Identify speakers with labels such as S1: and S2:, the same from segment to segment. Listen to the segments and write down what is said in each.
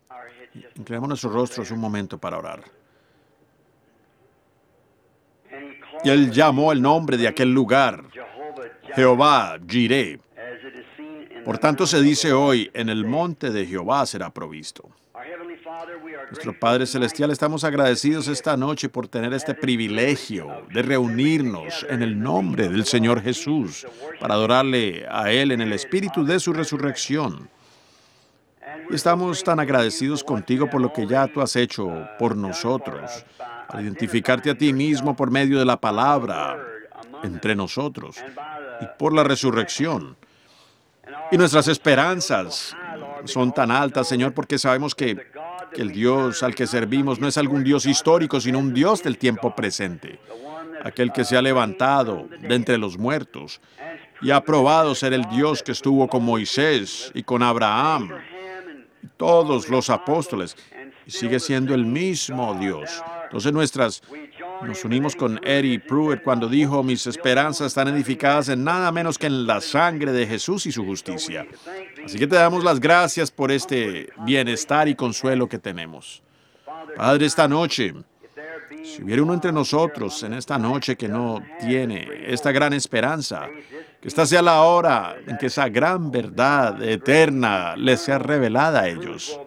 S1: Inclinemos nuestros rostros un momento para orar. Y él llamó el nombre de aquel lugar, Jehová Jireh. Por tanto se dice hoy, en el monte de Jehová será provisto. Nuestro Padre Celestial, estamos agradecidos esta noche por tener este privilegio de reunirnos en el nombre del Señor Jesús para adorarle a Él en el espíritu de su resurrección. Y estamos tan agradecidos contigo por lo que ya tú has hecho por nosotros, al identificarte a ti mismo por medio de la palabra entre nosotros y por la resurrección. Y nuestras esperanzas son tan altas, Señor, porque sabemos que el Dios al que servimos no es algún Dios histórico, sino un Dios del tiempo presente, aquel que se ha levantado de entre los muertos y ha probado ser el Dios que estuvo con Moisés y con Abraham, todos los apóstoles, y sigue siendo el mismo Dios. Entonces nos unimos con Eddie Pruitt cuando dijo, mis esperanzas están edificadas en nada menos que en la sangre de Jesús y su justicia. Así que te damos las gracias por este bienestar y consuelo que tenemos. Padre, esta noche, si hubiera uno entre nosotros en esta noche que no tiene esta gran esperanza, que esta sea la hora en que esa gran verdad eterna les sea revelada a ellos.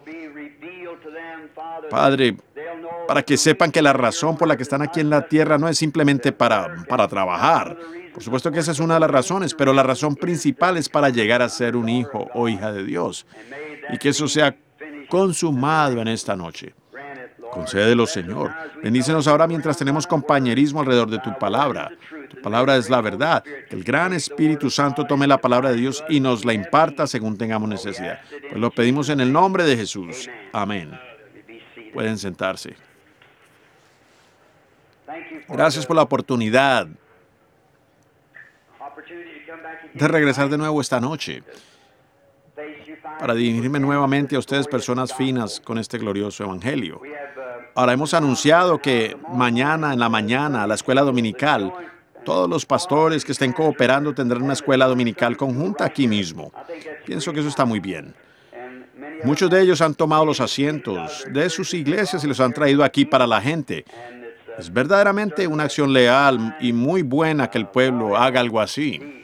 S1: Padre, para que sepan que la razón por la que están aquí en la tierra no es simplemente para trabajar. Por supuesto que esa es una de las razones, pero la razón principal es para llegar a ser un hijo o hija de Dios. Y que eso sea consumado en esta noche. Concédelo, Señor. Bendícenos ahora mientras tenemos compañerismo alrededor de tu palabra. Tu palabra es la verdad. Que el gran Espíritu Santo tome la palabra de Dios y nos la imparta según tengamos necesidad. Pues lo pedimos en el nombre de Jesús. Amén. Pueden sentarse. Gracias por la oportunidad de regresar de nuevo esta noche para dirigirme nuevamente a ustedes, personas finas, con este glorioso evangelio. Ahora hemos anunciado que mañana en la mañana, a la escuela dominical, todos los pastores que estén cooperando tendrán una escuela dominical conjunta aquí mismo. Pienso que eso está muy bien. Muchos de ellos han tomado los asientos de sus iglesias y los han traído aquí para la gente. Es verdaderamente una acción leal y muy buena que el pueblo haga algo así.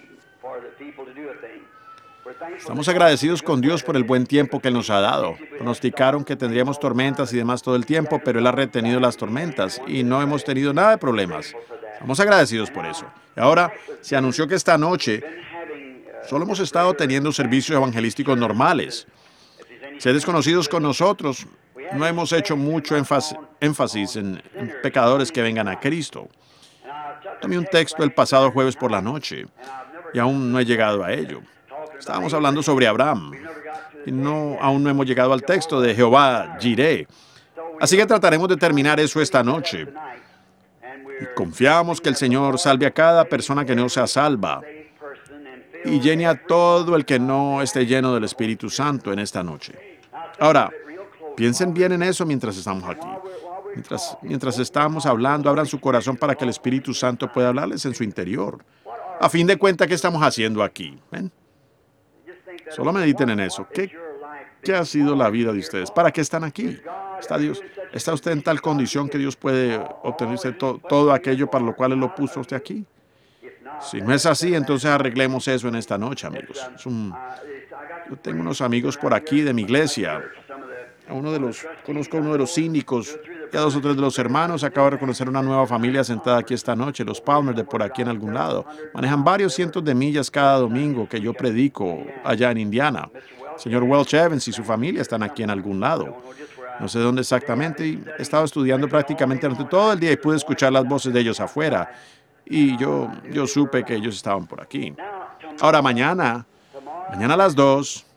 S1: Estamos agradecidos con Dios por el buen tiempo que Él nos ha dado. Pronosticaron que tendríamos tormentas y demás todo el tiempo, pero Él ha retenido las tormentas y no hemos tenido nada de problemas. Estamos agradecidos por eso. Y ahora se anunció que esta noche solo hemos estado teniendo servicios evangelísticos normales. Ser desconocidos con nosotros, no hemos hecho mucho énfasis en pecadores que vengan a Cristo. Tomé un texto el pasado jueves por la noche y aún no he llegado a ello. Estábamos hablando sobre Abraham y aún no hemos llegado al texto de Jehová Jireh. Así que trataremos de terminar eso esta noche. Y confiamos que el Señor salve a cada persona que no sea salva y llene a todo el que no esté lleno del Espíritu Santo en esta noche. Ahora, piensen bien en eso mientras estamos aquí. Mientras estamos hablando, abran su corazón para que el Espíritu Santo pueda hablarles en su interior. A fin de cuentas, ¿qué estamos haciendo aquí? ¿Ven? Solo mediten en eso. ¿Qué ha sido la vida de ustedes? ¿Para qué están aquí? ¿Está usted en tal condición que Dios puede obtenerse todo aquello para lo cual Él lo puso a usted aquí? Si no es así, entonces arreglemos eso en esta noche, amigos. Yo tengo unos amigos por aquí de mi iglesia. Conozco a uno de los síndicos y a 2 o 3 de los hermanos. Acabo de reconocer una nueva familia sentada aquí esta noche, los Palmer de por aquí en algún lado. Manejan varios cientos de millas cada domingo que yo predico allá en Indiana. El señor Welch Evans y su familia están aquí en algún lado. No sé dónde exactamente. Y he estado estudiando prácticamente durante todo el día y pude escuchar las voces de ellos afuera. Y yo supe que ellos estaban por aquí. Ahora mañana a las 2,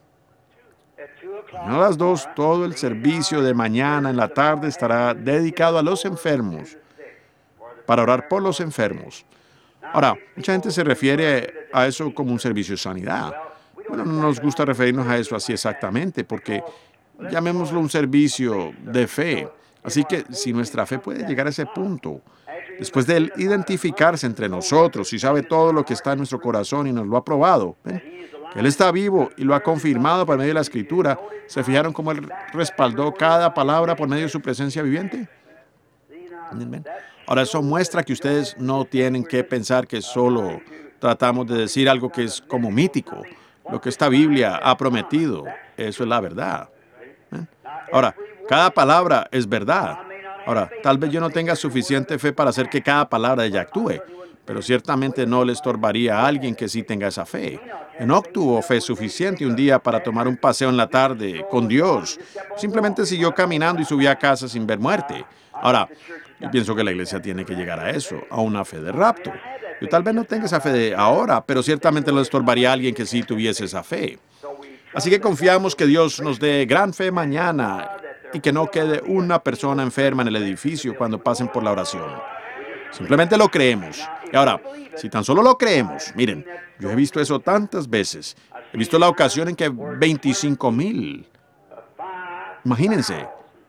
S1: todo el servicio de mañana en la tarde estará dedicado a los enfermos, para orar por los enfermos. Ahora, mucha gente se refiere a eso como un servicio de sanidad. Bueno, no nos gusta referirnos a eso así exactamente, porque llamémoslo un servicio de fe. Así que si nuestra fe puede llegar a ese punto, después de él identificarse entre nosotros y sabe todo lo que está en nuestro corazón y nos lo ha probado, ¿ven? que Él está vivo y lo ha confirmado por medio de la Escritura. ¿Se fijaron cómo Él respaldó cada palabra por medio de su presencia viviente? Amén. Ahora, eso muestra que ustedes no tienen que pensar que solo tratamos de decir algo que es como mítico. Lo que esta Biblia ha prometido, eso es la verdad. ¿Eh? Ahora, cada palabra es verdad. Ahora, tal vez yo no tenga suficiente fe para hacer que cada palabra de ella actúe, pero ciertamente no le estorbaría a alguien que sí tenga esa fe. Enoc tuvo fe suficiente un día para tomar un paseo en la tarde con Dios. Simplemente siguió caminando y subió a casa sin ver muerte. Ahora, yo pienso que la iglesia tiene que llegar a eso, a una fe de rapto. Yo tal vez no tenga esa fe de ahora, pero ciertamente no le estorbaría a alguien que sí tuviese esa fe. Así que confiamos que Dios nos dé gran fe mañana y que no quede una persona enferma en el edificio cuando pasen por la oración. Simplemente lo creemos. Y ahora, si tan solo lo creemos, miren, yo he visto eso tantas veces. He visto la ocasión en que 25,000, imagínense,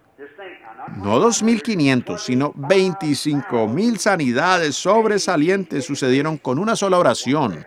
S1: no 2,500, sino 25,000 sanidades sobresalientes sucedieron con una sola oración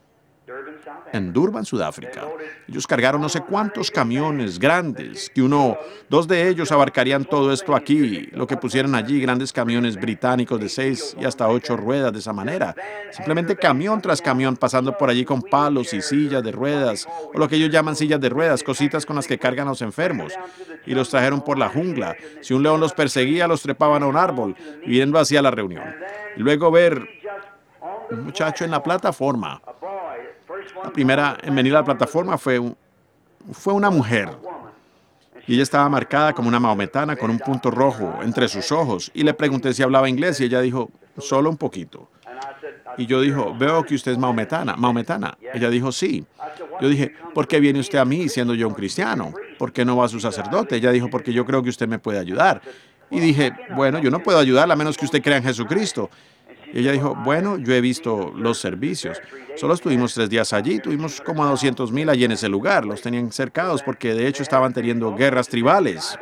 S1: en Durban, Sudáfrica. Ellos cargaron no sé cuántos camiones grandes, que dos de ellos abarcarían todo esto aquí, lo que pusieron allí, grandes camiones británicos de 6 y hasta 8 ruedas de esa manera. Simplemente camión tras camión pasando por allí con palos y sillas de ruedas, o lo que ellos llaman sillas de ruedas, cositas con las que cargan a los enfermos. Y los trajeron por la jungla. Si un león los perseguía, los trepaban a un árbol, viendo hacia la reunión. Y luego ver un muchacho en la plataforma. La primera en venir a la plataforma fue una mujer. Y ella estaba marcada como una maometana con un punto rojo entre sus ojos. Y le pregunté si hablaba inglés y ella dijo, solo un poquito. Y yo dijo, veo que usted es maometana. ¿Maometana? Ella dijo, sí. Yo dije, ¿por qué viene usted a mí siendo yo un cristiano? ¿Por qué no va a su sacerdote? Ella dijo, porque yo creo que usted me puede ayudar. Y dije, bueno, yo no puedo ayudarla a menos que usted crea en Jesucristo. Y ella dijo, bueno, yo he visto los servicios. Solo estuvimos 3 días allí, tuvimos como a 200,000 allí en ese lugar. Los tenían cercados porque de hecho estaban teniendo guerras tribales.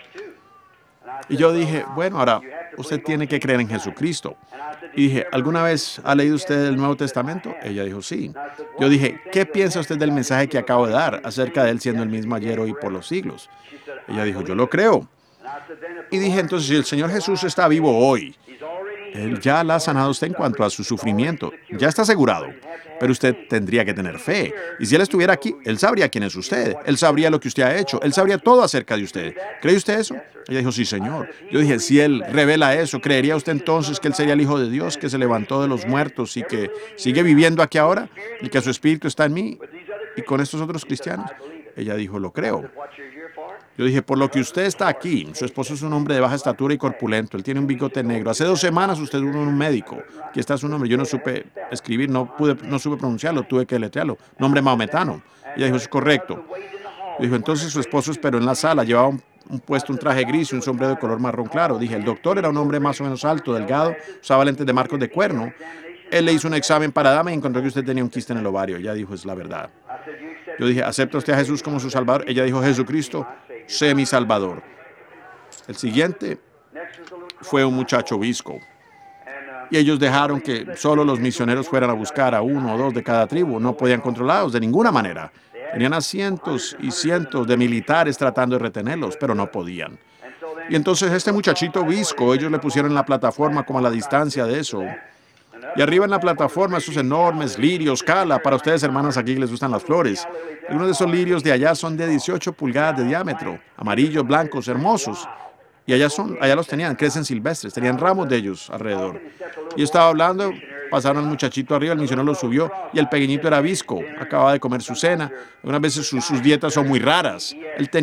S1: Y yo dije, bueno, ahora usted tiene que creer en Jesucristo. Y dije, ¿alguna vez ha leído usted el Nuevo Testamento? Ella dijo, sí. Yo dije, ¿qué piensa usted del mensaje que acabo de dar acerca de él siendo el mismo ayer, hoy y por los siglos? Ella dijo, yo lo creo. Y dije, entonces, si el Señor Jesús está vivo hoy, Él ya la ha sanado a usted en cuanto a su sufrimiento. Ya está asegurado. Pero usted tendría que tener fe. Y si Él estuviera aquí, Él sabría quién es usted. Él sabría lo que usted ha hecho. Él sabría todo acerca de usted. ¿Cree usted eso? Ella dijo, sí, Señor. Yo dije, si Él revela eso, ¿creería usted entonces que Él sería el Hijo de Dios, que se levantó de los muertos y que sigue viviendo aquí ahora? Y que su espíritu está en mí y con estos otros cristianos. Ella dijo, lo creo. Yo dije, por lo que usted está aquí, su esposo es un hombre de baja estatura y corpulento, él tiene un bigote negro. Hace 2 semanas usted vino a un médico. Aquí está su nombre. Yo no supe escribir, no supe pronunciarlo, tuve que letrearlo. Nombre maometano. Ella dijo, es correcto. Dijo, entonces su esposo esperó en la sala, llevaba un traje gris y un sombrero de color marrón claro. Dije, el doctor era un hombre más o menos alto, delgado, usaba lentes de marcos de cuerno. Él le hizo un examen para dama y encontró que usted tenía un quiste en el ovario. Ella dijo, es la verdad. Yo dije, ¿acepta usted a Jesús como su Salvador? Ella dijo, Jesucristo, sé mi Salvador. El siguiente fue un muchacho visco. Y ellos dejaron que solo los misioneros fueran a buscar a 1 o 2 de cada tribu. No podían controlarlos de ninguna manera. Tenían a cientos y cientos de militares tratando de retenerlos, pero no podían. Y entonces este muchachito visco, ellos le pusieron en la plataforma como a la distancia de eso. Y arriba en la plataforma, esos enormes lirios, cala. Para ustedes, hermanas, aquí les gustan las flores. Algunos de esos lirios de allá son de 18 pulgadas de diámetro, amarillos, blancos, hermosos. Y allá los tenían, crecen silvestres, tenían ramos de ellos alrededor. Y estaba hablando, pasaron al muchachito arriba, el misionero lo subió, y el pequeñito era visco, acababa de comer su cena. Algunas veces sus dietas son muy raras.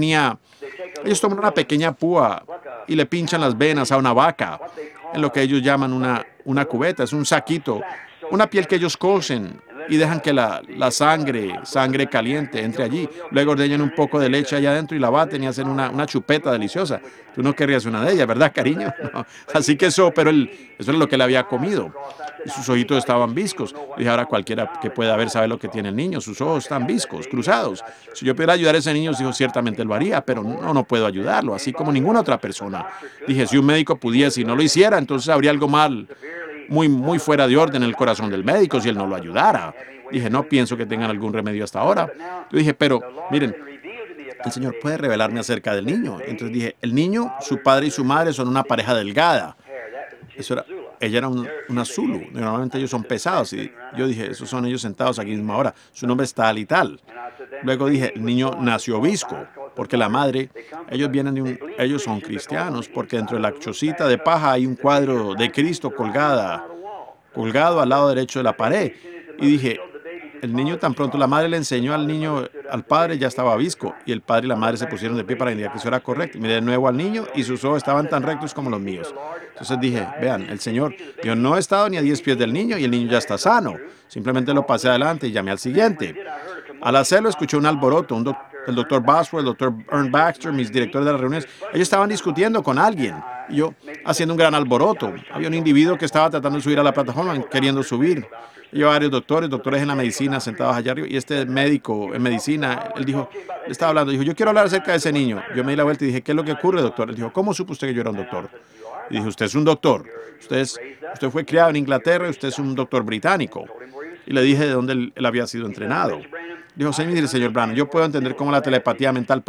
S1: Ellos toman una pequeña púa y le pinchan las venas a una vaca, en lo que ellos llaman una cubeta, es un saquito, una piel que ellos cosen y dejan que la sangre caliente entre allí. Luego ordeñan un poco de leche allá adentro y la baten y hacen una chupeta deliciosa. Tú no querrías una de ellas, ¿verdad, cariño? No. Así que eso es lo que él había comido. Y sus ojitos estaban viscos. Dije, ahora cualquiera que pueda ver sabe lo que tiene el niño. Sus ojos están viscos, cruzados. Si yo pudiera ayudar a ese niño, dijo, ciertamente lo haría, pero no puedo ayudarlo, así como ninguna otra persona. Dije, si un médico pudiese y no lo hiciera, entonces habría algo mal muy fuera de orden el corazón del médico si él no lo ayudara. Dije, no pienso que tengan algún remedio hasta ahora. Yo dije, pero miren, el Señor puede revelarme acerca del niño. Entonces dije, el niño, su padre y su madre son una pareja delgada. Eso era, ella era una Zulu. Normalmente ellos son pesados. Y yo dije, esos son ellos sentados aquí mismo ahora. Su nombre es tal y tal. Luego dije, el niño nació visco, porque la madre, ellos son cristianos, porque dentro de la chocita de paja hay un cuadro de Cristo colgado al lado derecho de la pared. Y dije, el niño tan pronto la madre le enseñó al niño, al padre ya estaba visco, y el padre y la madre se pusieron de pie para indicar que eso era correcto. Miré de nuevo al niño y sus ojos estaban tan rectos como los míos. Entonces dije, vean, el Señor, yo no he estado ni a 10 pies del niño y el niño ya está sano. Simplemente lo pasé adelante y llamé al siguiente. Al hacerlo escuché un alboroto, el doctor Boswell, el doctor Ern Baxter, mis directores de las reuniones, ellos estaban discutiendo con alguien y yo haciendo un gran alboroto. Había un individuo que estaba tratando de subir a la plataforma, queriendo subir. Y varios doctores en la medicina sentados allá arriba y este médico en medicina, él dijo, le estaba hablando, dijo, yo quiero hablar acerca de ese niño. Yo me di la vuelta y dije, ¿qué es lo que ocurre, doctor? Él dijo, ¿cómo supo usted que yo era un doctor? Y dije, usted es un doctor, usted fue criado en Inglaterra y usted es un doctor británico. Y le dije de dónde él había sido entrenado. Dijo, señor Branham, yo puedo entender cómo la telepatía mental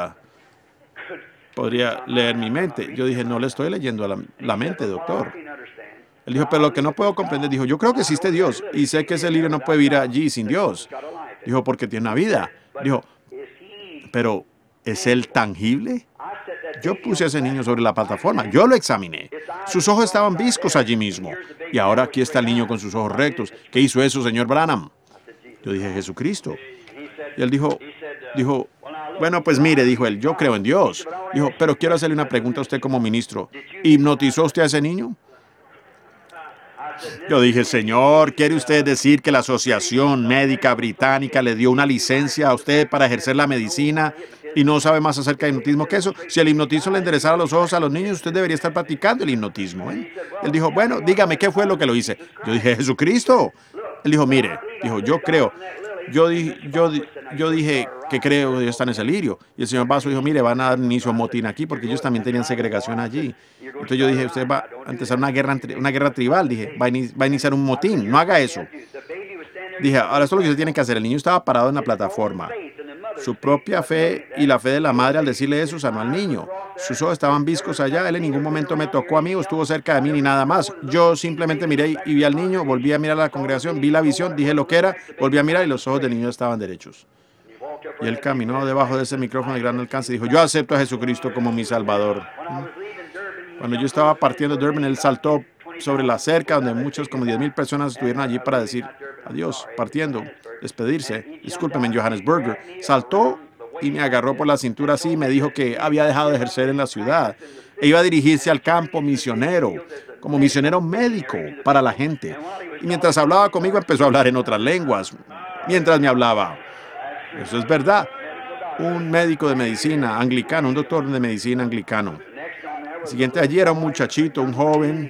S1: podría leer mi mente. Yo dije, no le estoy leyendo la mente, doctor. Él dijo, pero lo que no puedo comprender, dijo, yo creo que existe Dios y sé que ese libro no puede vivir allí sin Dios. Dijo, porque tiene una vida. Dijo, pero ¿es él tangible? Yo puse a ese niño sobre la plataforma, yo lo examiné. Sus ojos estaban viscos allí mismo. Y ahora aquí está el niño con sus ojos rectos. ¿Qué hizo eso, señor Branham? Yo dije, Jesucristo. Y él dijo, bueno, pues mire, dijo él, yo creo en Dios. Dijo, pero quiero hacerle una pregunta a usted como ministro. ¿Hipnotizó usted a ese niño? Yo dije, señor, ¿quiere usted decir que la Asociación Médica Británica le dio una licencia a usted para ejercer la medicina y no sabe más acerca del hipnotismo que eso? Si el hipnotismo le enderezara los ojos a los niños, usted debería estar practicando el hipnotismo, ¿eh? Él dijo, bueno, dígame, ¿qué fue lo que lo hice? Yo dije, Jesucristo. Él dijo, mire, dijo, yo creo. Yo dije que creo que Dios está en ese lirio. Y el señor Basso dijo, mire, van a dar inicio a un motín aquí porque ellos también tenían segregación allí. Entonces yo dije, usted va a empezar una guerra tribal. Dije, va a iniciar un motín, no haga eso. Dije, ahora esto es lo que usted tiene que hacer. El niño estaba parado en la plataforma. Su propia fe y la fe de la madre al decirle eso sanó al niño. Sus ojos estaban viscos allá. Él en ningún momento me tocó a mí o estuvo cerca de mí ni nada más. Yo simplemente miré y vi al niño, volví a mirar a la congregación, vi la visión, dije lo que era, volví a mirar y los ojos del niño estaban derechos. Y él caminó debajo de ese micrófono de gran alcance y dijo, yo acepto a Jesucristo como mi Salvador. Cuando yo estaba partiendo de Durban, él saltó sobre la cerca donde muchos, como 10,000 personas estuvieron allí para decir adiós, partiendo, despedirse. Discúlpeme, en Johannesburg. Saltó y me agarró por la cintura así y me dijo que había dejado de ejercer en la ciudad e iba a dirigirse al campo misionero, como misionero médico para la gente. Y mientras hablaba conmigo empezó a hablar en otras lenguas, mientras me hablaba. Eso es verdad. Un médico de medicina anglicano, un doctor de medicina anglicano. El siguiente allí era un muchachito, un joven.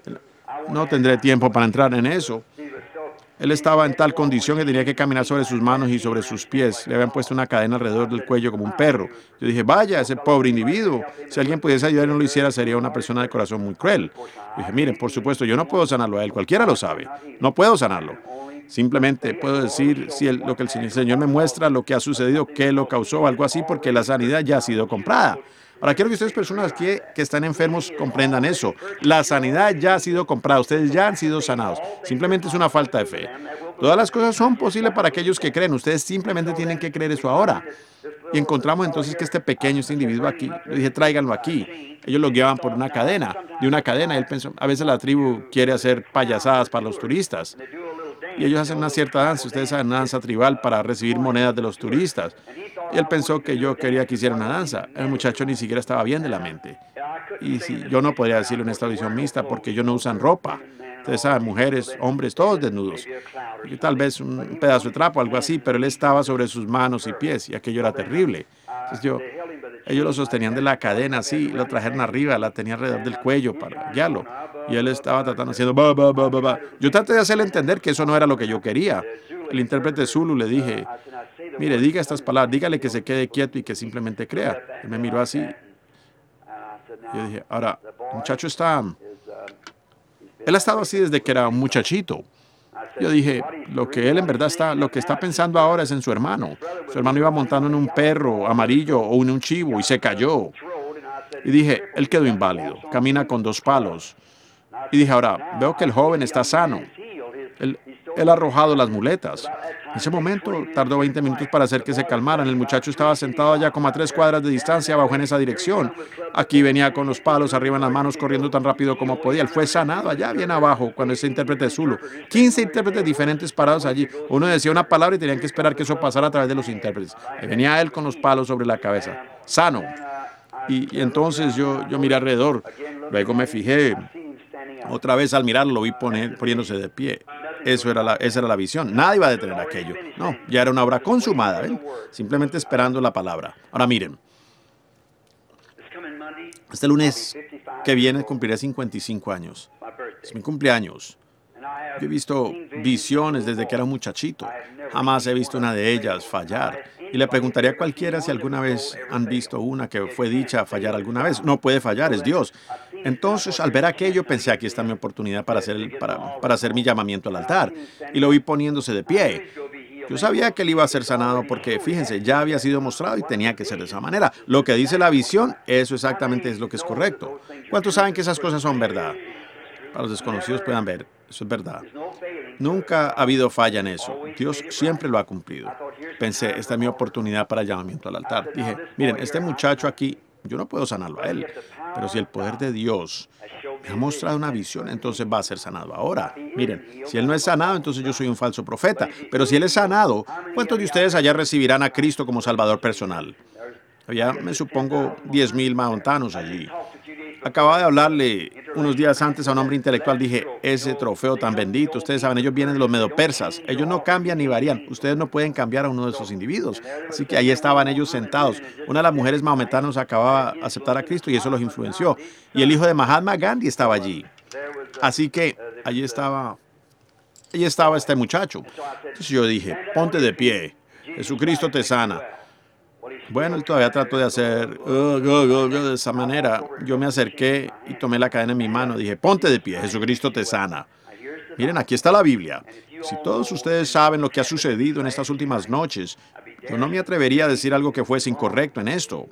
S1: No tendré tiempo para entrar en eso. Él estaba en tal condición que tenía que caminar sobre sus manos y sobre sus pies. Le habían puesto una cadena alrededor del cuello como un perro. Yo dije, vaya, ese pobre individuo. Si alguien pudiese ayudar y no lo hiciera, sería una persona de corazón muy cruel. Dije, miren, por supuesto, yo no puedo sanarlo a él. Cualquiera lo sabe. No puedo sanarlo. Simplemente puedo decir si lo que el Señor me muestra, lo que ha sucedido, qué lo causó, algo así, porque la sanidad ya ha sido comprada. Ahora, quiero que ustedes, personas que están enfermos, comprendan eso. La sanidad ya ha sido comprada. Ustedes ya han sido sanados. Simplemente es una falta de fe. Todas las cosas son posibles para aquellos que creen. Ustedes simplemente tienen que creer eso ahora. Y encontramos entonces que este individuo aquí, le dije, tráiganlo aquí. Ellos lo guiaban por una cadena, de una cadena. Él pensó, a veces la tribu quiere hacer payasadas para los turistas. Y ellos hacen una cierta danza, ustedes saben, una danza tribal para recibir monedas de los turistas. Y él pensó que yo quería que hiciera una danza. El muchacho ni siquiera estaba bien de la mente. Y si yo no podría decirlo en esta audición mixta porque ellos no usan ropa. Ustedes saben, mujeres, hombres, todos desnudos. Y tal vez un pedazo de trapo, algo así, pero él estaba sobre sus manos y pies y aquello era terrible. Entonces ellos lo sostenían de la cadena así, lo trajeron arriba, la tenía alrededor del cuello para guiarlo. Y él estaba tratando haciendo ba, ba, ba, ba, ba. Yo traté de hacerle entender que eso no era lo que yo quería. El intérprete Zulu le dije, mire, diga estas palabras, dígale que se quede quieto y que simplemente crea. Él me miró así. Yo dije, ahora, el muchacho está Él ha estado así desde que era un muchachito. Yo dije, lo que él en verdad lo que está pensando ahora es en su hermano. Su hermano iba montando en un perro amarillo o en un chivo y se cayó. Y dije, él quedó inválido, camina con 2 palos. Y dije, ahora, veo que el joven está sano. Él, él ha arrojado las muletas. En ese momento tardó 20 minutos para hacer que se calmaran. El muchacho estaba sentado allá como a 3 cuadras de distancia, abajo en esa dirección. Aquí venía con los palos arriba en las manos, corriendo tan rápido como podía. Él fue sanado allá bien abajo cuando ese intérprete Zulu. 15 intérpretes diferentes parados allí. Uno decía una palabra y tenían que esperar que eso pasara a través de los intérpretes. Ahí venía él con los palos sobre la cabeza, sano. Y entonces yo miré alrededor. Luego me fijé. Otra vez al mirarlo lo vi poniéndose de pie. Esa era la visión. Nada iba a detener aquello. No, ya era una obra consumada, ¿ven? Simplemente esperando la palabra. Ahora miren, este lunes que viene cumpliré 55 años. Es mi cumpleaños. Yo he visto visiones desde que era un muchachito. Jamás he visto una de ellas fallar. Y le preguntaría a cualquiera si alguna vez han visto una que fue dicha fallar alguna vez. No puede fallar, es Dios. Entonces, al ver aquello, pensé, aquí está mi oportunidad para hacer mi llamamiento al altar. Y lo vi poniéndose de pie. Yo sabía que él iba a ser sanado porque, fíjense, ya había sido mostrado y tenía que ser de esa manera. Lo que dice la visión, eso exactamente es lo que es correcto. ¿Cuántos saben que esas cosas son verdad? Para los desconocidos puedan ver, eso es verdad. Nunca ha habido falla en eso. Dios siempre lo ha cumplido. Pensé, esta es mi oportunidad para el llamamiento al altar. Dije, miren, este muchacho aquí, yo no puedo sanarlo a él, pero si el poder de Dios me ha mostrado una visión, entonces va a ser sanado ahora. Miren, si él no es sanado, entonces yo soy un falso profeta. Pero si él es sanado, ¿cuántos de ustedes allá recibirán a Cristo como Salvador personal? Había, me supongo, 10,000 maontanos allí. Acababa de hablarle unos días antes a un hombre intelectual. Dije, ese trofeo tan bendito, ustedes saben, ellos vienen de los medopersas. Ellos no cambian ni varían. Ustedes no pueden cambiar a uno de esos individuos. Así que ahí estaban ellos sentados. Una de las mujeres maometanas acababa de aceptar a Cristo y eso los influenció. Y el hijo de Mahatma Gandhi estaba allí. Así que allí estaba este muchacho. Entonces yo dije, ponte de pie. Jesucristo te sana. Bueno, él todavía trató de hacer de esa manera. Yo me acerqué y tomé la cadena en mi mano. Dije, ponte de pie, Jesucristo te sana. Miren, aquí está la Biblia. Si todos ustedes saben lo que ha sucedido en estas últimas noches, yo no me atrevería a decir algo que fuese incorrecto en esto.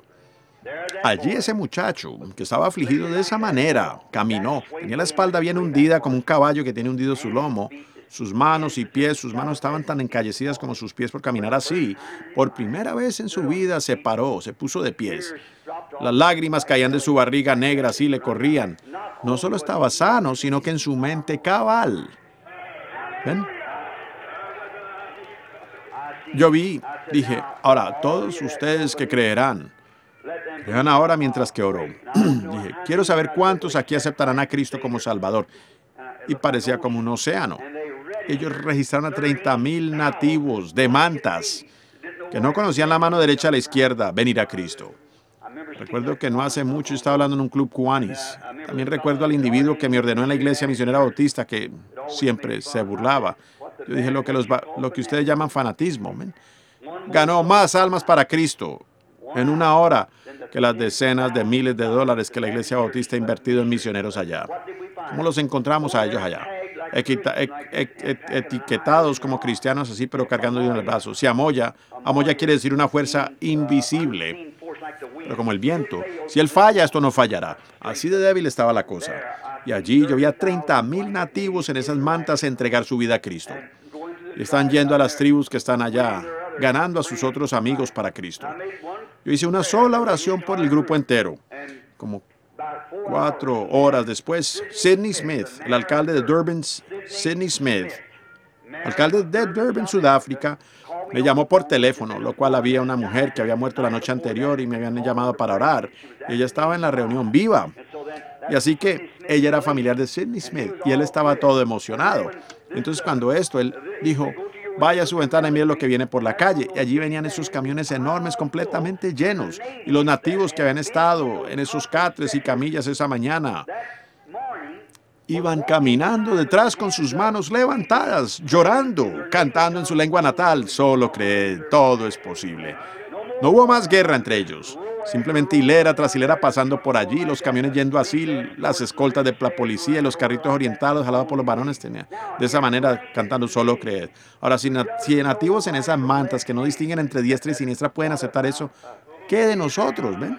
S1: Allí ese muchacho, que estaba afligido de esa manera, caminó. Tenía la espalda bien hundida como un caballo que tiene hundido su lomo. Sus manos y pies, sus manos estaban tan encallecidas como sus pies por caminar así. Por primera vez en su vida se paró, se puso de pies. Las lágrimas caían de su barriga negra, así le corrían. No solo estaba sano, sino que en su mente cabal. ¿Ven? Yo dije, ahora, todos ustedes que creerán ahora mientras que oró. Dije, quiero saber cuántos aquí aceptarán a Cristo como Salvador. Y parecía como un océano. Ellos registraron a 30,000 nativos de mantas que no conocían la mano derecha a la izquierda venir a Cristo. Recuerdo que no hace mucho estaba hablando en un club Kiwanis. También recuerdo al individuo que me ordenó en la iglesia misionera bautista que siempre se burlaba. Yo dije lo que ustedes llaman fanatismo. Ganó más almas para Cristo en una hora que las decenas de miles de dólares que la iglesia bautista ha invertido en misioneros allá. ¿Cómo los encontramos a ellos allá? Etiquetados como cristianos así, pero cargando en el brazo. Si Amoya quiere decir una fuerza invisible, pero como el viento. Si él falla, esto no fallará. Así de débil estaba la cosa. Y allí yo vi a 30,000 nativos en esas mantas entregar su vida a Cristo. Y están yendo a las tribus que están allá, ganando a sus otros amigos para Cristo. Yo hice una sola oración por el grupo entero. Como 4 horas después, Sidney Smith, el alcalde de Durban, alcalde de Durban, Sudáfrica, me llamó por teléfono, lo cual había una mujer que había muerto la noche anterior y me habían llamado para orar. Ella estaba en la reunión viva. Y así que ella era familiar de Sidney Smith y él estaba todo emocionado. Entonces cuando él dijo, vaya a su ventana y mire lo que viene por la calle. Y allí venían esos camiones enormes completamente llenos. Y los nativos que habían estado en esos catres y camillas esa mañana iban caminando detrás con sus manos levantadas, llorando, cantando en su lengua natal. Solo cree, todo es posible. No hubo más guerra entre ellos. Simplemente hilera tras hilera pasando por allí, los camiones yendo así, las escoltas de la policía y los carritos orientados jalados por los varones tenía. De esa manera, cantando Solo Creed. Ahora, si nativos en esas mantas que no distinguen entre diestra y siniestra pueden aceptar eso, ¿qué de nosotros, ven?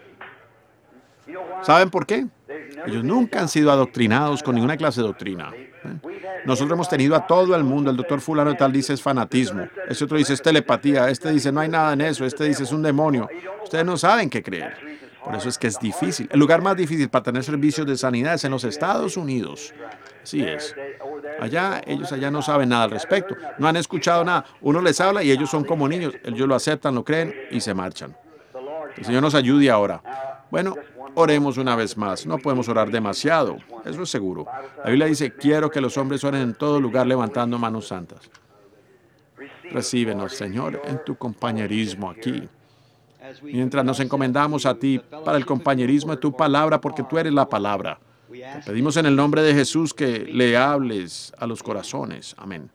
S1: ¿Saben por qué? Ellos nunca han sido adoctrinados con ninguna clase de doctrina. ¿Ven? Nosotros hemos tenido a todo el mundo. El doctor fulano de tal dice es fanatismo. Ese otro dice es telepatía. Este dice no hay nada en eso. Este dice es un demonio. Ustedes no saben qué creer. Por eso es que es difícil. El lugar más difícil para tener servicios de sanidad es en los Estados Unidos. Así es. Ellos allá no saben nada al respecto. No han escuchado nada. Uno les habla y ellos son como niños. Ellos lo aceptan, lo creen y se marchan. El Señor nos ayude ahora. Bueno, oremos una vez más. No podemos orar demasiado, eso es seguro. La Biblia dice, quiero que los hombres oren en todo lugar levantando manos santas. Recíbenos, Señor, en tu compañerismo aquí. Mientras nos encomendamos a ti para el compañerismo de tu palabra, porque tú eres la palabra. Te pedimos en el nombre de Jesús que le hables a los corazones. Amén.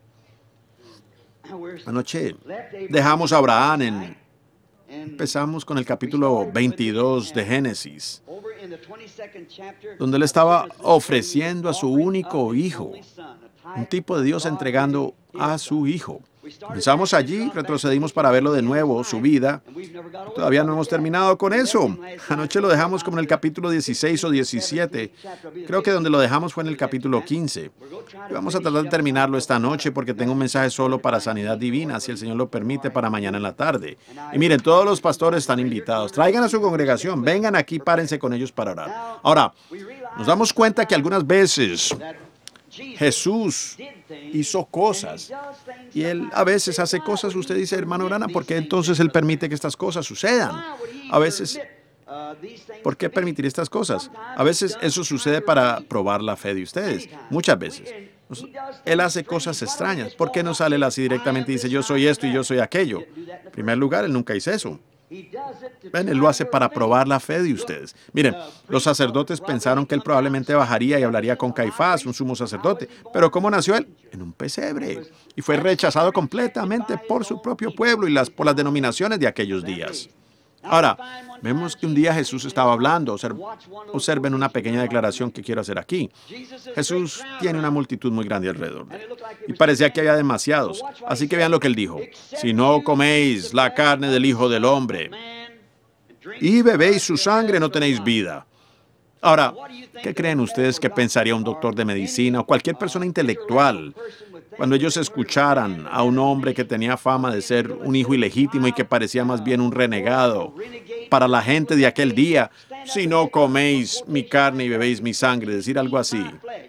S1: Anoche dejamos a Abraham Empezamos con el capítulo 22 de Génesis, donde él estaba ofreciendo a su único hijo, un tipo de Dios entregando a su hijo. Comenzamos allí, retrocedimos para verlo de nuevo, su vida. Todavía no hemos terminado con eso. Anoche lo dejamos como en el capítulo 16 o 17. Creo que donde lo dejamos fue en el capítulo 15. Y vamos a tratar de terminarlo esta noche porque tengo un mensaje solo para sanidad divina, si el Señor lo permite, para mañana en la tarde. Y miren, todos los pastores están invitados. Traigan a su congregación, vengan aquí, párense con ellos para orar. Ahora, nos damos cuenta que algunas veces Jesús hizo cosas y Él a veces hace cosas. Usted dice, hermano Branham, ¿por qué entonces Él permite que estas cosas sucedan? A veces, ¿por qué permitir estas cosas? A veces eso sucede para probar la fe de ustedes. Muchas veces. Él hace cosas extrañas. ¿Por qué no sale Él así directamente y dice, yo soy esto y yo soy aquello? En primer lugar, Él nunca hizo eso. Ven, Él lo hace para probar la fe de ustedes. Miren, los sacerdotes pensaron que Él probablemente bajaría y hablaría con Caifás, un sumo sacerdote. Pero ¿cómo nació Él? En un pesebre. Y fue rechazado completamente por su propio pueblo y por las denominaciones de aquellos días. Ahora, vemos que un día Jesús estaba hablando. Observen una pequeña declaración que quiero hacer aquí. Jesús tiene una multitud muy grande alrededor de él. Y parecía que había demasiados. Así que vean lo que él dijo. Si no coméis la carne del Hijo del Hombre y bebéis su sangre, no tenéis vida. Ahora, ¿qué creen ustedes que pensaría un doctor de medicina o cualquier persona intelectual cuando ellos escucharan a un hombre que tenía fama de ser un hijo ilegítimo y que parecía más bien un renegado para la gente de aquel día? Si no coméis mi carne y bebéis mi sangre, decir algo así.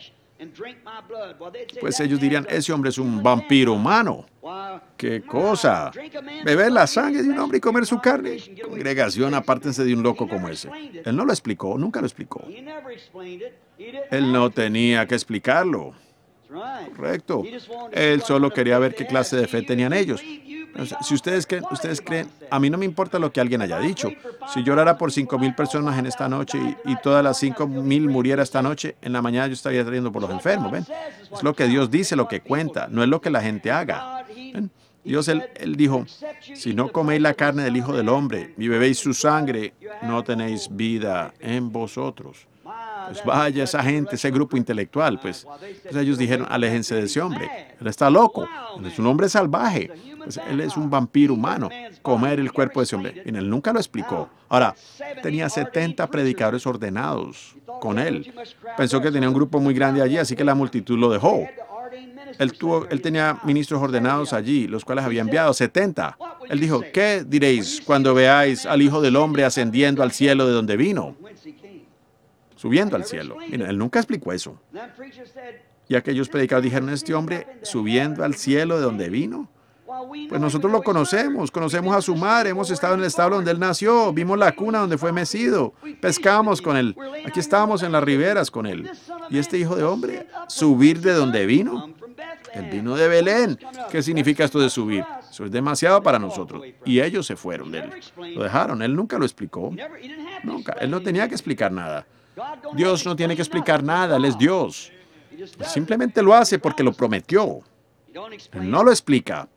S1: Pues ellos dirían, ese hombre es un vampiro humano. ¿Qué cosa? ¿Beber la sangre de un hombre y comer su carne? Congregación, apártense de un loco como ese. Él no lo explicó, nunca lo explicó. Él no tenía que explicarlo. Correcto. Él solo quería ver qué clase de fe tenían ellos. O sea, si ustedes creen, a mí no me importa lo que alguien haya dicho. Si yo orara por 5,000 personas en esta noche y todas las 5,000 muriera esta noche, en la mañana yo estaría trayendo por los enfermos. ¿Ven? Es lo que Dios dice, lo que cuenta, no es lo que la gente haga. ¿Ven? Dios, él dijo, si no coméis la carne del Hijo del Hombre y bebéis su sangre, no tenéis vida en vosotros. Pues vaya esa gente, ese grupo intelectual, pues ellos dijeron, aléjense de ese hombre, él está loco, él es un hombre salvaje, pues él es un vampiro humano, comer el cuerpo de ese hombre. Y él nunca lo explicó. Ahora, tenía 70 predicadores ordenados con él. Pensó que tenía un grupo muy grande allí, así que la multitud lo dejó. Él tenía ministros ordenados allí, los cuales había enviado 70. Él dijo, ¿qué diréis cuando veáis al Hijo del Hombre ascendiendo al cielo de donde vino? Subiendo al cielo. Miren, él nunca explicó eso. Y aquellos predicadores dijeron, ¿este hombre subiendo al cielo de donde vino? Pues nosotros lo conocemos a su madre, hemos estado en el establo donde él nació, vimos la cuna donde fue mecido, pescamos con él, aquí estábamos en las riberas con él. ¿Y este hijo de hombre, subir de donde vino? Él vino de Belén. ¿Qué significa esto de subir? Eso es demasiado para nosotros. Y ellos se fueron de él. Lo dejaron, él nunca lo explicó. Nunca, él no tenía que explicar nada. Dios no tiene que explicar nada, Él es Dios. Él simplemente lo hace porque lo prometió. Él no lo explica.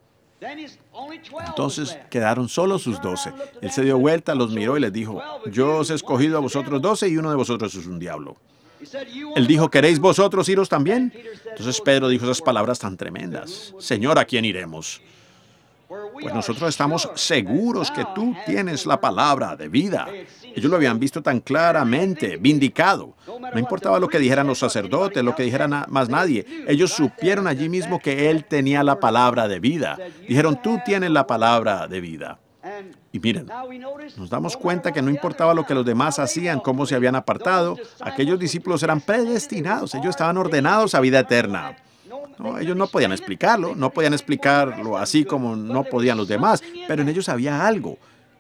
S1: Entonces quedaron solo sus 12. Él se dio vuelta, los miró y les dijo, yo os he escogido a vosotros 12 y uno de vosotros es un diablo. Él dijo, ¿queréis vosotros iros también? Entonces Pedro dijo esas palabras tan tremendas. Señor, ¿a quién iremos? Pues nosotros estamos seguros que tú tienes la palabra de vida. Ellos lo habían visto tan claramente, vindicado. No importaba lo que dijeran los sacerdotes, lo que dijera más nadie. Ellos supieron allí mismo que él tenía la palabra de vida. Dijeron, tú tienes la palabra de vida. Y miren, nos damos cuenta que no importaba lo que los demás hacían, cómo se habían apartado, aquellos discípulos eran predestinados, ellos estaban ordenados a vida eterna. No, ellos no podían explicarlo así como no podían los demás, pero en ellos había algo,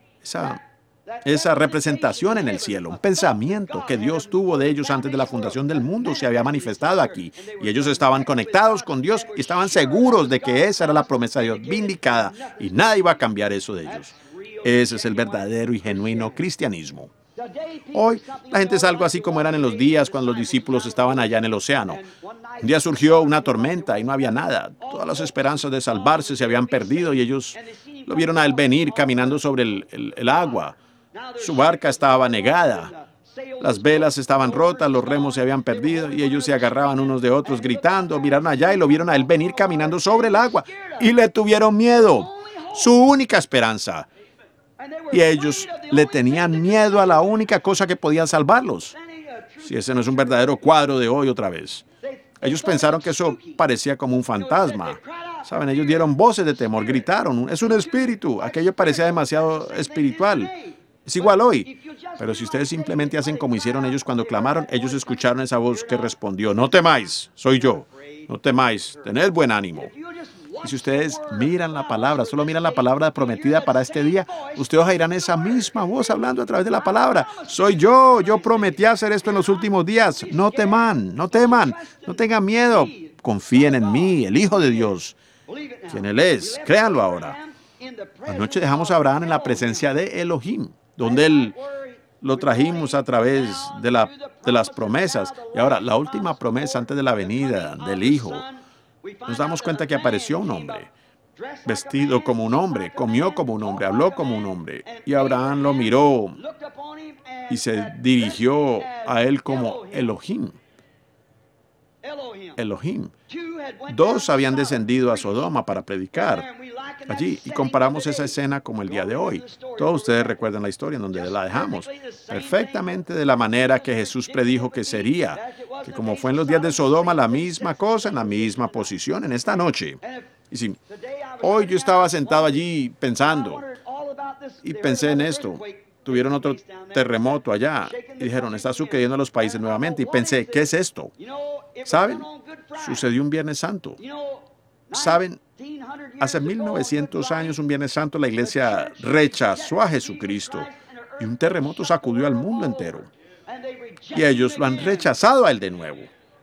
S1: esa representación en el cielo, un pensamiento que Dios tuvo de ellos antes de la fundación del mundo se había manifestado aquí. Y ellos estaban conectados con Dios y estaban seguros de que esa era la promesa de Dios vindicada y nada iba a cambiar eso de ellos. Ese es el verdadero y genuino cristianismo. Hoy la gente es algo así como eran en los días cuando los discípulos estaban allá en el océano. Un día surgió una tormenta y no había nada. Todas las esperanzas de salvarse se habían perdido y ellos lo vieron a él venir caminando sobre el agua. Su barca estaba negada. Las velas estaban rotas, los remos se habían perdido y ellos se agarraban unos de otros gritando. Miraron allá y lo vieron a él venir caminando sobre el agua y le tuvieron miedo. Su única esperanza. Y ellos le tenían miedo a la única cosa que podía salvarlos. Si ese no es un verdadero cuadro de hoy otra vez. Ellos pensaron que eso parecía como un fantasma. Saben, ellos dieron voces de temor, gritaron, es un espíritu. Aquello parecía demasiado espiritual. Es igual hoy. Pero si ustedes simplemente hacen como hicieron ellos cuando clamaron, ellos escucharon esa voz que respondió, no temáis, soy yo. No temáis, tened buen ánimo. Y si ustedes miran la palabra, solo miran la palabra prometida para este día, ustedes oirán esa misma voz hablando a través de la palabra. Soy yo prometí hacer esto en los últimos días. No teman, no teman, no tengan miedo. Confíen en mí, el Hijo de Dios. Quien Él es, créanlo ahora. Anoche dejamos a Abraham en la presencia de Elohim, donde Él lo trajimos a través de las promesas. Y ahora, la última promesa antes de la venida del Hijo. Nos damos cuenta que apareció un hombre, vestido como un hombre, comió como un hombre, habló como un hombre. Y Abraham lo miró y se dirigió a él como Elohim. Elohim. 2 habían descendido a Sodoma para predicar allí y comparamos esa escena como el día de hoy. Todos ustedes recuerdan la historia en donde la dejamos. Perfectamente de la manera que Jesús predijo que sería, que como fue en los días de Sodoma, la misma cosa, en la misma posición en esta noche. Y sí, hoy yo estaba sentado allí pensando y pensé en esto. Tuvieron otro terremoto allá y dijeron, está sucediendo en los países nuevamente. Y pensé, ¿qué es esto? ¿Saben? Sucedió un Viernes Santo. ¿Saben? Hace 1900 años, un Viernes Santo, la iglesia rechazó a Jesucristo y un terremoto sacudió al mundo entero. Y ellos lo han rechazado a él de nuevo.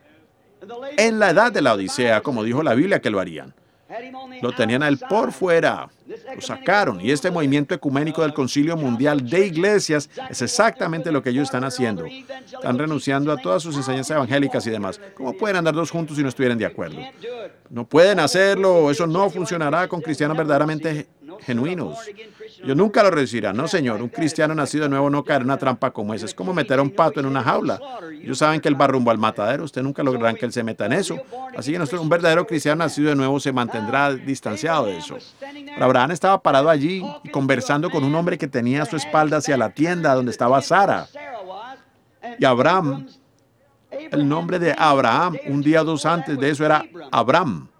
S1: En la edad de la Odisea, como dijo la Biblia que lo harían. Lo tenían a él por fuera, lo sacaron. Y este movimiento ecuménico del Concilio Mundial de Iglesias es exactamente lo que ellos están haciendo. Están renunciando a todas sus enseñanzas evangélicas y demás. ¿Cómo pueden andar dos juntos si no estuvieran de acuerdo? No pueden hacerlo, eso no funcionará con cristianos verdaderamente genuinos. Yo nunca lo recibirán. No, señor, un cristiano nacido de nuevo no caerá en una trampa como esa. Es como meter a un pato en una jaula. Ellos saben que él va rumbo al matadero. Usted nunca lograrán que él se meta en eso. Así que un verdadero cristiano nacido de nuevo se mantendrá distanciado de eso. Pero Abraham estaba parado allí y conversando con un hombre que tenía su espalda hacia la tienda donde estaba Sara. Y Abraham, el nombre de Abraham, un día o dos antes de eso era Abram.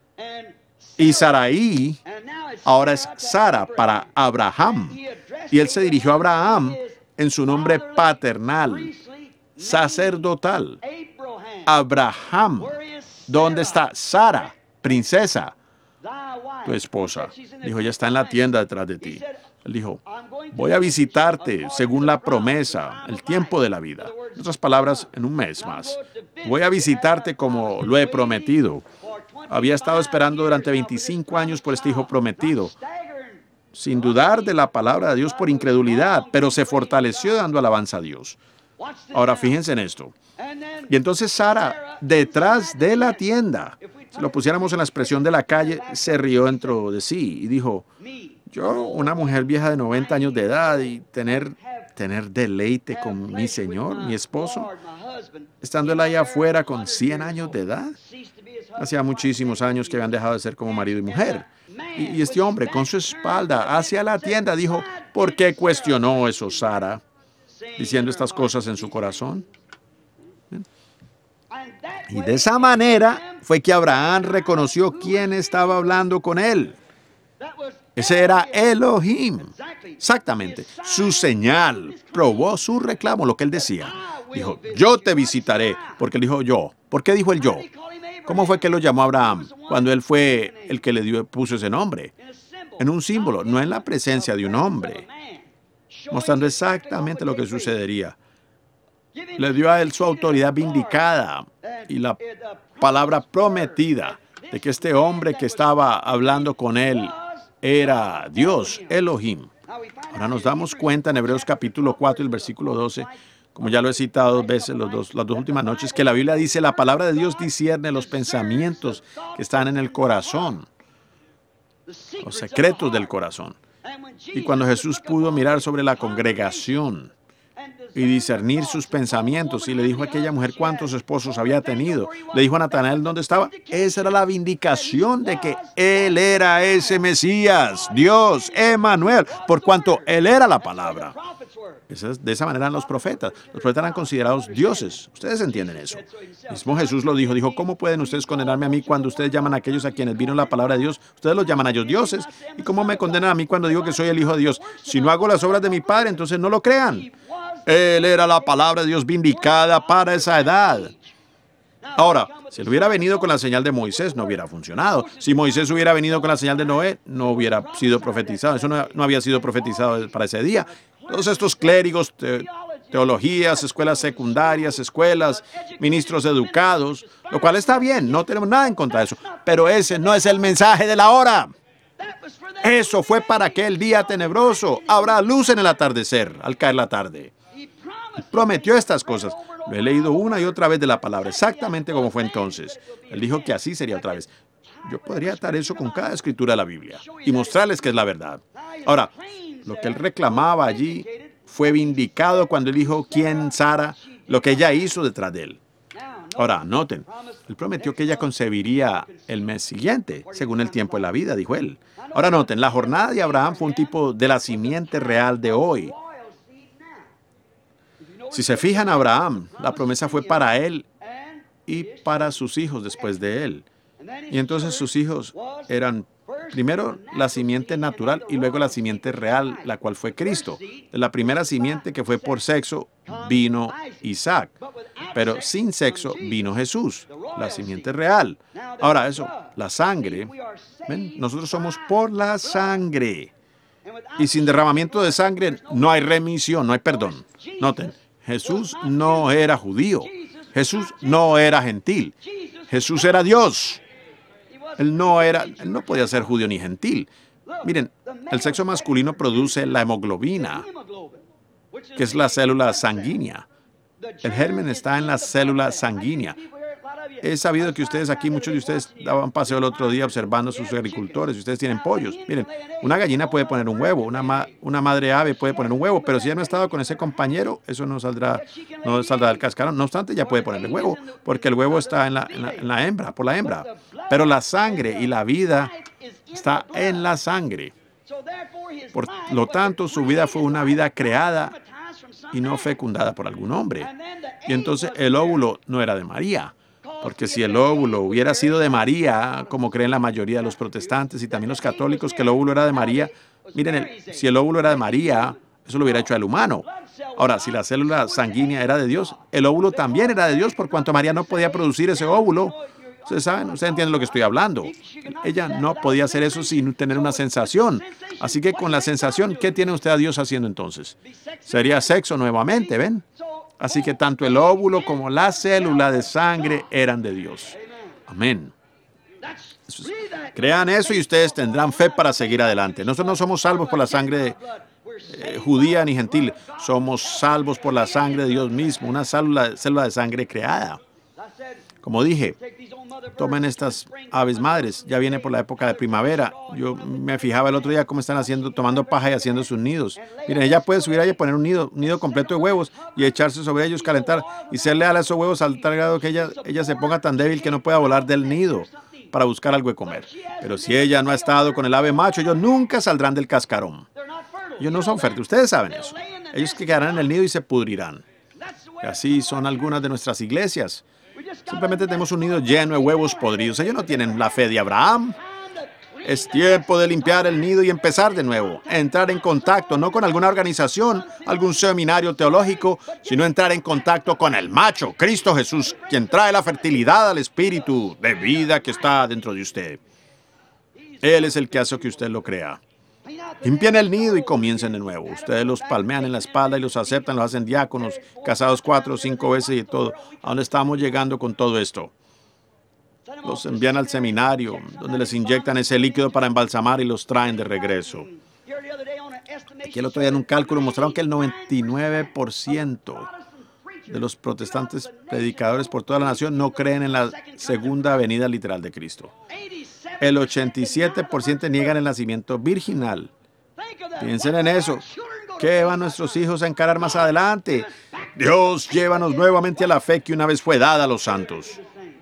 S1: Y Sarai ahora es Sara para Abraham. Y él se dirigió a Abraham en su nombre paternal, sacerdotal. Abraham, ¿dónde está Sara, princesa, tu esposa? Dijo, ella está en la tienda detrás de ti. Él dijo, voy a visitarte según la promesa, el tiempo de la vida. En otras palabras, en un mes más. Voy a visitarte como lo he prometido. Había estado esperando durante 25 años por este hijo prometido, sin dudar de la palabra de Dios por incredulidad, pero se fortaleció dando alabanza a Dios. Ahora fíjense en esto. Y entonces Sara, detrás de la tienda, Si lo pusiéramos en la expresión de la calle, se rió dentro de sí y dijo, yo, una mujer vieja de 90 años de edad y tener deleite con mi Señor, mi esposo, estando él allá afuera con 100 años de edad. Hacía muchísimos años que habían dejado de ser como marido y mujer. Y este hombre, con su espalda hacia la tienda, dijo, ¿por qué cuestionó eso Sara, diciendo estas cosas en su corazón? Y de esa manera fue que Abraham reconoció quién estaba hablando con él. Ese era Elohim. Exactamente. Su señal probó su reclamo, lo que él decía. Dijo, yo te visitaré, porque él dijo yo. ¿Por qué dijo el yo? ¿Cómo fue que lo llamó Abraham cuando él fue el que puso ese nombre? En un símbolo, no en la presencia de un hombre, mostrando exactamente lo que sucedería. Le dio a él su autoridad vindicada y la palabra prometida de que este hombre que estaba hablando con él era Dios, Elohim. Ahora nos damos cuenta en Hebreos capítulo 4, el versículo 12, como ya lo he citado 2 veces las dos últimas noches, que la Biblia dice, la palabra de Dios discierne los pensamientos que están en el corazón, los secretos del corazón. Y cuando Jesús pudo mirar sobre la congregación y discernir sus pensamientos, y le dijo a aquella mujer cuántos esposos había tenido, le dijo a Natanael dónde estaba, esa era la vindicación de que él era ese Mesías, Dios, Emmanuel, por cuanto él era la palabra. De esa manera eran los profetas. Los profetas eran considerados dioses. Ustedes entienden eso. Mismo Jesús lo dijo, ¿cómo pueden ustedes condenarme a mí cuando ustedes llaman a aquellos a quienes vino la palabra de Dios? Ustedes los llaman a ellos dioses. ¿Y cómo me condenan a mí cuando digo que soy el Hijo de Dios? Si no hago las obras de mi Padre, entonces no lo crean. Él era la palabra de Dios vindicada para esa edad. Ahora, si él hubiera venido con la señal de Moisés, no hubiera funcionado. Si Moisés hubiera venido con la señal de Noé, no hubiera sido profetizado. Eso no había sido profetizado para ese día. Todos estos clérigos, teologías, escuelas secundarias, escuelas, ministros educados, lo cual está bien, no tenemos nada en contra de eso. Pero ese no es el mensaje de la hora. Eso fue para aquel día tenebroso. Habrá luz en el atardecer, al caer la tarde. Prometió estas cosas. Lo he leído una y otra vez de la palabra, exactamente como fue entonces. Él dijo que así sería otra vez. Yo podría atar eso con cada escritura de la Biblia y mostrarles que es la verdad. Ahora, lo que él reclamaba allí fue vindicado cuando él dijo quién Sara, lo que ella hizo detrás de él. Ahora, noten, él prometió que ella concebiría el mes siguiente, según el tiempo de la vida, dijo él. Ahora noten, la jornada de Abraham fue un tipo de la simiente real de hoy. Si se fijan, Abraham, la promesa fue para él y para sus hijos después de él. Y entonces sus hijos eran primero la simiente natural y luego la simiente real, la cual fue Cristo. De la primera simiente que fue por sexo vino Isaac, pero sin sexo vino Jesús, la simiente real. Ahora eso, la sangre, ¿ven? Nosotros somos por la sangre. Y sin derramamiento de sangre no hay remisión, no hay perdón. Noten, Jesús no era judío. Jesús no era gentil. Jesús era Dios. Él no podía ser judío ni gentil. Miren, el sexo masculino produce la hemoglobina, que es la célula sanguínea. El germen está en la célula sanguínea. He sabido que ustedes aquí, muchos de ustedes daban paseo el otro día observando a sus agricultores y ustedes tienen pollos. Miren, una gallina puede poner un huevo, una madre ave puede poner un huevo, pero si ella no ha estado con ese compañero, eso no saldrá del cascarón. No obstante, ya puede ponerle huevo, porque el huevo está en la hembra, por la hembra. Pero la sangre y la vida está en la sangre. Por lo tanto, su vida fue una vida creada y no fecundada por algún hombre. Y entonces el óvulo no era de María. Porque si el óvulo hubiera sido de María, como creen la mayoría de los protestantes y también los católicos, que el óvulo era de María, miren, si el óvulo era de María, eso lo hubiera hecho el humano. Ahora, si la célula sanguínea era de Dios, el óvulo también era de Dios, por cuanto María no podía producir ese óvulo. Ustedes saben, ustedes entienden lo que estoy hablando. Ella no podía hacer eso sin tener una sensación. Así que con la sensación, ¿qué tiene usted a Dios haciendo entonces? Sería sexo nuevamente, ¿ven? Así que tanto el óvulo como la célula de sangre eran de Dios. Amén. Crean eso y ustedes tendrán fe para seguir adelante. Nosotros no somos salvos por la sangre judía ni gentil. Somos salvos por la sangre de Dios mismo, una célula de sangre creada. Como dije, tomen estas aves madres, ya viene por la época de primavera. Yo me fijaba el otro día cómo están haciendo, tomando paja y haciendo sus nidos. Miren, ella puede subir ahí y poner un nido completo de huevos y echarse sobre ellos, calentar y ser leal a esos huevos al tal grado que ella se ponga tan débil que no pueda volar del nido para buscar algo de comer. Pero si ella no ha estado con el ave macho, ellos nunca saldrán del cascarón. Ellos no son fértiles, ustedes saben eso. Ellos quedarán en el nido y se pudrirán. Y así son algunas de nuestras iglesias. Simplemente tenemos un nido lleno de huevos podridos. Ellos no tienen la fe de Abraham. Es tiempo de limpiar el nido y empezar de nuevo. Entrar en contacto, no con alguna organización, algún seminario teológico, sino entrar en contacto con el macho, Cristo Jesús, quien trae la fertilidad al espíritu de vida que está dentro de usted. Él es el que hace que usted lo crea. Limpien el nido y comiencen de nuevo. Ustedes los palmean en la espalda y los aceptan, los hacen diáconos, casados 4 o 5 veces y todo. ¿A dónde estamos llegando con todo esto? Los envían al seminario, donde les inyectan ese líquido para embalsamar y los traen de regreso. Aquí el otro día en un cálculo mostraron que el 99% de los protestantes predicadores por toda la nación no creen en la segunda venida literal de Cristo. El 87% niegan el nacimiento virginal. Piensen en eso. ¿Qué van nuestros hijos a encarar más adelante? Dios, llévanos nuevamente a la fe que una vez fue dada a los santos.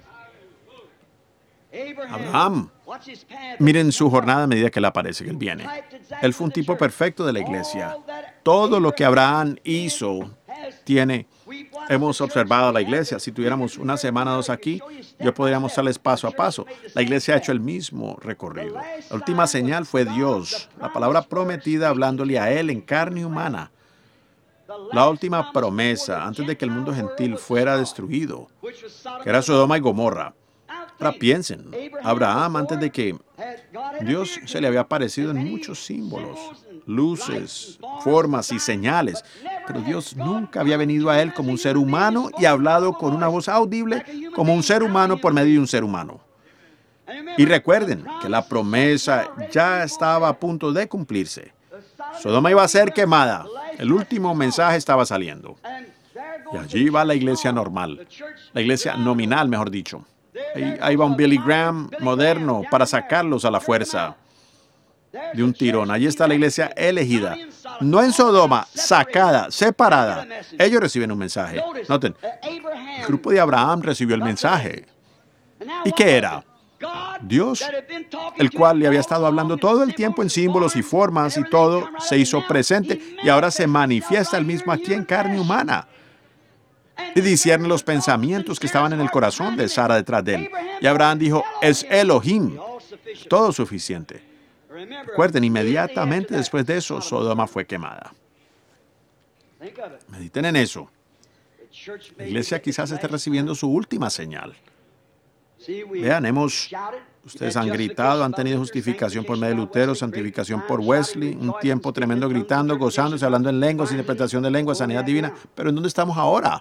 S1: Abraham, miren su jornada a medida que le aparece que él viene. Él fue un tipo perfecto de la iglesia. Todo lo que Abraham hizo hemos observado la iglesia. Si tuviéramos una semana o dos aquí, yo podría mostrarles paso a paso. La iglesia ha hecho el mismo recorrido. La última señal fue Dios, la palabra prometida hablándole a él en carne humana. La última promesa antes de que el mundo gentil fuera destruido, que era Sodoma y Gomorra. Ahora piensen, Abraham antes de que Dios se le había aparecido en muchos símbolos, luces, formas y señales, pero Dios nunca había venido a él como un ser humano y hablado con una voz audible como un ser humano por medio de un ser humano. Y recuerden que la promesa ya estaba a punto de cumplirse. Sodoma iba a ser quemada. El último mensaje estaba saliendo. Y allí va la iglesia normal, la iglesia nominal, mejor dicho. Ahí va un Billy Graham moderno para sacarlos a la fuerza de un tirón. Allí está la iglesia elegida. No en Sodoma, sacada, separada. Ellos reciben un mensaje. Noten, el grupo de Abraham recibió el mensaje. ¿Y qué era? Dios, el cual le había estado hablando todo el tiempo en símbolos y formas y todo, se hizo presente y ahora se manifiesta el mismo aquí en carne humana. Y discierne los pensamientos que estaban en el corazón de Sara detrás de él. Y Abraham dijo, es Elohim, todo suficiente. Recuerden, inmediatamente después de eso, Sodoma fue quemada. Mediten en eso. La iglesia quizás esté recibiendo su última señal. Vean, ustedes han gritado, han tenido justificación por medio de Lutero, santificación por Wesley, un tiempo tremendo gritando, gozándose, hablando en lenguas, interpretación de lenguas, sanidad divina. Pero ¿en dónde estamos ahora?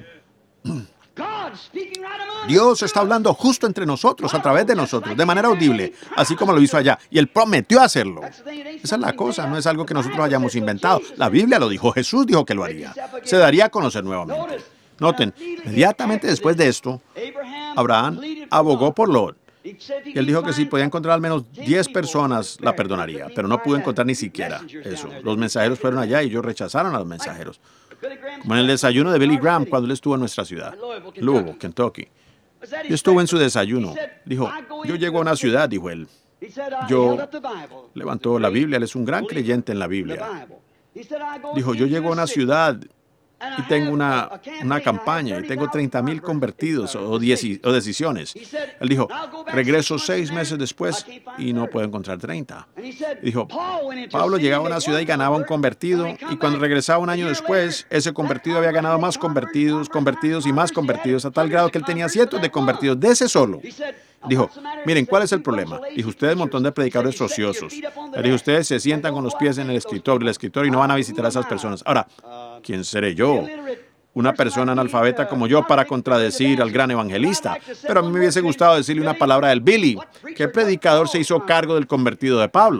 S1: Dios está hablando justo entre nosotros, a través de nosotros, de manera audible, así como lo hizo allá. Y Él prometió hacerlo. Esa es la cosa, no es algo que nosotros hayamos inventado. La Biblia lo dijo, Jesús dijo que lo haría. Se daría a conocer nuevamente. Noten, inmediatamente después de esto, Abraham abogó por Lot. Y él dijo que si podía encontrar al menos 10 personas, la perdonaría, pero no pudo encontrar ni siquiera eso. Los mensajeros fueron allá y ellos rechazaron a los mensajeros. Como en el desayuno de Billy Graham cuando él estuvo en nuestra ciudad, Louisville, Kentucky. Yo estuve en su desayuno. Dijo, yo llego a una ciudad, dijo él. Yo levantó la Biblia, él es un gran creyente en la Biblia. Dijo, yo llego a una ciudad y tengo una campaña y tengo 30,000 convertidos o decisiones. Él dijo, regreso 6 meses después y no puedo encontrar 30. Dijo, Pablo llegaba a una ciudad y ganaba un convertido y cuando regresaba un año después, ese convertido había ganado más convertidos y más convertidos a tal grado que él tenía cientos de convertidos de ese solo. Dijo, miren, ¿cuál es el problema? Dijo, ustedes un montón de predicadores ociosos. Dijo, ustedes se sientan con los pies en el escritorio y no van a visitar a esas personas. Ahora, ¿quién seré yo? Una persona analfabeta como yo para contradecir al gran evangelista. Pero a mí me hubiese gustado decirle una palabra del Billy. ¿Qué predicador se hizo cargo del convertido de Pablo?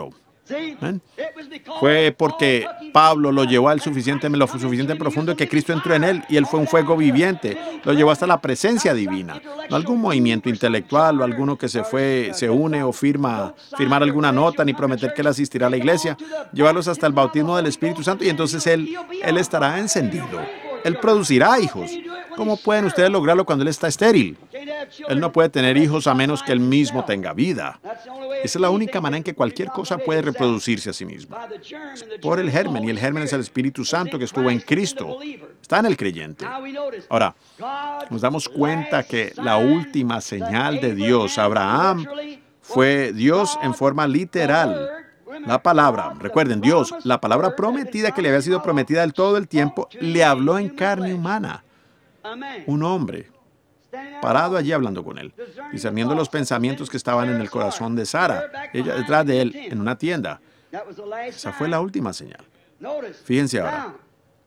S1: ¿Ven? Fue porque Pablo lo llevó lo suficiente profundo que Cristo entró en él y él fue un fuego viviente. Lo llevó hasta la presencia divina. No algún movimiento intelectual o alguno que se une o firmar alguna nota ni prometer que él asistirá a la iglesia. Llevarlos hasta el bautismo del Espíritu Santo y entonces él estará encendido. Él producirá hijos. ¿Cómo pueden ustedes lograrlo cuando él está estéril? Él no puede tener hijos a menos que él mismo tenga vida. Esa es la única manera en que cualquier cosa puede reproducirse a sí misma. Es por el germen, y el germen es el Espíritu Santo que estuvo en Cristo. Está en el creyente. Ahora, nos damos cuenta que la última señal de Dios a Abraham fue Dios en forma literal. La palabra, recuerden, Dios, la palabra prometida que le había sido prometida del todo el tiempo, le habló en carne humana. Un hombre parado allí hablando con él, discerniendo los pensamientos que estaban en el corazón de Sara, ella detrás de él, en una tienda. Esa fue la última señal. Fíjense ahora.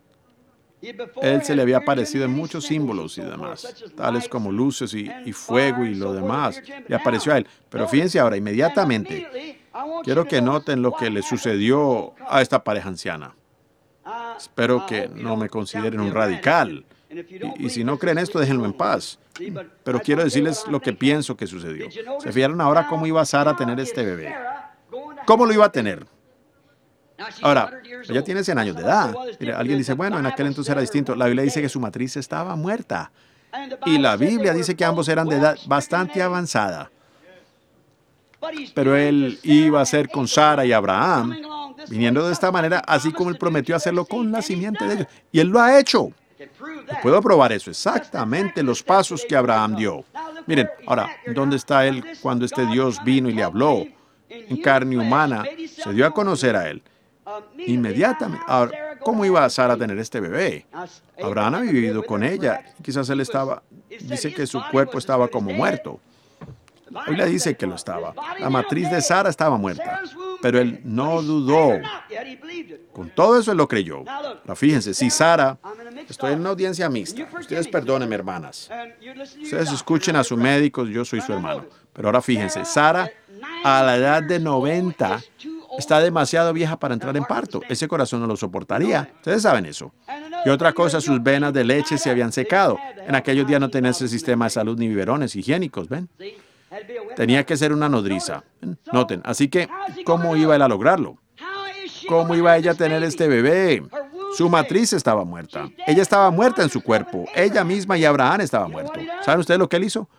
S1: Él se le había aparecido en muchos símbolos y demás, tales como luces y fuego y lo demás. Le apareció a él. Pero fíjense ahora, inmediatamente, quiero que noten lo que le sucedió a esta pareja anciana. Espero que no me consideren un radical. Y si no creen esto, déjenlo en paz. Pero quiero decirles lo que pienso que sucedió. ¿Se fijaron ahora cómo iba Sara a tener este bebé? ¿Cómo lo iba a tener? Ahora, ella tiene 100 años de edad. Mire, alguien dice, bueno, en aquel entonces era distinto. La Biblia dice que su matriz estaba muerta. Y la Biblia dice que ambos eran de edad bastante avanzada. Pero él iba a ser con Sara y Abraham, viniendo de esta manera, así como él prometió hacerlo con la simiente de ellos. Y él lo ha hecho. Puedo probar eso, exactamente los pasos que Abraham dio. Miren, ahora, ¿dónde está él cuando este Dios vino y le habló en carne humana? Se dio a conocer a él. Inmediatamente. Ahora, ¿cómo iba Sara a tener este bebé? Abraham ha vivido con ella. Quizás él dice que su cuerpo estaba como muerto. Hoy le dice que lo estaba. La matriz de Sara estaba muerta, pero él no dudó. Con todo eso él lo creyó. Ahora fíjense, si Sara, estoy en una audiencia mixta. Ustedes perdónenme, hermanas. Ustedes escuchen a su médico, yo soy su hermano. Pero ahora fíjense, Sara, a la edad de 90, está demasiado vieja para entrar en parto. Ese corazón no lo soportaría. Ustedes saben eso. Y otra cosa, sus venas de leche se habían secado. En aquellos días no tenía ese sistema de salud ni biberones higiénicos, ¿ven? Tenía que ser una nodriza. Noten, así que, ¿cómo iba él a lograrlo? ¿Cómo iba ella a tener este bebé? Su matriz estaba muerta. Ella estaba muerta en su cuerpo. Ella misma y Abraham estaba muerto. ¿Saben ustedes lo que él hizo?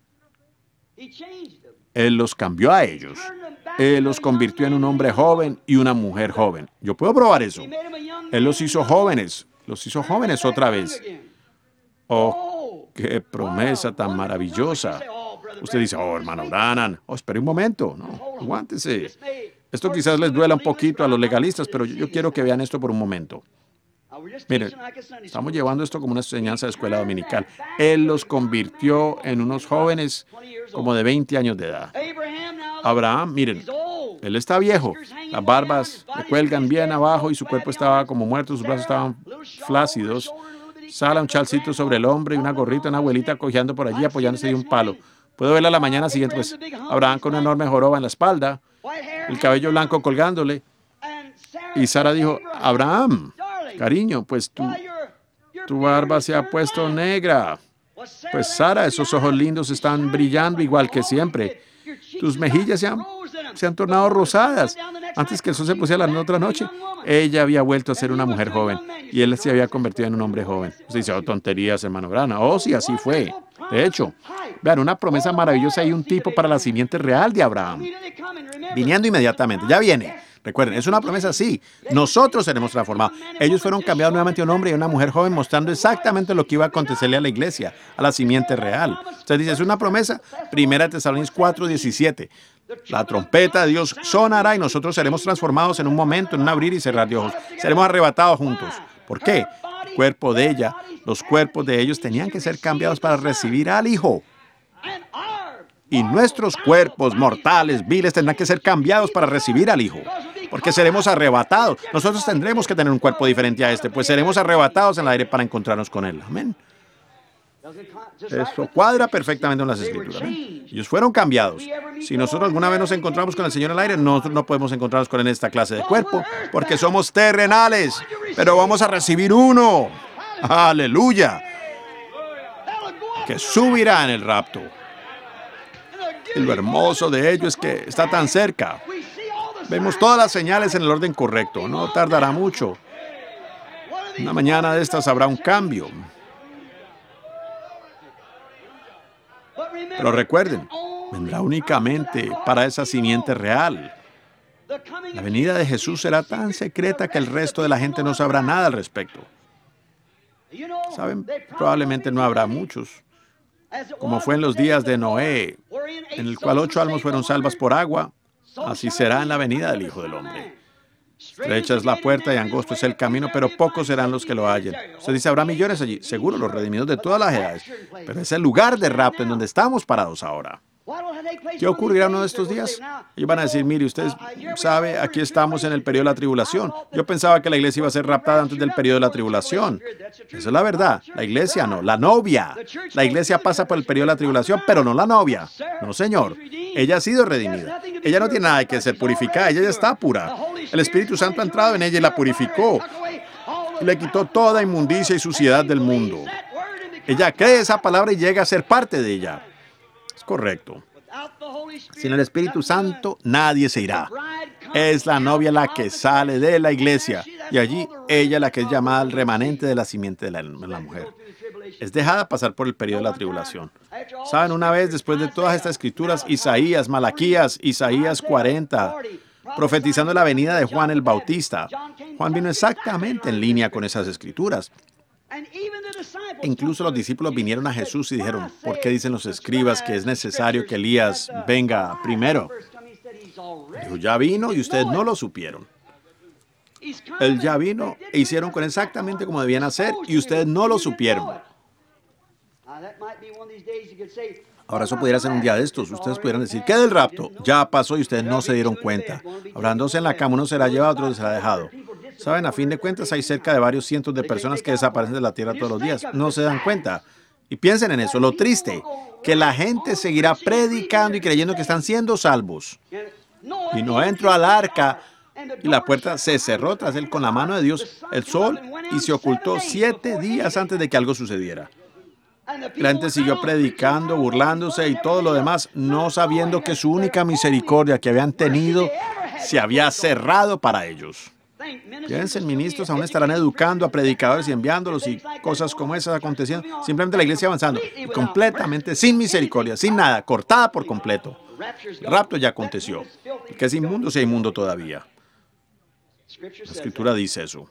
S1: Él los cambió a ellos. Él los convirtió en un hombre joven y una mujer joven. Yo puedo probar eso. Él los hizo jóvenes. Los hizo jóvenes otra vez. Oh, qué promesa tan maravillosa. Usted dice, oh, hermano Branham, espere un momento. No, aguántese. Esto quizás les duela un poquito a los legalistas, pero yo quiero que vean esto por un momento. Miren, estamos llevando esto como una enseñanza de escuela dominical. Él los convirtió en unos jóvenes como de 20 años de edad. Abraham, miren, él está viejo. Las barbas le cuelgan bien abajo y su cuerpo estaba como muerto, sus brazos estaban flácidos. Sala un chalcito sobre el hombro y una gorrita, una abuelita cojeando por allí apoyándose de un palo. Puedo verla la mañana siguiente, pues Abraham con una enorme joroba en la espalda, el cabello blanco colgándole. Y Sara dijo, Abraham, cariño, pues tu barba se ha puesto negra. Pues Sara, esos ojos lindos están brillando igual que siempre. Tus mejillas se han tornado rosadas. Antes que el sol se pusiera la otra noche, ella había vuelto a ser una mujer joven y él se había convertido en un hombre joven. Usted dice, oh, tonterías, hermano Branham. Oh, sí, así fue. De hecho, vean, una promesa maravillosa y un tipo para la simiente real de Abraham. Viniendo inmediatamente, ya viene. Recuerden, es una promesa, sí. Nosotros seremos transformados. Ellos fueron cambiados nuevamente a un hombre y a una mujer joven, mostrando exactamente lo que iba a acontecerle a la iglesia, a la simiente real. Usted dice, ¿es una promesa? 1 Tesalonicenses 4:17. La trompeta de Dios sonará y nosotros seremos transformados en un momento, en un abrir y cerrar de ojos. Seremos arrebatados juntos. ¿Por qué? El cuerpo de ella, los cuerpos de ellos tenían que ser cambiados para recibir al Hijo. Y nuestros cuerpos mortales, viles, tendrán que ser cambiados para recibir al Hijo. Porque seremos arrebatados. Nosotros tendremos que tener un cuerpo diferente a este, pues seremos arrebatados en el aire para encontrarnos con Él. Amén. Eso cuadra perfectamente con las Escrituras. ¿Ven? Ellos fueron cambiados. Si nosotros alguna vez nos encontramos con el Señor en el aire, nosotros no podemos encontrarnos con Él en esta clase de cuerpo, porque somos terrenales, pero vamos a recibir uno. Aleluya. Que subirá en el rapto. Y lo hermoso de ello es que está tan cerca. Vemos todas las señales en el orden correcto. No tardará mucho. Una mañana de estas habrá un cambio. Pero recuerden, vendrá únicamente para esa simiente real. La venida de Jesús será tan secreta que el resto de la gente no sabrá nada al respecto. ¿Saben? Probablemente no habrá muchos. Como fue en los días de Noé, en el cual 8 almas fueron salvas por agua, así será en la venida del Hijo del Hombre. Estrecha es la puerta y angosto es el camino, pero pocos serán los que lo hallen. Usted dice, habrá millones allí. Seguro, los redimidos de todas las edades. Pero es el lugar de rapto en donde estamos parados ahora. ¿Qué ocurrirá uno de estos días? Ellos van a decir, mire, usted sabe, aquí estamos en el periodo de la tribulación. Yo pensaba que la iglesia iba a ser raptada antes del periodo de la tribulación. Esa es la verdad. La iglesia no, la novia. La iglesia pasa por el periodo de la tribulación, pero no la novia. No, señor. Ella ha sido redimida. Ella no tiene nada que ser purificada. Ella ya está pura. El Espíritu Santo ha entrado en ella y la purificó. Y le quitó toda inmundicia y suciedad del mundo. Ella cree esa palabra y llega a ser parte de ella. Es correcto. Sin el Espíritu Santo, nadie se irá. Es la novia la que sale de la iglesia. Y allí, ella la que es llamada el remanente de la simiente de la mujer. Es dejada pasar por el periodo de la tribulación. Saben, una vez después de todas estas escrituras, Isaías, Malaquías, Isaías 40, profetizando la venida de Juan el Bautista. Juan vino exactamente en línea con esas escrituras. Incluso los discípulos vinieron a Jesús y dijeron, ¿por qué dicen los escribas que es necesario que Elías venga primero? Dijo, ya vino y ustedes no lo supieron. Él ya vino e hicieron con exactamente como debían hacer y ustedes no lo supieron. Ahora eso pudiera ser un día de estos. Ustedes pudieran decir, ¿qué del rapto? Ya pasó y ustedes no se dieron cuenta. Hablándose en la cama, uno será llevado, otro será dejado. Saben, a fin de cuentas hay cerca de varios cientos de personas que desaparecen de la tierra todos los días. No se dan cuenta. Y piensen en eso, lo triste, que la gente seguirá predicando y creyendo que están siendo salvos. Y no entró al arca y la puerta se cerró tras él con la mano de Dios, el sol, y se ocultó 7 días antes de que algo sucediera. La gente siguió predicando, burlándose y todo lo demás, no sabiendo que su única misericordia que habían tenido se había cerrado para ellos. Piensen, ministros aún estarán educando a predicadores y enviándolos y cosas como esas aconteciendo. Simplemente la iglesia avanzando, completamente sin misericordia, sin nada, cortada por completo. El rapto ya aconteció. El que es inmundo sea inmundo todavía. La Escritura dice eso.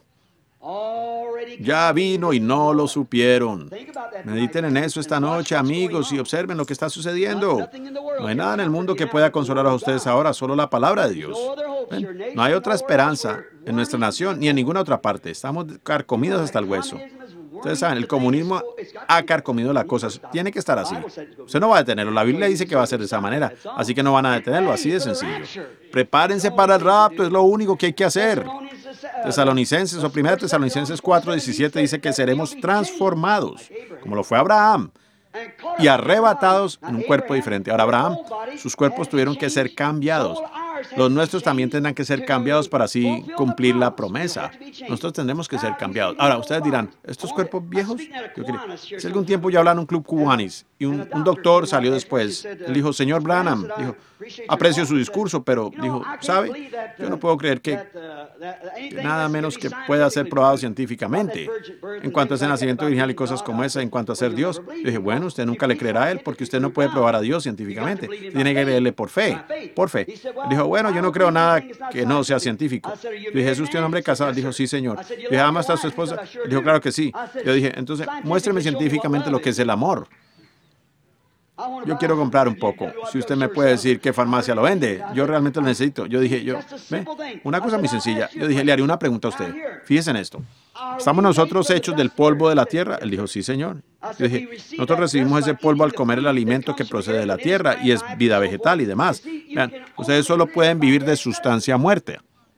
S1: Ya vino y no lo supieron. Mediten en eso esta noche, amigos, y observen lo que está sucediendo. No hay nada en el mundo que pueda consolar a ustedes ahora, solo la palabra de Dios. ¿Ven? No hay otra esperanza en nuestra nación ni en ninguna otra parte. Estamos carcomidos hasta el hueso. Ustedes saben, el comunismo ha carcomido la cosa. Tiene que estar así. Usted no va a detenerlo. La Biblia dice que va a ser de esa manera. Así que no van a detenerlo. Así de sencillo. Prepárense para el rapto. Es lo único que hay que hacer. Tesalonicenses o 1 Tesalonicenses 4:17 dice que seremos transformados, como lo fue Abraham, y arrebatados en un cuerpo diferente. Ahora Abraham, sus cuerpos tuvieron que ser cambiados. Los nuestros también tendrán que ser cambiados para así cumplir la promesa. Nosotros tendremos que ser cambiados. Ahora, ustedes dirán, ¿estos cuerpos viejos? Hace algún tiempo yo hablaba en un club cubanis y un doctor salió después. Él dijo, señor Branham, dijo, aprecio su discurso, pero dijo, ¿sabe? Yo no puedo creer que nada menos que pueda ser probado científicamente. En cuanto a ese nacimiento virginal y cosas como esa, en cuanto a ser Dios. Yo dije, bueno, usted nunca le creerá a él porque usted no puede probar a Dios científicamente. Tiene que creerle por fe. Por fe. Dijo, bueno, yo no creo nada que no sea científico. Yo dije, ¿es usted un hombre casado? Dijo, sí, señor. Yo dije, ¿ama a su esposa? Dijo, claro que sí. Yo dije, entonces, muéstreme científicamente lo que es el amor. Yo quiero comprar un poco. Si usted me puede decir qué farmacia lo vende, yo realmente lo necesito. Yo dije, ve, una cosa muy sencilla. Yo dije, le haré una pregunta a usted. Fíjese en esto. ¿Estamos nosotros hechos del polvo de la tierra? Él dijo, sí, señor. Yo dije, nosotros recibimos ese polvo al comer el alimento que procede de la tierra y es vida vegetal y demás. Vean, ustedes solo pueden vivir de sustancia muerta.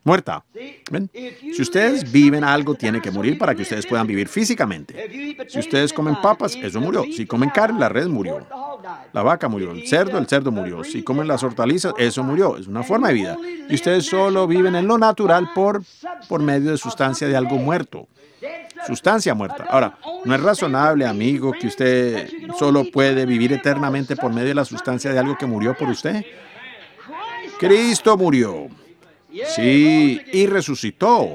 S1: muerta. ¿Ven? Si ustedes viven, algo tiene que morir para que ustedes puedan vivir físicamente. Si ustedes comen papas, eso murió. Si comen carne, la red murió. La vaca murió. El cerdo murió. Si comen las hortalizas, eso murió. Es una forma de vida. Y ustedes solo viven en lo natural por medio de sustancia de algo muerto. Sustancia muerta. Ahora, ¿no es razonable, amigo, que usted solo puede vivir eternamente por medio de la sustancia de algo que murió por usted? Cristo murió. Sí, y resucitó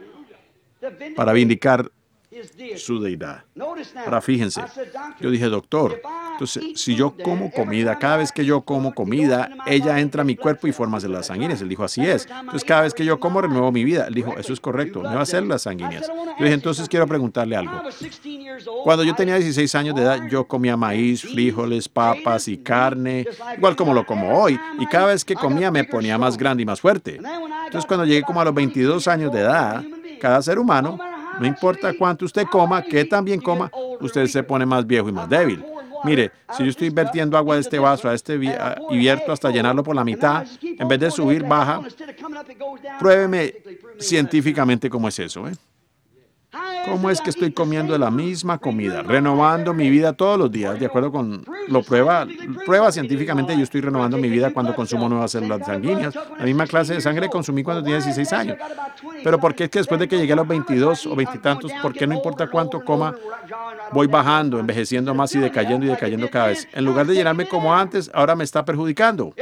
S1: para vindicar su deidad. Ahora fíjense, yo dije, doctor, entonces si yo como comida, cada vez que yo como comida, ella entra a mi cuerpo y forma células sanguíneas. Él dijo, así es. Entonces cada vez que yo como, renuevo mi vida. Él dijo, eso es correcto, nuevas células sanguíneas. Yo dije, entonces quiero preguntarle algo. Cuando yo tenía 16 años de edad, yo comía maíz, frijoles, papas y carne, igual como lo como hoy. Y cada vez que comía me ponía más grande y más fuerte. Entonces cuando llegué como a los 22 años de edad, cada ser humano, no importa cuánto usted coma, qué tan bien coma, usted se pone más viejo y más débil. Mire, si yo estoy vertiendo agua de este vaso a este y vierto hasta llenarlo por la mitad, en vez de subir, baja, pruébeme científicamente cómo es eso, ¿eh? ¿Cómo es que estoy comiendo la misma comida, renovando mi vida todos los días? De acuerdo con lo prueba científicamente, yo estoy renovando mi vida cuando consumo nuevas células sanguíneas. La misma clase de sangre consumí cuando tenía 16 años. Pero ¿por qué es que después de que llegué a los 22 o 20 y tantos, por qué no importa cuánto coma, voy bajando, envejeciendo más y decayendo cada vez? En lugar de llenarme como antes, ahora me está perjudicando.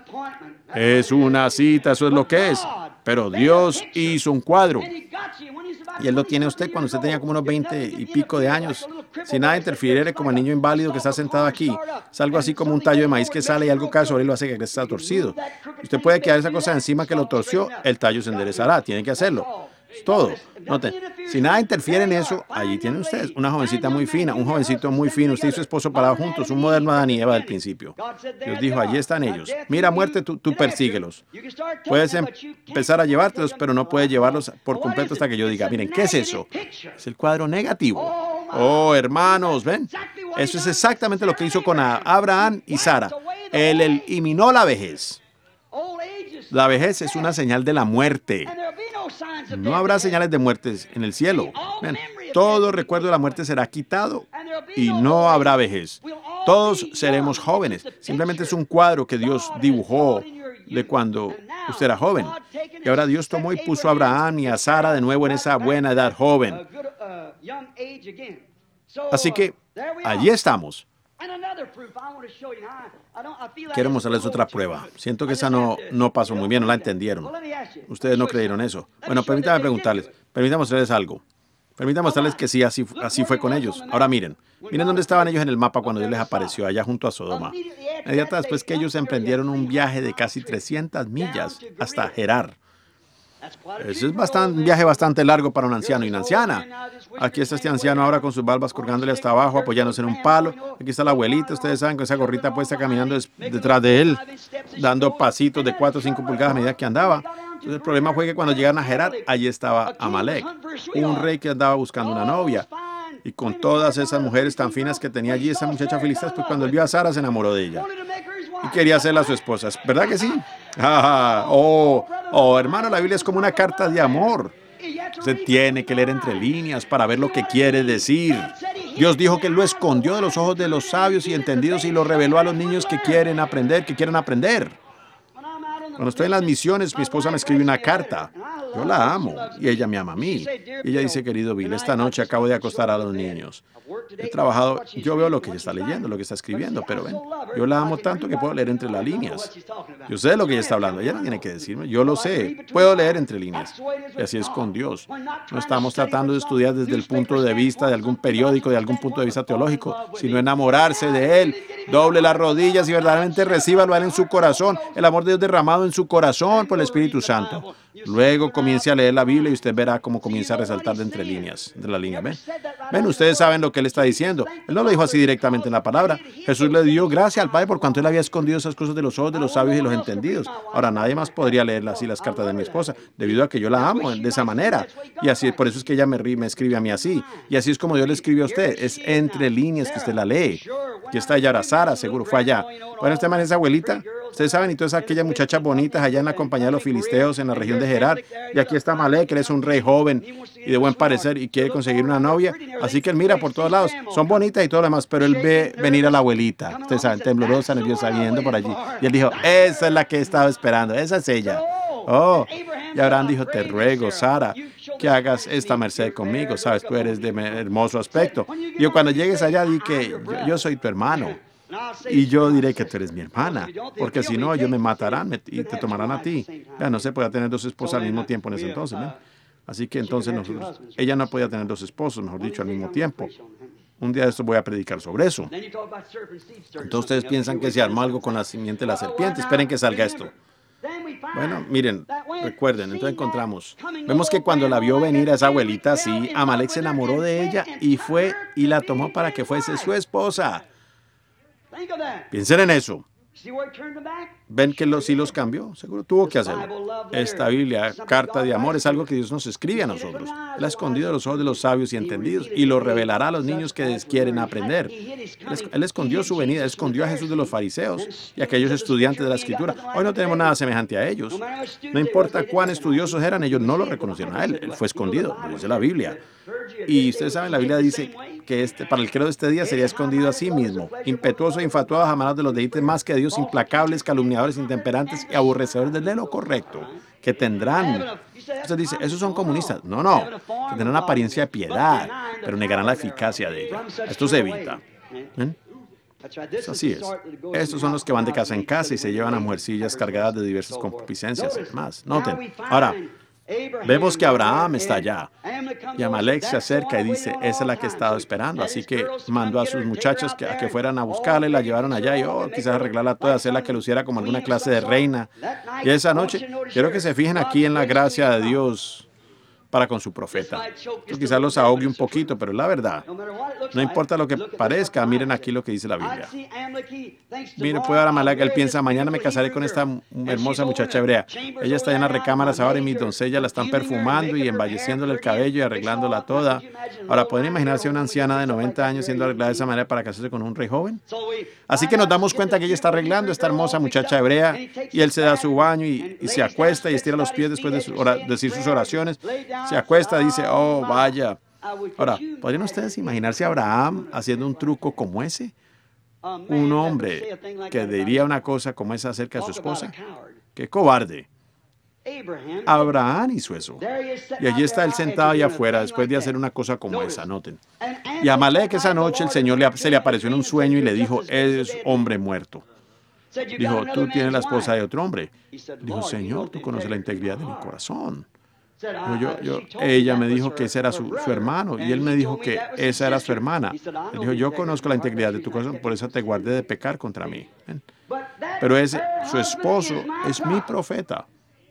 S1: Es una cita, eso es lo que es. Pero Dios hizo un cuadro. Y Él lo tiene usted cuando usted tenía como unos 20 y pico de años. Si nada interfiere como el niño inválido que está sentado aquí. Es algo así como un tallo de maíz que sale y algo cae sobre él y lo hace que está torcido. Usted puede quedar esa cosa encima que lo torció, el tallo se enderezará. Tiene que hacerlo. Es todo. Noten, si nada interfiere en eso, allí tienen ustedes una jovencita muy fina, un jovencito muy fino, usted y su esposo parados juntos, un moderno Adán y Eva del principio. Dios dijo, allí están ellos. Mira, muerte, tú persíguelos. Puedes empezar a llevártelos, pero no puedes llevarlos por completo hasta que yo diga, miren, ¿qué es eso? Es el cuadro negativo. Oh, hermanos, ¿ven? Eso es exactamente lo que hizo con Abraham y Sara. Él eliminó la vejez. La vejez es una señal de la muerte. No habrá señales de muerte en el cielo. Ven, todo recuerdo de la muerte será quitado y no habrá vejez. Todos seremos jóvenes. Simplemente es un cuadro que Dios dibujó de cuando usted era joven. Y ahora Dios tomó y puso a Abraham y a Sara de nuevo en esa buena edad joven. Así que allí estamos. Quiero mostrarles otra prueba. Siento que esa no pasó muy bien, no la entendieron. Ustedes no creyeron eso. Bueno, permítame preguntarles, permítame mostrarles algo. Permítame mostrarles que sí, así fue con ellos. Ahora miren dónde estaban ellos en el mapa cuando Dios les apareció, allá junto a Sodoma. Inmediatamente después que ellos emprendieron un viaje de casi 300 millas hasta Gerar. Ese es un viaje bastante largo para un anciano y una anciana. Aquí está este anciano ahora con sus barbas colgándole hasta abajo, apoyándose en un palo. Aquí está la abuelita, ustedes saben, con esa gorrita puesta caminando detrás de él, dando pasitos de 4 o 5 pulgadas a medida que andaba. Entonces el problema fue que cuando llegaron a Gerar, allí estaba Amalek, un rey que andaba buscando una novia. Y con todas esas mujeres tan finas que tenía allí, esa muchacha filista, pues cuando él vio a Sara se enamoró de ella. Y quería hacerla su esposa. ¿Verdad que sí? Hermano, la Biblia es como una carta de amor. Usted tiene que leer entre líneas para ver lo que quiere decir. Dios dijo que Él lo escondió de los ojos de los sabios y entendidos y lo reveló a los niños que quieren aprender, Cuando estoy en las misiones, mi esposa me escribe una carta. Yo la amo y ella me ama a mí. Y ella dice, querido Bill, esta noche acabo de acostar a los niños. He trabajado, yo veo lo que ella está leyendo, lo que está escribiendo, pero ven, yo la amo tanto que puedo leer entre las líneas. Yo sé de lo que ella está hablando, ella no tiene que decirme, yo lo sé, puedo leer entre líneas. Y así es con Dios. No estamos tratando de estudiar desde el punto de vista de algún periódico, de algún punto de vista teológico, sino enamorarse de Él. Doble las rodillas y verdaderamente recíbalo a Él en su corazón, el amor de Dios derramado en su corazón por el Espíritu Santo. Luego comience a leer la Biblia y usted verá cómo comienza a resaltar de entre líneas, de la línea. Ven, ustedes saben lo que Él está diciendo. Él no lo dijo así directamente en la palabra. Jesús le dio gracias al Padre por cuanto Él había escondido esas cosas de los ojos de los sabios y los entendidos. Ahora, nadie más podría leer así las cartas de mi esposa, debido a que yo la amo de esa manera. Y así, por eso es que ella me escribe a mí así. Y así es como Dios le escribe a usted. Es entre líneas que usted la lee. Aquí está ella ahora, Sara, seguro, fue allá. Bueno, este man es abuelita. Ustedes saben, y todas aquellas muchachas bonitas allá en la compañía de los filisteos en la región de Gerar. Y aquí está Amalek, que él es un rey joven y de buen parecer y quiere conseguir una novia. Así que él mira por todos lados. Son bonitas y todo lo demás, pero él ve venir a la abuelita. Ustedes saben, temblorosa, nerviosa, viendo por allí. Y él dijo, esa es la que he estado esperando, esa es ella. Oh, y Abraham dijo, te ruego, Sara, que hagas esta merced conmigo. Sabes, tú eres de hermoso aspecto. Y yo cuando llegues allá, di que yo soy tu hermano. Y yo diré que tú eres mi hermana, porque si no, ellos me matarán y te tomarán a ti. Ya no se podía tener dos esposas al mismo tiempo en ese entonces. ¿Ven? Así que entonces ella no podía tener dos esposos, mejor dicho, al mismo tiempo. Un día de esto voy a predicar sobre eso. Entonces ustedes piensan que se armó algo con la simiente de la serpiente. Esperen que salga esto. Bueno, miren, recuerden, entonces vemos que cuando la vio venir a esa abuelita así, Amalek se enamoró de ella y fue y la tomó para que fuese su esposa. Piensen en eso. ¿Ven que sí los cambió? Seguro tuvo que hacerlo. Esta Biblia, carta de amor, es algo que Dios nos escribe a nosotros. Él ha escondido a los ojos de los sabios y entendidos y lo revelará a los niños que quieren aprender. Él escondió su venida, escondió a Jesús de los fariseos y aquellos estudiantes de la Escritura. Hoy no tenemos nada semejante a ellos. No importa cuán estudiosos eran, ellos no lo reconocieron a él. Él fue escondido, lo dice la Biblia. Y ustedes saben, la Biblia dice que para el creo de este día sería escondido a sí mismo, impetuoso e infatuado, amados de los deleites más que de Dios, implacables, calumniadores, intemperantes y aborrecedores de lo correcto, que tendrán. Usted dice, esos son comunistas. No, que tendrán apariencia de piedad, pero negarán la eficacia de ella. Esto se evita. ¿Ven? Así es. Estos son los que van de casa en casa y se llevan a mujercillas cargadas de diversas concupiscencias y demás. Noten. Ahora, vemos que Abraham está allá y Amalek se acerca y dice, esa es la que he estado esperando. Así que mandó a sus muchachos a que fueran a buscarla y la llevaron allá y quizás arreglarla toda, hacerla que luciera como alguna clase de reina. Y esa noche, quiero que se fijen aquí en la gracia de Dios para con su profeta. Esto quizás los ahogue un poquito, pero la verdad, no importa lo que parezca, miren aquí lo que dice la Biblia. Mire, puede dar Amalek, él piensa, mañana me casaré con esta hermosa muchacha hebrea. Ella está en las recámaras ahora y mis doncellas la están perfumando y embelleciéndole el cabello y arreglándola toda. Ahora, ¿pueden imaginarse una anciana de 90 años siendo arreglada de esa manera para casarse con un rey joven? Así que nos damos cuenta que ella está arreglando a esta hermosa muchacha hebrea y él se da su baño y se acuesta y estira los pies después de decir sus oraciones. Se acuesta y dice, oh, vaya. Ahora, ¿podrían ustedes imaginarse a Abraham haciendo un truco como ese? Un hombre que diría una cosa como esa acerca de su esposa. ¡Qué cobarde! Abraham hizo eso. Y allí está él sentado allá afuera después de hacer una cosa como esa, noten. Y a Amalek esa noche el Señor se le apareció en un sueño y le dijo, eres hombre muerto. Dijo, tú tienes la esposa de otro hombre. Dijo, Señor, tú conoces la integridad de mi corazón. Ella me dijo que ese era su hermano y él me dijo que esa era su hermana. Él dijo, yo conozco la integridad de tu corazón, por eso te guardé de pecar contra mí. Pero su esposo es mi profeta.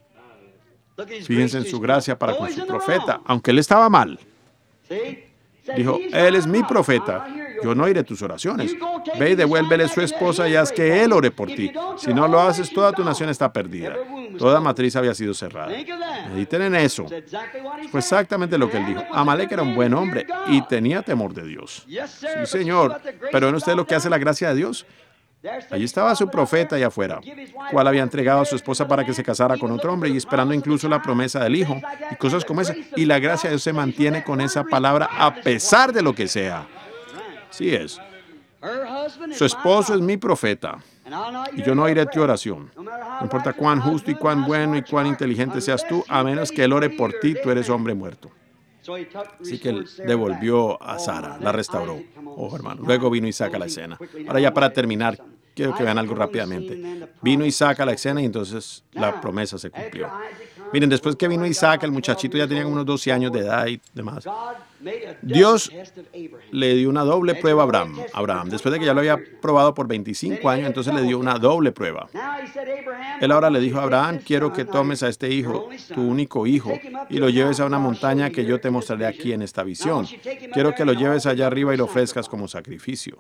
S1: Fíjense en su gracia para con su profeta, aunque él estaba mal. Dijo, él es mi profeta, yo no oiré tus oraciones. Ve y devuélvele su esposa y haz que él ore por ti. Si no lo haces, toda tu nación está perdida. Toda matriz había sido cerrada. Mediten en eso. Fue exactamente lo que él dijo. Amalek era un buen hombre y tenía temor de Dios. Sí, Señor. Pero ¿ven ustedes lo que hace la gracia de Dios? Allí estaba su profeta allá afuera, cual había entregado a su esposa para que se casara con otro hombre y esperando incluso la promesa del hijo y cosas como esa. Y la gracia de Dios se mantiene con esa palabra a pesar de lo que sea. Sí es. Su esposo es mi profeta y yo no oiré tu oración. No importa cuán justo y cuán bueno y cuán inteligente seas tú, a menos que él ore por ti, tú eres hombre muerto. Así que él devolvió a Sara, la restauró. Oh, hermano. Luego vino Isaac a la escena. Ahora ya para terminar, quiero que vean algo rápidamente. Vino Isaac a la escena y entonces la promesa se cumplió. Miren, después que vino Isaac, el muchachito ya tenía unos 12 años de edad y demás. Dios le dio una doble prueba a Abraham. Después de que ya lo había probado por 25 años, entonces le dio una doble prueba. Él ahora le dijo a Abraham, quiero que tomes a este hijo, tu único hijo, y lo lleves a una montaña que yo te mostraré aquí en esta visión. Quiero que lo lleves allá arriba y lo ofrezcas como sacrificio.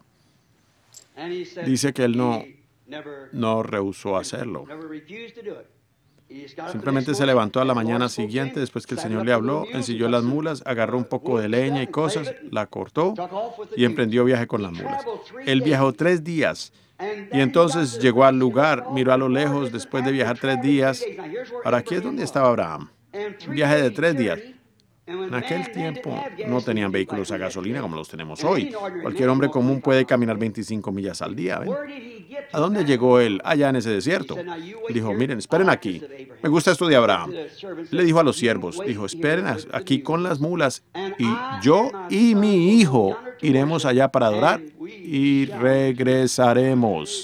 S1: Dice que él no rehusó hacerlo. Simplemente se levantó a la mañana siguiente, después que el Señor le habló, ensilló las mulas, agarró un poco de leña y cosas, la cortó y emprendió viaje con las mulas. Él viajó 3 días y entonces llegó al lugar, miró a lo lejos, después de viajar 3 días. Ahora, aquí es donde estaba Abraham. Un viaje de 3 días. En aquel tiempo no tenían vehículos a gasolina como los tenemos hoy. Cualquier hombre común puede caminar 25 millas al día. ¿Ven? ¿A dónde llegó él? Allá en ese desierto. Dijo, miren, esperen aquí. Me gusta esto de Abraham. Le dijo a los siervos, dijo, esperen aquí con las mulas y yo y mi hijo iremos allá para adorar y regresaremos.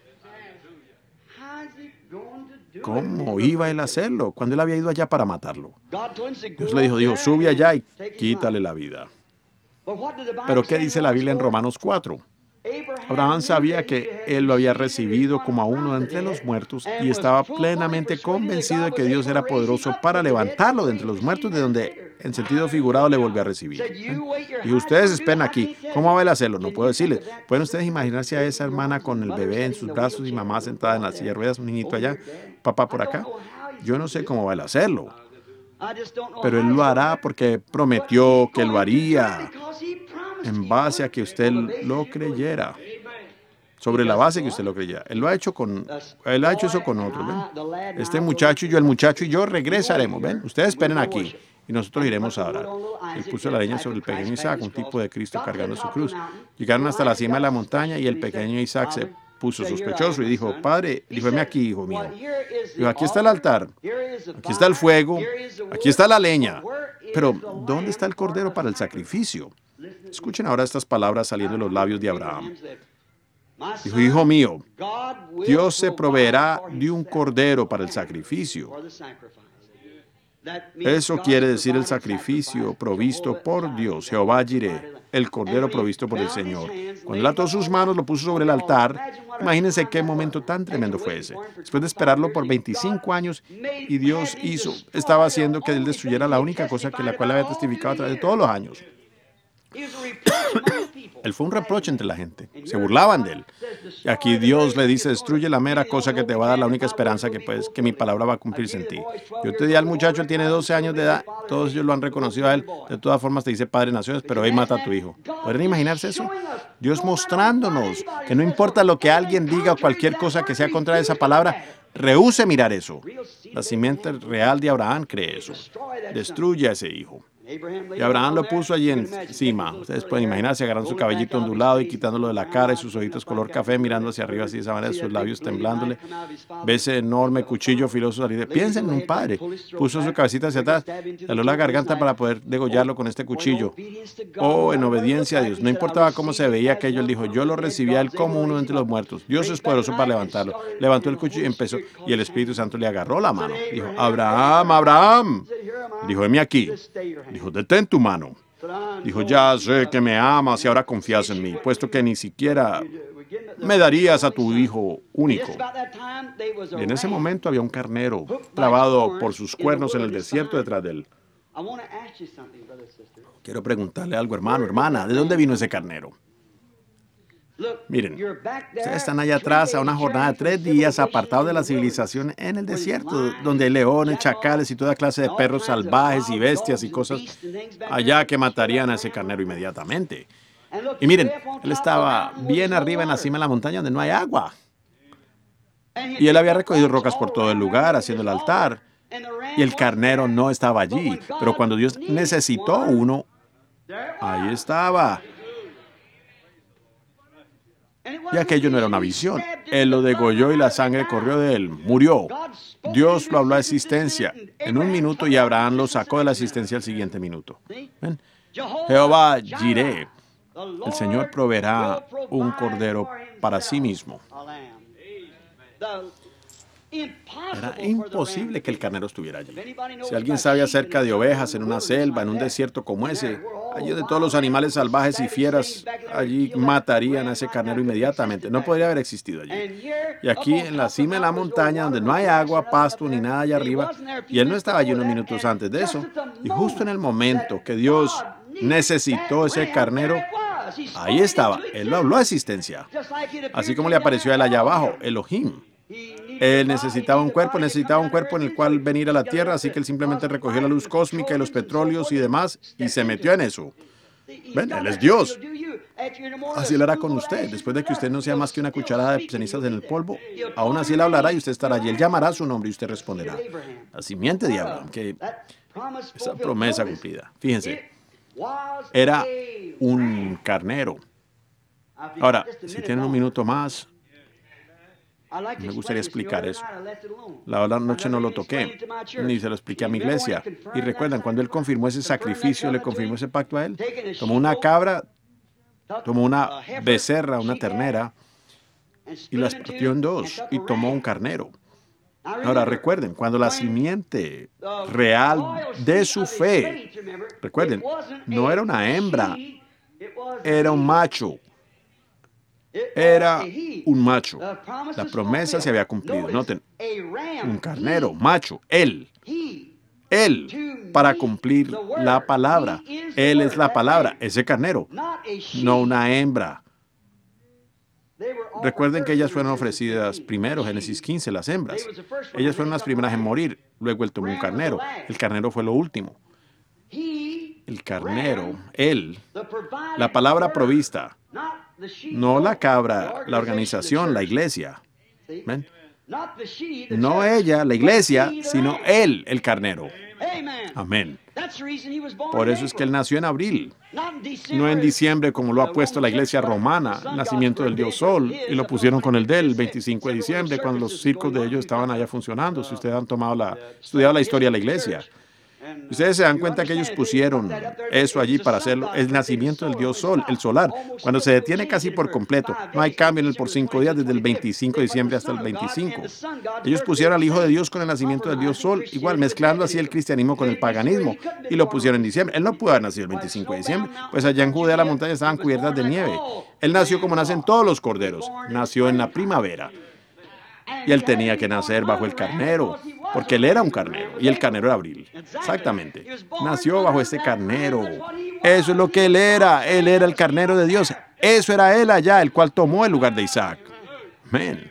S1: ¿Cómo iba él a hacerlo cuando él había ido allá para matarlo? Dios le dijo, sube allá y quítale la vida. Pero ¿qué dice la Biblia en Romanos 4? Abraham sabía que él lo había recibido como a uno de entre los muertos y estaba plenamente convencido de que Dios era poderoso para levantarlo de entre los muertos, de donde en sentido figurado le volvió a recibir. Y ustedes esperen aquí. ¿Cómo va a hacerlo? No puedo decirles. ¿Pueden ustedes imaginarse a esa hermana con el bebé en sus brazos y mamá sentada en la silla de ruedas, un niñito allá, papá por acá? Yo no sé cómo va a hacerlo. Pero él lo hará porque prometió que lo haría en base a que usted lo creyera. Sobre la base que usted lo creyera. Él ha hecho eso con otros. ¿Ven? El muchacho y yo regresaremos. ¿Ven? Ustedes esperen aquí y nosotros iremos a orar. Él puso la leña sobre el pequeño Isaac, un tipo de Cristo cargando su cruz. Llegaron hasta la cima de la montaña y el pequeño Isaac se puso sospechoso y dijo, padre, dijo, heme aquí, hijo mío. Dijo, aquí está el altar, aquí está el fuego, aquí está la leña. Pero, ¿dónde está el cordero para el sacrificio? Escuchen ahora estas palabras saliendo de los labios de Abraham. Dijo, hijo mío, Dios se proveerá de un cordero para el sacrificio. Eso quiere decir el sacrificio provisto por Dios, Jehová Jireh, el cordero provisto por el Señor. Cuando él ató sus manos, lo puso sobre el altar. Imagínense qué momento tan tremendo fue ese. Después de esperarlo por 25 años, y Dios estaba haciendo que él destruyera la única cosa que la cual había testificado a través de todos los años. Él fue un reproche entre la gente. Se burlaban de él. Y aquí Dios le dice, destruye la mera cosa que te va a dar la única esperanza que mi palabra va a cumplirse en ti. Yo te di al muchacho, él tiene 12 años de edad. Todos ellos lo han reconocido a él. De todas formas te dice Padre de Naciones, pero hoy mata a tu hijo. ¿Pueden imaginarse eso? Dios mostrándonos que no importa lo que alguien diga o cualquier cosa que sea contra esa palabra, rehúse mirar eso. La simiente real de Abraham cree eso. Destruye a ese hijo. Y Abraham lo puso allí encima. Ustedes pueden imaginarse agarrando su cabellito ondulado y quitándolo de la cara y sus ojitos color café, mirando hacia arriba así de esa manera, sus labios temblándole. Ve ese enorme cuchillo filoso salir. Piensen en un padre. Puso su cabecita hacia atrás, jaló la garganta para poder degollarlo con este cuchillo. En obediencia a Dios. No importaba cómo se veía aquello, él dijo, yo lo recibí a él como uno entre los muertos. Dios es poderoso para levantarlo. Levantó el cuchillo y empezó, y el Espíritu Santo le agarró la mano. Dijo, Abraham, Abraham. Dijo, heme aquí. Dijo, detén tu mano. Dijo, ya sé que me amas y ahora confías en mí, puesto que ni siquiera me darías a tu hijo único. Y en ese momento había un carnero clavado por sus cuernos en el desierto detrás de él. Quiero preguntarle algo, hermano, hermana, ¿de dónde vino ese carnero? Miren, ustedes están allá atrás a una jornada de 3 días apartados de la civilización en el desierto, donde hay leones, chacales y toda clase de perros salvajes y bestias y cosas allá que matarían a ese carnero inmediatamente. Y miren, él estaba bien arriba en la cima de la montaña donde no hay agua. Y él había recogido rocas por todo el lugar haciendo el altar. Y el carnero no estaba allí. Pero cuando Dios necesitó uno, ahí estaba. Y aquello no era una visión. Él lo degolló y la sangre corrió de él. Murió. Dios lo habló a existencia en un minuto y Abraham lo sacó de la existencia al siguiente minuto. ¿Ven? Jehová Jireh, el Señor proveerá un cordero para sí mismo. Era imposible que el carnero estuviera allí. Si alguien sabe acerca de ovejas en una selva, en un desierto como ese, allí de todos los animales salvajes y fieras, allí matarían a ese carnero inmediatamente. No podría haber existido allí. Y aquí en la cima de la montaña, donde no hay agua, pasto ni nada allá arriba, y él no estaba allí unos minutos antes de eso, y justo en el momento que Dios necesitó ese carnero, ahí estaba. Él lo habló a existencia. Así como le apareció a él allá abajo, Elohim. Él necesitaba un cuerpo en el cual venir a la tierra, así que él simplemente recogió la luz cósmica y los petróleos y demás y se metió en eso. Ven, él es Dios. Así él hará con usted. Después de que usted no sea más que una cucharada de cenizas en el polvo, aún así él hablará y usted estará allí. Él llamará su nombre y usted responderá. La simiente de Abraham, que esa promesa cumplida. Fíjense, era un carnero. Ahora, si tienen un minuto más, me gustaría explicar eso. La noche no lo toqué, ni se lo expliqué a mi iglesia. Y recuerdan, cuando él confirmó ese sacrificio, le confirmó ese pacto a él, tomó una cabra, tomó una becerra, una ternera, y las partió en dos, y tomó un carnero. Ahora recuerden, cuando la simiente real de su fe, recuerden, no era una hembra, era un macho. Era un macho. La promesa se había cumplido. Noten, un carnero, macho, él, para cumplir la palabra. Él es la palabra, ese carnero, no una hembra. Recuerden que ellas fueron ofrecidas primero, Génesis 15, las hembras. Ellas fueron las primeras en morir. Luego él tomó un carnero. El carnero fue lo último. El carnero, él, la palabra provista, no la cabra, la organización, la iglesia. ¿Ven? No ella, la iglesia, sino él, el carnero. Amén. Por eso es que él nació en abril, no en diciembre como lo ha puesto la iglesia romana, nacimiento del dios Sol, y lo pusieron con el del 25 de diciembre, cuando los circos de ellos estaban allá funcionando, si ustedes han estudiado la historia de la iglesia. Ustedes se dan cuenta que ellos pusieron eso allí para hacerlo, el nacimiento del dios Sol, el solar, cuando se detiene casi por completo. No hay cambio en él por 5 días, desde el 25 de diciembre hasta el 25. Ellos pusieron al Hijo de Dios con el nacimiento del dios Sol, igual mezclando así el cristianismo con el paganismo, y lo pusieron en diciembre. Él no pudo haber nacido el 25 de diciembre, pues allá en Judea las montañas estaban cubiertas de nieve. Él nació como nacen todos los corderos, nació en la primavera. Y él tenía que nacer bajo el carnero, porque él era un carnero, y el carnero era abril. Exactamente. Nació bajo este carnero. Eso es lo que él era. Él era el carnero de Dios. Eso era él allá, el cual tomó el lugar de Isaac. Amén.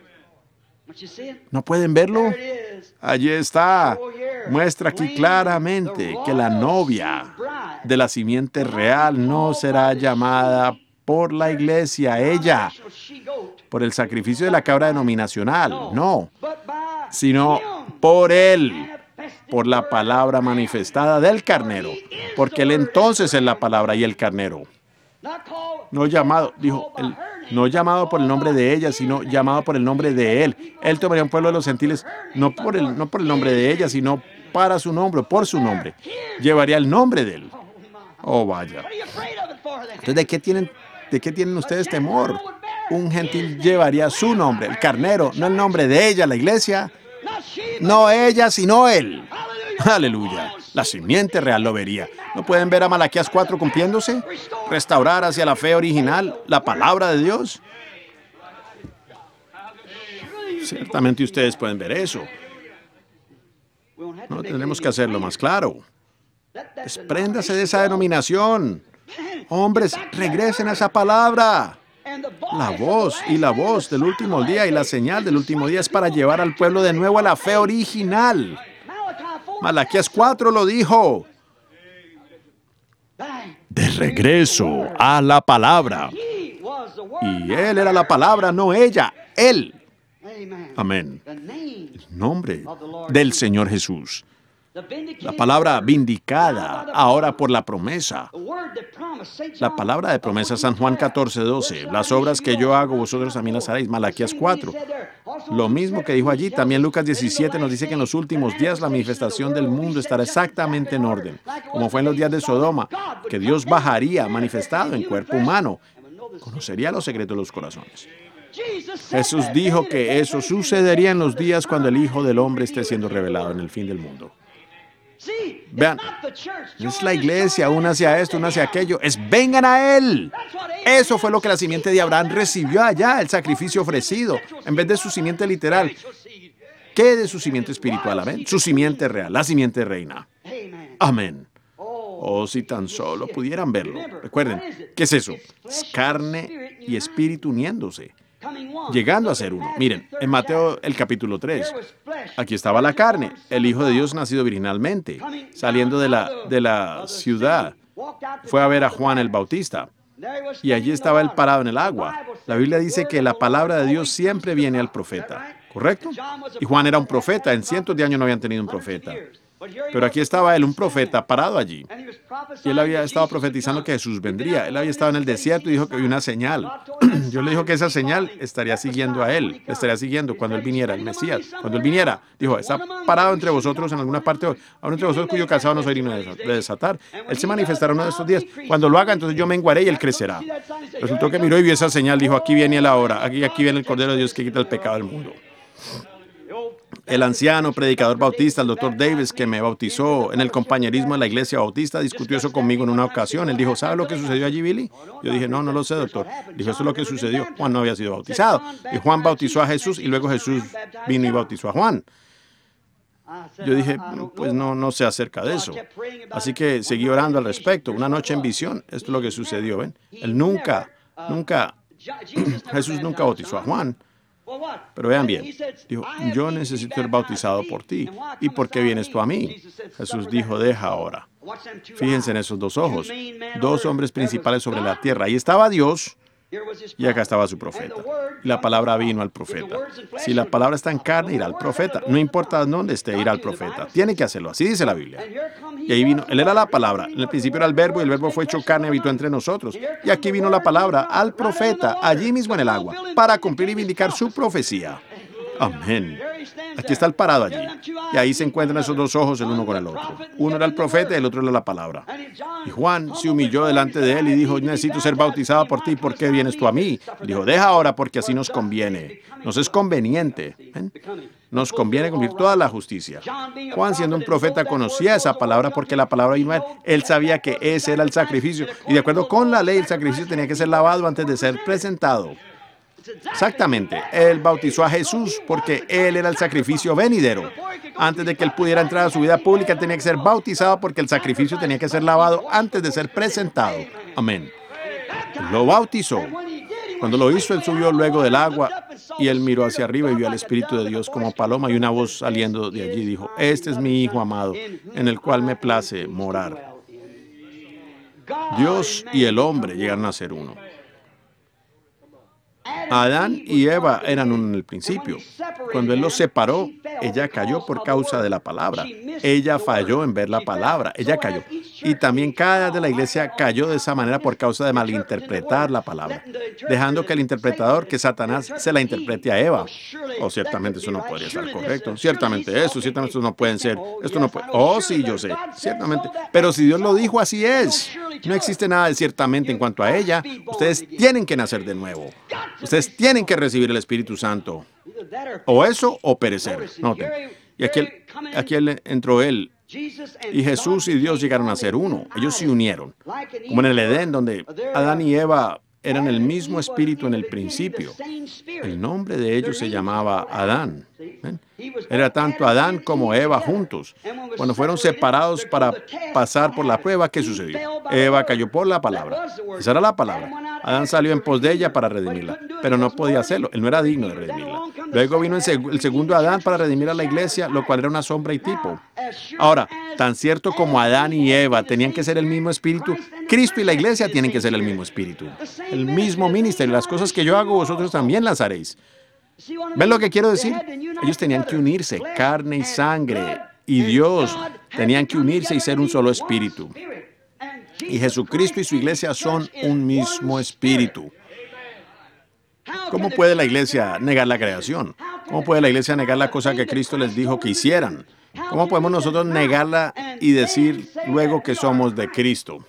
S1: ¿No pueden verlo? Allí está. Muestra aquí claramente que la novia de la simiente real no será llamada por la iglesia, ella, por el sacrificio de la cabra denominacional, no, sino por él, por la palabra manifestada del carnero, porque él entonces es la palabra y el carnero. No llamado, dijo, no llamado por el nombre de ella, sino llamado por el nombre de él. Él tomaría un pueblo de los gentiles, no por el nombre de ella, sino para su nombre, por su nombre. Llevaría el nombre de él. Oh, vaya. Entonces, ¿de qué tienen ustedes temor? Un gentil llevaría su nombre, el carnero, no el nombre de ella, la iglesia. No ella, sino él. Aleluya. La simiente real lo vería. ¿No pueden ver a Malaquías 4 cumpliéndose? Restaurar hacia la fe original la palabra de Dios. Ciertamente ustedes pueden ver eso. No tenemos que hacerlo más claro. Despréndase de esa denominación. Hombres, regresen a esa palabra. La voz del último día y la señal del último día es para llevar al pueblo de nuevo a la fe original. Malaquías 4 lo dijo. De regreso a la palabra. Y él era la palabra, no ella, él. Amén. El nombre del Señor Jesús. La palabra vindicada ahora por la promesa. La palabra de promesa, San Juan 14:12. Las obras que yo hago, vosotros también las haréis. Malaquías 4. Lo mismo que dijo allí. También Lucas 17 nos dice que en los últimos días la manifestación del mundo estará exactamente en orden, como fue en los días de Sodoma, que Dios bajaría manifestado en cuerpo humano. Conocería los secretos de los corazones. Jesús dijo que eso sucedería en los días cuando el Hijo del Hombre esté siendo revelado en el fin del mundo. Vean, es la iglesia, una hacia esto, una hacia aquello. Vengan a Él. Eso fue lo que la simiente de Abraham recibió allá, el sacrificio ofrecido, en vez de su simiente literal. ¿Qué de su simiente espiritual? Amén. Su simiente real, la simiente reina. Amén. Oh, si tan solo pudieran verlo. Recuerden, ¿qué es eso? Es carne y espíritu uniéndose. llegando a ser uno. Miren, en Mateo el capítulo 3, aquí estaba la carne, el Hijo de Dios nacido virginalmente, saliendo de la ciudad, fue a ver a Juan el Bautista, y allí estaba él parado en el agua. La Biblia dice que la palabra de Dios siempre viene al profeta, ¿correcto? Y Juan era un profeta, en cientos de años no habían tenido un profeta. Pero aquí estaba él, un profeta, parado allí. Y él había estado profetizando que Jesús vendría. Él había estado en el desierto y dijo que había una señal. Yo le dijo que esa señal estaría siguiendo a él. Le estaría siguiendo cuando él viniera, el Mesías. Cuando él viniera, dijo, está parado entre vosotros en alguna parte, aún entre vosotros cuyo calzado no soy digno de desatar. Él se manifestará uno de estos días. Cuando lo haga, entonces yo menguaré y él crecerá. Resultó que miró y vio esa señal. Dijo, aquí viene él ahora. Aquí viene el Cordero de Dios que quita el pecado del mundo. El anciano predicador bautista, el doctor Davis, que me bautizó en el compañerismo de la iglesia bautista, discutió eso conmigo en una ocasión. Él dijo, ¿sabe lo que sucedió allí, Billy? Yo dije, no lo sé, doctor. Dijo, eso es lo que sucedió. Juan no había sido bautizado. Y Juan bautizó a Jesús y luego Jesús vino y bautizó a Juan. Yo dije, pues no sé acerca de eso. Así que seguí orando al respecto. Una noche en visión, esto es lo que sucedió, ¿ven? Jesús nunca bautizó a Juan. Pero vean bien, dijo, yo necesito ser bautizado por ti. ¿Y por qué vienes tú a mí? Jesús dijo, deja ahora. Fíjense en esos dos ojos, dos hombres principales sobre la tierra. Ahí estaba Dios y acá estaba su profeta. Y la palabra vino al profeta. Si la palabra está en carne, irá al profeta. No importa dónde esté, irá al profeta. Tiene que hacerlo, así dice la Biblia. Y ahí vino, él era la palabra. En el principio era el verbo y el verbo fue hecho carne y habitó entre nosotros. Y aquí vino la palabra al profeta, allí mismo en el agua, para cumplir y vindicar su profecía. Amén. Aquí está el parado allí. Y ahí se encuentran esos dos ojos el uno con el otro. Uno era el profeta y el otro era la palabra. Y Juan se humilló delante de él y dijo, necesito ser bautizado por ti, ¿por qué vienes tú a mí? Y dijo, deja ahora porque así nos conviene. Nos es conveniente. ¿Ven? Nos conviene cumplir toda la justicia. Juan, siendo un profeta, conocía esa palabra porque la palabra vino a él. Él sabía que ese era el sacrificio. Y de acuerdo con la ley, el sacrificio tenía que ser lavado antes de ser presentado. Exactamente. Él bautizó a Jesús porque él era el sacrificio venidero. Antes de que él pudiera entrar a su vida pública, tenía que ser bautizado porque el sacrificio tenía que ser lavado antes de ser presentado. Amén. Lo bautizó. Cuando lo hizo, él subió luego del agua y él miró hacia arriba y vio al Espíritu de Dios como paloma y una voz saliendo de allí dijo, este es mi Hijo amado, en el cual me place morar. Dios y el hombre llegaron a ser uno. Adán y Eva eran uno en el principio. Cuando él los separó, ella cayó por causa de la palabra. Ella falló en ver la palabra. Ella cayó. Y también cada de la iglesia cayó de esa manera por causa de malinterpretar la palabra, dejando que el interpretador, que Satanás, se la interprete a Eva. Oh, ciertamente eso no podría estar correcto. Ciertamente eso no pueden ser. Esto no puede. Oh, sí, yo sé. Ciertamente. Pero si Dios lo dijo, así es. No existe nada de ciertamente en cuanto a ella. Ustedes tienen que nacer de nuevo. Ustedes tienen que recibir el Espíritu Santo. O eso o perecer. Noten. Y aquí entró él. Y Jesús y Dios llegaron a ser uno. Ellos se unieron. Como en el Edén, donde Adán y Eva eran el mismo espíritu en el principio. El nombre de ellos se llamaba Adán. ¿Ven? Era tanto Adán como Eva juntos. Cuando fueron separados para pasar por la prueba, ¿qué sucedió? Eva cayó por la palabra. Esa era la palabra. Adán salió en pos de ella para redimirla, pero no podía hacerlo. Él no era digno de redimirla. Luego vino el segundo Adán para redimir a la iglesia, lo cual era una sombra y tipo. Ahora, tan cierto como Adán y Eva tenían que ser el mismo espíritu, Cristo y la iglesia tienen que ser el mismo espíritu. El mismo ministerio. Las cosas que yo hago, vosotros también las haréis. ¿Ven lo que quiero decir? Ellos tenían que unirse, carne y sangre, y Dios tenían que unirse y ser un solo espíritu. Y Jesucristo y su iglesia son un mismo espíritu. ¿Cómo puede la iglesia negar la creación? ¿Cómo puede la iglesia negar la cosa que Cristo les dijo que hicieran? ¿Cómo podemos nosotros negarla y decir luego que somos de Cristo?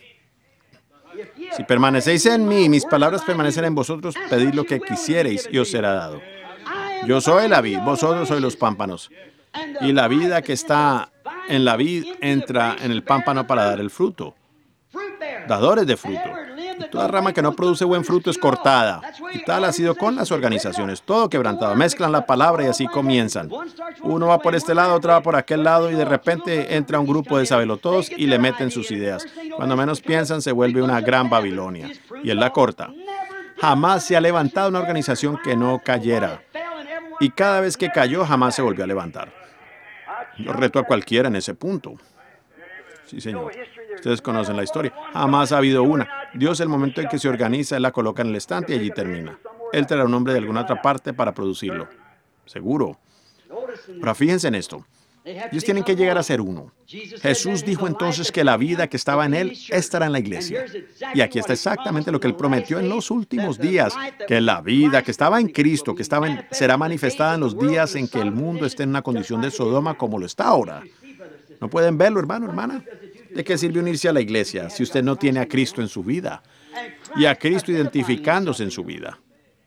S1: Si permanecéis en mí y mis palabras permanecen en vosotros, pedid lo que quisiereis y os será dado. Yo soy la vid, vosotros sois los pámpanos. Y la vida que está en la vid entra en el pámpano para dar el fruto. Dadores de fruto. Y toda rama que no produce buen fruto es cortada. Y tal ha sido con las organizaciones. Todo quebrantado. Mezclan la palabra y así comienzan. Uno va por este lado, otro va por aquel lado y de repente entra un grupo de sabelotodos y le meten sus ideas. Cuando menos piensan se vuelve una gran Babilonia. Y él la corta. Jamás se ha levantado una organización que no cayera. Y cada vez que cayó, jamás se volvió a levantar. Yo reto a cualquiera en ese punto. Sí, señor. Ustedes conocen la historia. Jamás ha habido una. Dios, el momento en que se organiza, Él la coloca en el estante y allí termina. Él traerá un hombre de alguna otra parte para producirlo. Seguro. Pero fíjense en esto. Ellos tienen que llegar a ser uno. Jesús dijo entonces que la vida que estaba en Él estará en la iglesia. Y aquí está exactamente lo que Él prometió en los últimos días, que la vida que estaba en Cristo, será manifestada en los días en que el mundo esté en una condición de Sodoma como lo está ahora. ¿No pueden verlo, hermano, hermana? ¿De qué sirve unirse a la iglesia si usted no tiene a Cristo en su vida? Y a Cristo identificándose en su vida.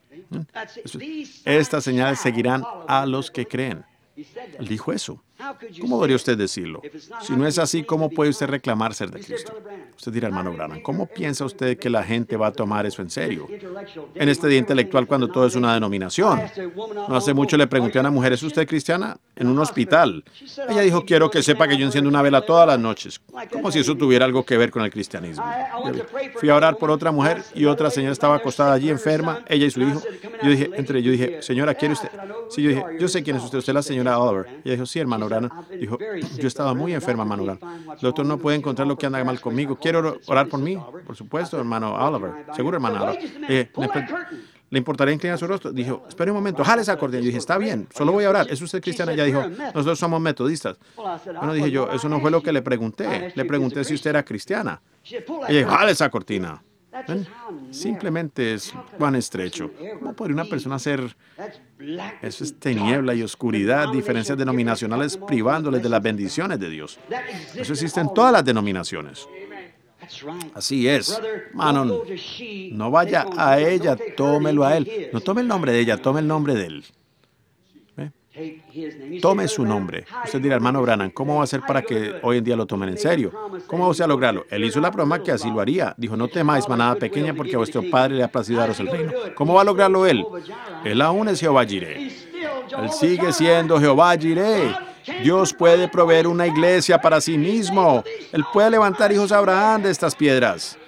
S1: Estas señales seguirán a los que creen. Él dijo eso. ¿Cómo podría usted decirlo? Si no es así, ¿cómo puede usted reclamar ser de Cristo? Usted dirá, hermano Branham, ¿cómo piensa usted que la gente va a tomar eso en serio? En este día intelectual, cuando todo es una denominación. No hace mucho le pregunté a una mujer, ¿es usted cristiana? En un hospital. Ella dijo, quiero que sepa que yo enciendo una vela todas las noches. Como si eso tuviera algo que ver con el cristianismo. Fui a orar por otra mujer y otra señora estaba acostada allí enferma, ella y su hijo. Yo dije, señora, ¿quiere usted? Sí, yo dije, yo sé quién es usted es la señora Oliver. Ella dijo, sí, hermano Branham. Dijo, yo estaba muy enferma, hermano Branham. El doctor no puede encontrar lo que anda mal conmigo. ¿Quiere orar por mí? Por supuesto, hermano Oliver. Seguro, hermano Oliver. ¿Le importaría inclinar su rostro? Dijo, espere un momento, jale esa cortina. Yo dije, está bien, solo voy a orar. ¿Es usted cristiana? Ella dijo, nosotros somos metodistas. Bueno, dije yo, eso no fue lo que le pregunté. Le pregunté si usted era cristiana. Ella dijo, jale esa cortina. ¿Ven? Simplemente es cuán estrecho. ¿Cómo podría una persona ser? Eso es tiniebla y oscuridad, diferencias denominacionales privándoles de las bendiciones de Dios. Eso existe en todas las denominaciones. Así es. Hermano, no vaya a ella, tómelo a él. No tome el nombre de ella, tome el nombre de él. Tome su nombre. Usted dirá, hermano Branham, ¿cómo va a ser para que hoy en día lo tomen en serio? ¿Cómo va a lograrlo? Él hizo la promesa que así lo haría. Dijo, no temáis, manada pequeña, porque a vuestro Padre le ha placido daros el reino. ¿Cómo va a lograrlo él? Él aún es Jehová Jireh. Él sigue siendo Jehová Jireh. Dios puede proveer una iglesia para sí mismo. Él puede levantar hijos a Abraham de estas piedras.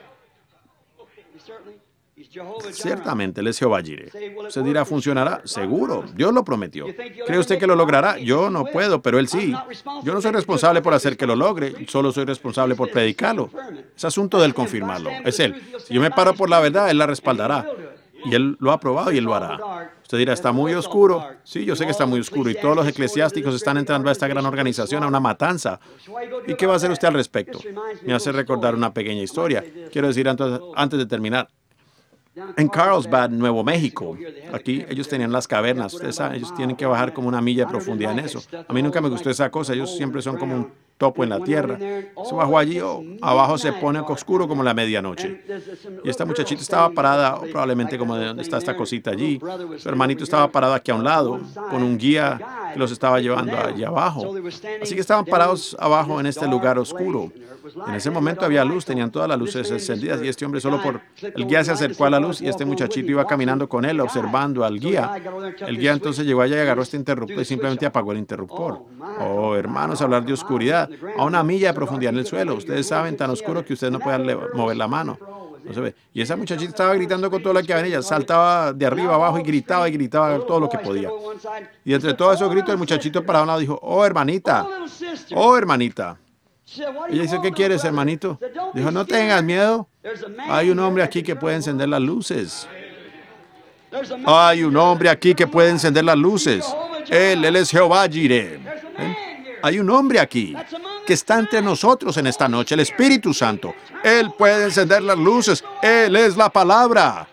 S1: Ciertamente, Él es Jehová Jireh. Usted dirá, ¿funcionará? Seguro, Dios lo prometió. ¿Cree usted que lo logrará? Yo no puedo, pero Él sí. Yo no soy responsable por hacer que lo logre, solo soy responsable por predicarlo. Es asunto de Él confirmarlo, es Él. Si yo me paro por la verdad, Él la respaldará. Y Él lo ha aprobado y Él lo hará. Usted dirá, ¿está muy oscuro? Sí, yo sé que está muy oscuro y todos los eclesiásticos están entrando a esta gran organización, a una matanza. ¿Y qué va a hacer usted al respecto? Me hace recordar una pequeña historia. Quiero decir, antes de terminar, en Carlsbad, Nuevo México, aquí ellos tenían las cavernas. Ustedes saben, ellos tienen que bajar como una milla de profundidad en eso. A mí nunca me gustó esa cosa. Ellos siempre son como un topo en la tierra. Se bajó allí, abajo se pone oscuro como la medianoche. Y esta muchachita estaba parada, probablemente como de donde está esta cosita allí. Su hermanito estaba parado aquí a un lado, con un guía que los estaba llevando allí abajo. Así que estaban parados abajo en este lugar oscuro. En ese momento había luz, tenían todas las luces encendidas y este hombre solo por... El guía se acercó a la luz y este muchachito iba caminando con él, observando al guía. El guía entonces llegó allá y agarró este interruptor y simplemente apagó el interruptor. Oh, hermanos, hablar de oscuridad. A una milla de profundidad en el suelo. Ustedes saben, tan oscuro que ustedes no pueden mover la mano. No se ve. Y esa muchachita estaba gritando con todo lo que había en ella. Saltaba de arriba abajo y gritaba todo lo que podía. Y entre todos esos gritos, el muchachito para un lado dijo, oh, hermanita, oh, hermanita. Ella dice, ¿qué quieres, hermanito? Dijo, no tengas miedo. Hay un hombre aquí que puede encender las luces. Hay un hombre aquí que puede encender las luces. Él es Jehová Jireh. Hay un hombre aquí que está entre nosotros en esta noche, el Espíritu Santo. Él puede encender las luces. Él es la palabra.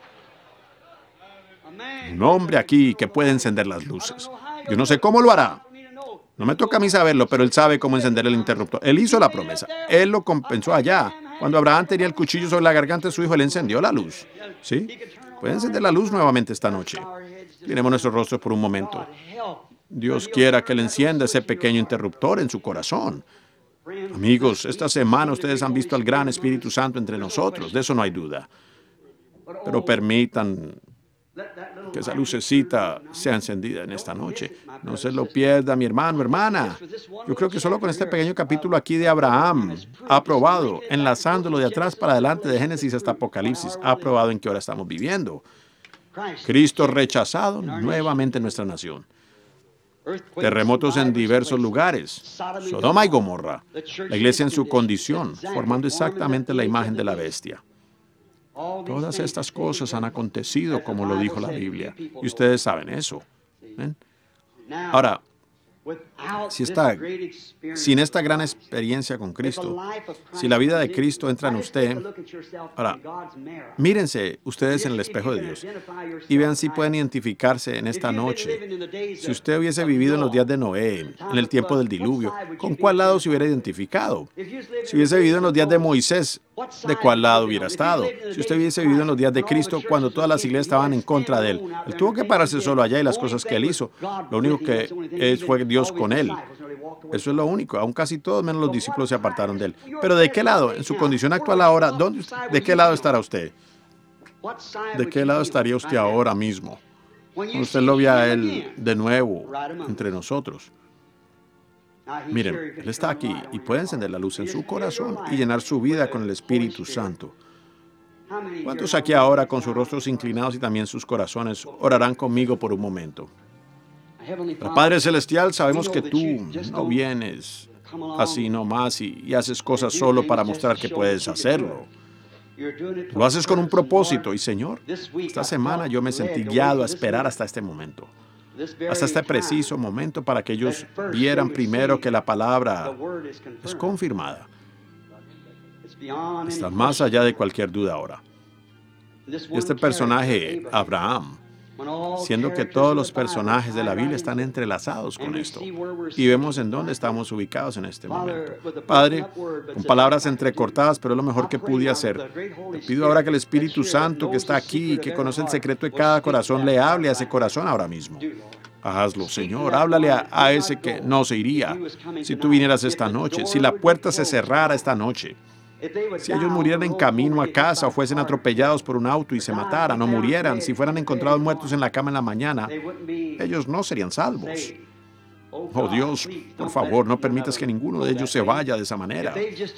S1: Un hombre aquí que puede encender las luces. Yo no sé cómo lo hará. No me toca a mí saberlo, pero Él sabe cómo encender el interruptor. Él hizo la promesa. Él lo compensó allá. Cuando Abraham tenía el cuchillo sobre la garganta de su hijo, Él encendió la luz. ¿Sí? Puede encender la luz nuevamente esta noche. Miremos nuestros rostros por un momento. Dios quiera que Él encienda ese pequeño interruptor en su corazón. Amigos, esta semana ustedes han visto al gran Espíritu Santo entre nosotros. De eso no hay duda. Pero permitan que esa lucecita sea encendida en esta noche. No se lo pierda, mi hermano, hermana. Yo creo que solo con este pequeño capítulo aquí de Abraham ha probado, enlazándolo de atrás para adelante, de Génesis hasta Apocalipsis, ha probado en qué hora estamos viviendo. Cristo rechazado nuevamente en nuestra nación. Terremotos en diversos lugares. Sodoma y Gomorra. La iglesia en su condición, formando exactamente la imagen de la bestia. Todas estas cosas han acontecido como lo dijo la Biblia. Y ustedes saben eso. ¿Ven? Ahora, sin esta gran experiencia con Cristo, si la vida de Cristo entra en usted, ahora, mírense ustedes en el espejo de Dios y vean si pueden identificarse en esta noche. Si usted hubiese vivido en los días de Noé, en el tiempo del diluvio, ¿con cuál lado se hubiera identificado? Si hubiese vivido en los días de Moisés, ¿de cuál lado hubiera estado? Si usted hubiese vivido en los días de Cristo, cuando todas las iglesias estaban en contra de él, él tuvo que pararse solo allá y las cosas que él hizo, lo único que fue Dios con él. Eso es lo único. Aún casi todos menos los discípulos se apartaron de él. Pero ¿de qué lado? En su condición actual ahora, ¿de qué lado estará usted? ¿De qué lado estaría usted ahora mismo? Cuando usted lo vea a él de nuevo entre nosotros. Miren, él está aquí y puede encender la luz en su corazón y llenar su vida con el Espíritu Santo. ¿Cuántos aquí ahora, con sus rostros inclinados y también sus corazones, orarán conmigo por un momento? Pero Padre Celestial, sabemos que tú no vienes así nomás y haces cosas solo para mostrar que puedes hacerlo. Lo haces con un propósito y, Señor, esta semana yo me sentí guiado a esperar hasta este momento, hasta este preciso momento para que ellos vieran primero que la palabra es confirmada. Está más allá de cualquier duda ahora. Este personaje, Abraham, siendo que todos los personajes de la Biblia están entrelazados con esto. Y vemos en dónde estamos ubicados en este momento. Padre, con palabras entrecortadas, pero es lo mejor que pude hacer. Te pido ahora que el Espíritu Santo que está aquí y que conoce el secreto de cada corazón, le hable a ese corazón ahora mismo. Hazlo, Señor. Háblale a ese que no se iría. Si tú vinieras esta noche, si la puerta se cerrara esta noche, si ellos murieran en camino a casa o fuesen atropellados por un auto y se mataran o murieran, si fueran encontrados muertos en la cama en la mañana, ellos no serían salvos. Oh Dios, por favor, no permitas que ninguno de ellos se vaya de esa manera.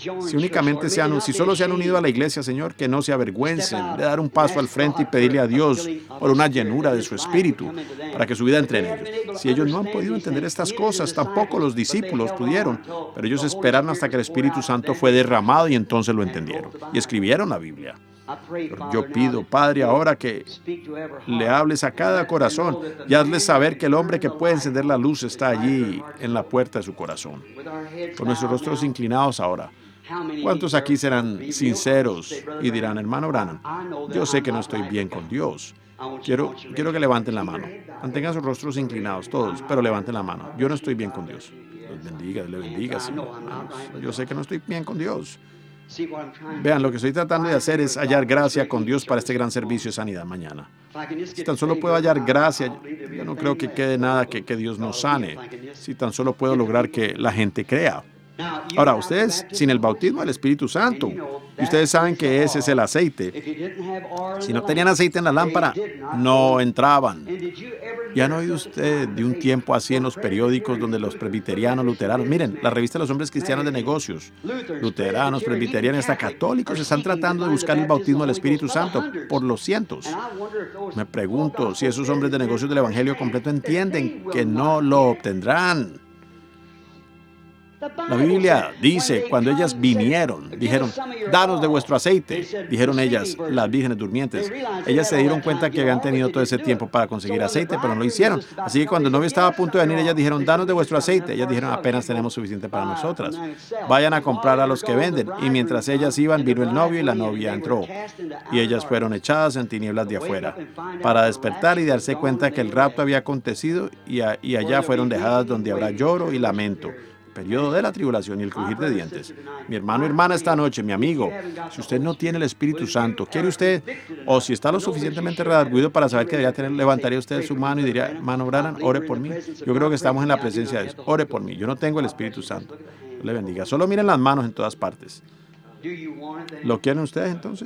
S1: Si solo se han unido a la iglesia, Señor, que no se avergüencen de dar un paso al frente y pedirle a Dios por una llenura de su espíritu para que su vida entre en ellos. Si ellos no han podido entender estas cosas, tampoco los discípulos pudieron, pero ellos esperaron hasta que el Espíritu Santo fue derramado y entonces lo entendieron y escribieron la Biblia. Pero yo pido, Padre, ahora que le hables a cada corazón y hazles saber que el hombre que puede encender la luz está allí en la puerta de su corazón. Con nuestros rostros inclinados ahora, ¿cuántos aquí serán sinceros y dirán, hermano Branham, yo sé que no estoy bien con Dios? Quiero que levanten la mano. Mantengan sus rostros inclinados, todos, pero levanten la mano. Yo no estoy bien con Dios. Dios le bendiga, sí, hermanos. Yo sé que no estoy bien con Dios. Vean, lo que estoy tratando de hacer es hallar gracia con Dios para este gran servicio de sanidad mañana. Si tan solo puedo hallar gracia, yo no creo que quede nada que Dios nos sane. Si tan solo puedo lograr que la gente crea. Ahora, ustedes sin el bautismo del Espíritu Santo, y ustedes saben que ese es el aceite. Si no tenían aceite en la lámpara, no entraban. ¿Ya han oído usted de un tiempo así en los periódicos donde los presbiterianos, luteranos, miren, la revista de los hombres cristianos de negocios, luteranos, presbiterianos, hasta católicos están tratando de buscar el bautismo del Espíritu Santo por los cientos? Me pregunto si esos hombres de negocios del Evangelio completo entienden que no lo obtendrán. La Biblia dice, cuando ellas vinieron, dijeron, danos de vuestro aceite. Dijeron ellas, las vírgenes durmientes. Ellas se dieron cuenta que habían tenido todo ese tiempo para conseguir aceite, pero no lo hicieron. Así que cuando el novio estaba a punto de venir, ellas dijeron, danos de vuestro aceite. Ellas dijeron, apenas tenemos suficiente para nosotras. Vayan a comprar a los que venden. Y mientras ellas iban, vino el novio y la novia entró. Y ellas fueron echadas en tinieblas de afuera, para despertar y darse cuenta que el rapto había acontecido y allá fueron dejadas donde habrá lloro y lamento. Periodo de la tribulación y el crujir de dientes. Mi hermano y hermana esta noche, mi amigo, si usted no tiene el Espíritu Santo, ¿quiere usted? O si está lo suficientemente redarguido para saber que debería tener, levantaría usted su mano y diría, hermano Branham, ore por mí. Yo creo que estamos en la presencia de Dios. Ore por mí. Yo no tengo el Espíritu Santo. Dios le bendiga. Solo miren las manos en todas partes. ¿Lo quieren ustedes entonces?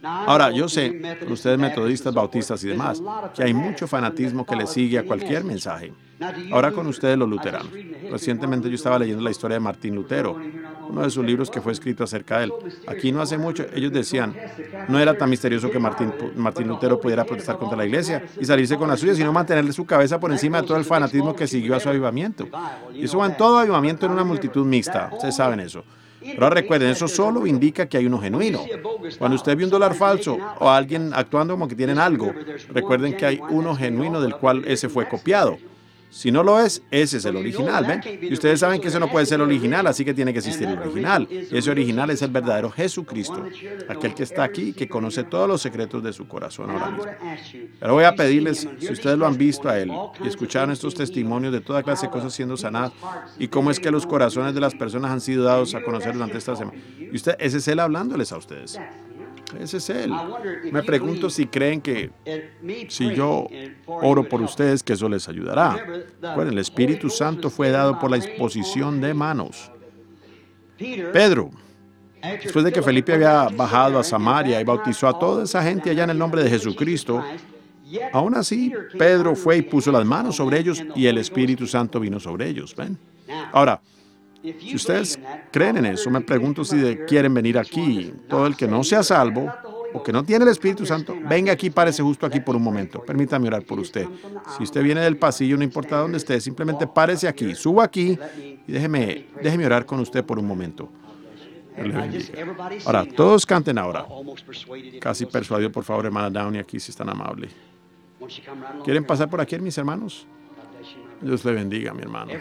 S1: Ahora, yo sé, con ustedes metodistas, bautistas y demás, que hay mucho fanatismo que le sigue a cualquier mensaje. Ahora con ustedes los luteranos. Recientemente yo estaba leyendo la historia de Martín Lutero, uno de sus libros que fue escrito acerca de él. Aquí no hace mucho, ellos decían, no era tan misterioso que Martín Lutero pudiera protestar contra la iglesia y salirse con la suya, sino mantenerle su cabeza por encima de todo el fanatismo que siguió a su avivamiento. Y eso va en todo avivamiento en una multitud mixta, ustedes saben eso. Pero ahora recuerden, eso solo indica que hay uno genuino. Cuando usted ve un dólar falso o a alguien actuando como que tienen algo, recuerden que hay uno genuino del cual ese fue copiado. Si no lo es, ese es el original, ¿ven? Y ustedes saben que ese no puede ser el original, así que tiene que existir el original. Ese original es el verdadero Jesucristo, aquel que está aquí y que conoce todos los secretos de su corazón ahora mismo. Pero voy a pedirles, si ustedes lo han visto a él y escucharon estos testimonios de toda clase de cosas siendo sanadas y cómo es que los corazones de las personas han sido dados a conocer durante esta semana, y ese es él hablándoles a ustedes. Ese es él. Me pregunto si creen que si yo oro por ustedes, que eso les ayudará. Bueno, el Espíritu Santo fue dado por la imposición de manos. Pedro, después de que Felipe había bajado a Samaria y bautizó a toda esa gente allá en el nombre de Jesucristo, aún así Pedro fue y puso las manos sobre ellos y el Espíritu Santo vino sobre ellos. ¿Ven? Ahora, si ustedes creen en eso, me pregunto si quieren venir aquí. Todo el que no sea salvo o que no tiene el Espíritu Santo, venga aquí, párese justo aquí por un momento. Permítame orar por usted. Si usted viene del pasillo, no importa dónde esté, simplemente párese aquí, suba aquí y déjeme orar con usted por un momento. Dios le bendiga. Ahora, todos canten ahora. Casi persuadido, por favor, hermana Downey, aquí si es tan amable. ¿Quieren pasar por aquí, mis hermanos? Dios le bendiga, mi hermano.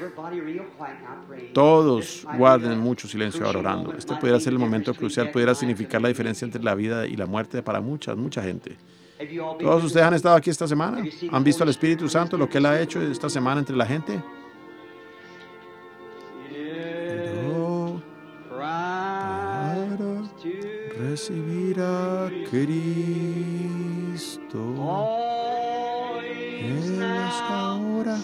S1: Todos guarden mucho silencio ahora orando. Este pudiera ser el momento crucial, pudiera significar la diferencia entre la vida y la muerte para mucha gente. ¿Todos ustedes han estado aquí esta semana? ¿Han visto al Espíritu Santo, lo que Él ha hecho esta semana entre la gente? Para recibir a Cristo en esta hora.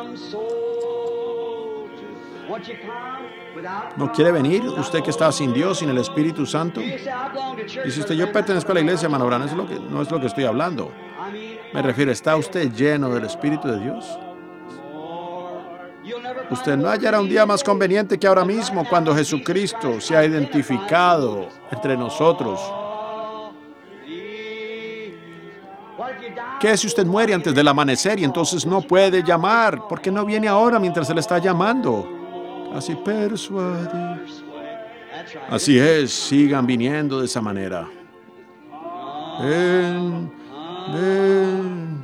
S1: ¿No quiere venir? Usted que está sin Dios, sin el Espíritu Santo. Dice usted, yo pertenezco a la iglesia, hermano Branham, no es lo que estoy hablando. Me refiero, ¿está usted lleno del Espíritu de Dios? Usted no hallará un día más conveniente que ahora mismo, cuando Jesucristo se ha identificado entre nosotros. ¿Qué si usted muere antes del amanecer y entonces no puede llamar? ¿Por qué no viene ahora mientras Él está llamando? Así persuade. Así es, sigan viniendo de esa manera. Ven, ven.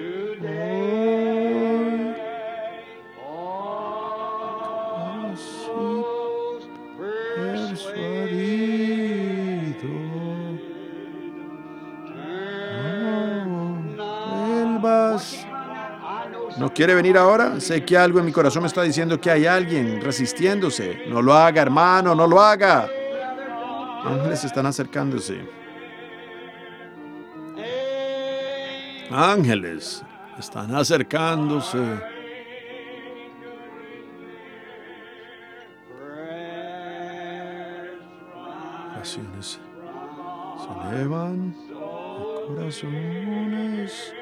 S1: ¿No quiere venir ahora? Sé que algo en mi corazón me está diciendo que hay alguien resistiéndose. No lo haga, hermano, no lo haga. Ángeles están acercándose. Ángeles están acercándose. Oraciones se elevan de corazones.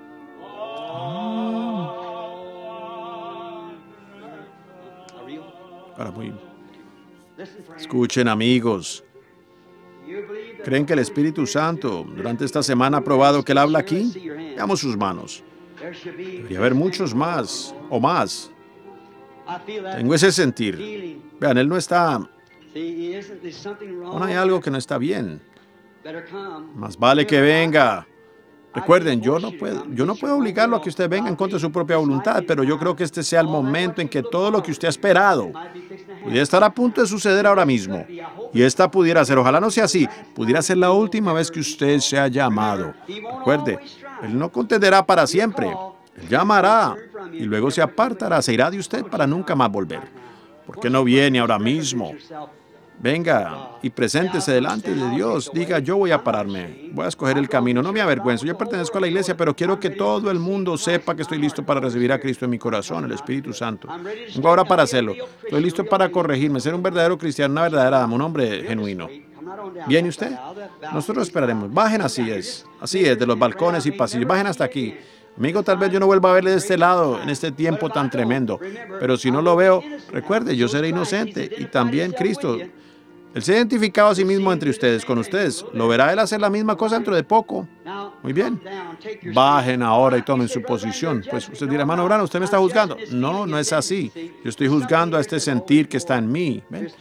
S1: Ahora escuchen, amigos. ¿Creen que el Espíritu Santo durante esta semana ha probado que Él habla aquí? Veamos sus manos. Debería haber muchos más o más. Tengo ese sentir. Vean, Él no está... No hay algo que no está bien. Más vale que venga. Recuerden, yo no puedo obligarlo a que usted venga en contra de su propia voluntad, pero yo creo que este sea el momento en que todo lo que usted ha esperado pudiera estar a punto de suceder ahora mismo. Y esta pudiera ser, ojalá no sea así, pudiera ser la última vez que usted sea llamado. Recuerde, Él no contenderá para siempre. Él llamará y luego se apartará, se irá de usted para nunca más volver. ¿Por qué no viene ahora mismo? Venga y preséntese delante de Dios. Diga, yo voy a pararme, voy a escoger el camino. No me avergüenzo, yo pertenezco a la iglesia, pero quiero que todo el mundo sepa que estoy listo para recibir a Cristo en mi corazón, el Espíritu Santo. Vengo ahora para hacerlo. Estoy listo para corregirme, ser un verdadero cristiano, una verdadera dama, un hombre genuino. ¿Viene usted? Nosotros esperaremos. Bajen, así es, de los balcones y pasillos. Bajen hasta aquí. Amigo, tal vez yo no vuelva a verle de este lado en este tiempo tan tremendo, pero si no lo veo, recuerde, yo seré inocente y también Cristo. Él se ha identificado a sí mismo entre ustedes, con ustedes. Lo verá él hacer la misma cosa dentro de poco. Muy bien. Bajen ahora y tomen su posición. Pues usted dirá, hermano Branham, ¿usted me está juzgando? No, no es así. Yo estoy juzgando a este sentir que está en mí. ¿Ven?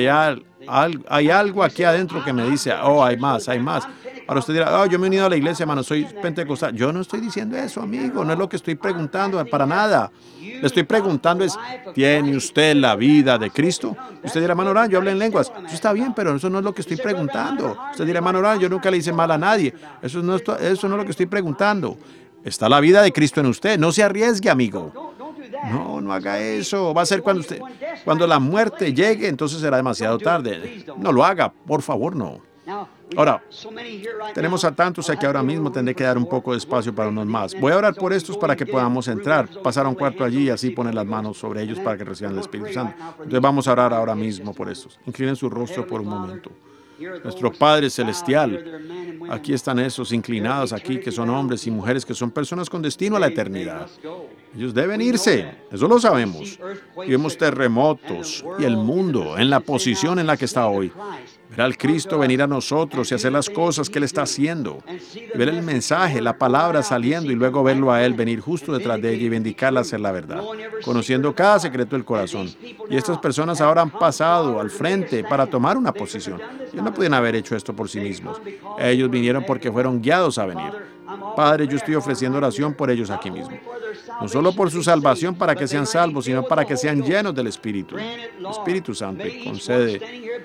S1: Hay algo aquí adentro que me dice, oh, hay más, hay más. Ahora usted dirá, oh, yo me he unido a la iglesia, hermano, soy pentecostal. Yo no estoy diciendo eso, amigo. No es lo que estoy preguntando, para nada. Le estoy preguntando es, ¿tiene usted la vida de Cristo? Usted dirá, hermano Branham, yo hablo en lenguas. Eso está bien, pero eso no es lo que estoy preguntando. Usted dirá, hermano Branham, yo nunca le hice mal a nadie. Eso no es lo que estoy preguntando. ¿Está la vida de Cristo en usted? No se arriesgue, amigo. No, no haga eso. Va a ser cuando la muerte llegue, entonces será demasiado tarde. No lo haga, por favor, no. Ahora, tenemos a tantos aquí ahora mismo, tendré que dar un poco de espacio para unos más. Voy a orar por estos para que podamos entrar, pasar a un cuarto allí y así poner las manos sobre ellos para que reciban el Espíritu Santo. Entonces vamos a orar ahora mismo por estos. Inclinen su rostro por un momento. Nuestro Padre Celestial, aquí están esos inclinados aquí, que son hombres y mujeres, que son personas con destino a la eternidad. Ellos deben irse, eso lo sabemos. Y vemos terremotos y el mundo en la posición en la que está hoy. Ver al Cristo venir a nosotros y hacer las cosas que Él está haciendo. Ver el mensaje, la palabra saliendo y luego verlo a Él venir justo detrás de ella y vindicarla a hacer la verdad. Conociendo cada secreto del corazón. Y estas personas ahora han pasado al frente para tomar una posición. Ellos no podían haber hecho esto por sí mismos. Ellos vinieron porque fueron guiados a venir. Padre, yo estoy ofreciendo oración por ellos aquí mismo. No solo por su salvación para que sean salvos, sino para que sean llenos del Espíritu. El Espíritu Santo concede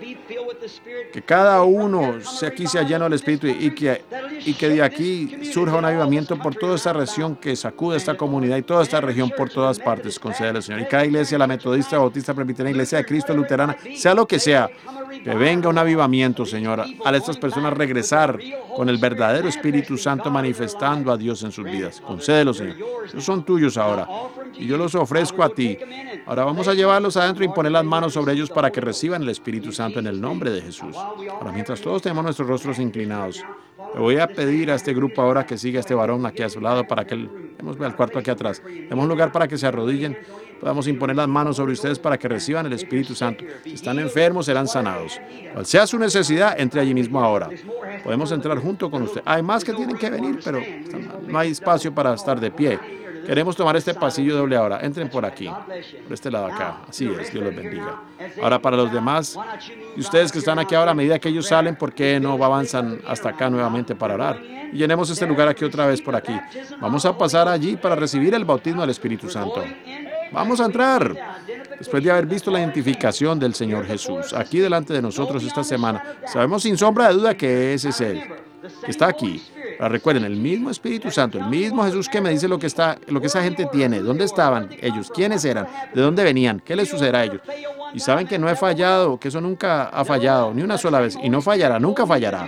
S1: que cada uno aquí sea lleno del Espíritu y que de aquí surja un avivamiento por toda esta región, que sacude esta comunidad y toda esta región por todas partes, concédelo, Señor. Y cada iglesia, la metodista, bautista, presbiteriana, iglesia de Cristo, luterana, sea lo que sea, que venga un avivamiento, Señor, a estas personas regresar con el verdadero Espíritu Santo manifestando a Dios en sus vidas. Concédelo, Señor. Ellos son tuyos ahora y yo los ofrezco a ti. Ahora vamos a llevarlos adentro y poner las manos sobre ellos para que reciban el Espíritu Santo en el nombre de Jesús. Ahora, mientras todos tenemos nuestros rostros inclinados, le voy a pedir a este grupo ahora que siga a este varón aquí a su lado para que demos al cuarto aquí atrás. Demos un lugar para que se arrodillen. Podamos imponer las manos sobre ustedes para que reciban el Espíritu Santo. Si están enfermos, serán sanados. Cual sea su necesidad, entre allí mismo ahora. Podemos entrar junto con usted. Hay más que tienen que venir, pero no hay espacio para estar de pie. Queremos tomar este pasillo doble ahora. Entren por aquí, por este lado acá. Así es, Dios los bendiga. Ahora, para los demás, y ustedes que están aquí ahora, a medida que ellos salen, ¿por qué no avanzan hasta acá nuevamente para orar? Y llenemos este lugar aquí otra vez por aquí. Vamos a pasar allí para recibir el bautismo del Espíritu Santo. Vamos a entrar, después de haber visto la identificación del Señor Jesús aquí delante de nosotros esta semana. Sabemos sin sombra de duda que ese es Él, que está aquí. Ahora recuerden, el mismo Espíritu Santo, el mismo Jesús que me dice lo que esa gente tiene, dónde estaban ellos, quiénes eran, de dónde venían, qué les sucederá a ellos. Y saben que no he fallado, que eso nunca ha fallado, ni una sola vez, y no fallará, nunca fallará.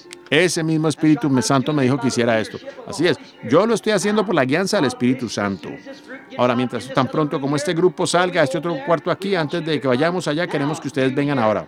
S1: Ese mismo Espíritu Santo me dijo que hiciera esto. Así es, yo lo estoy haciendo por la guianza del Espíritu Santo. Ahora, mientras tan pronto como este grupo salga a este otro cuarto aquí, antes de que vayamos allá, queremos que ustedes vengan ahora.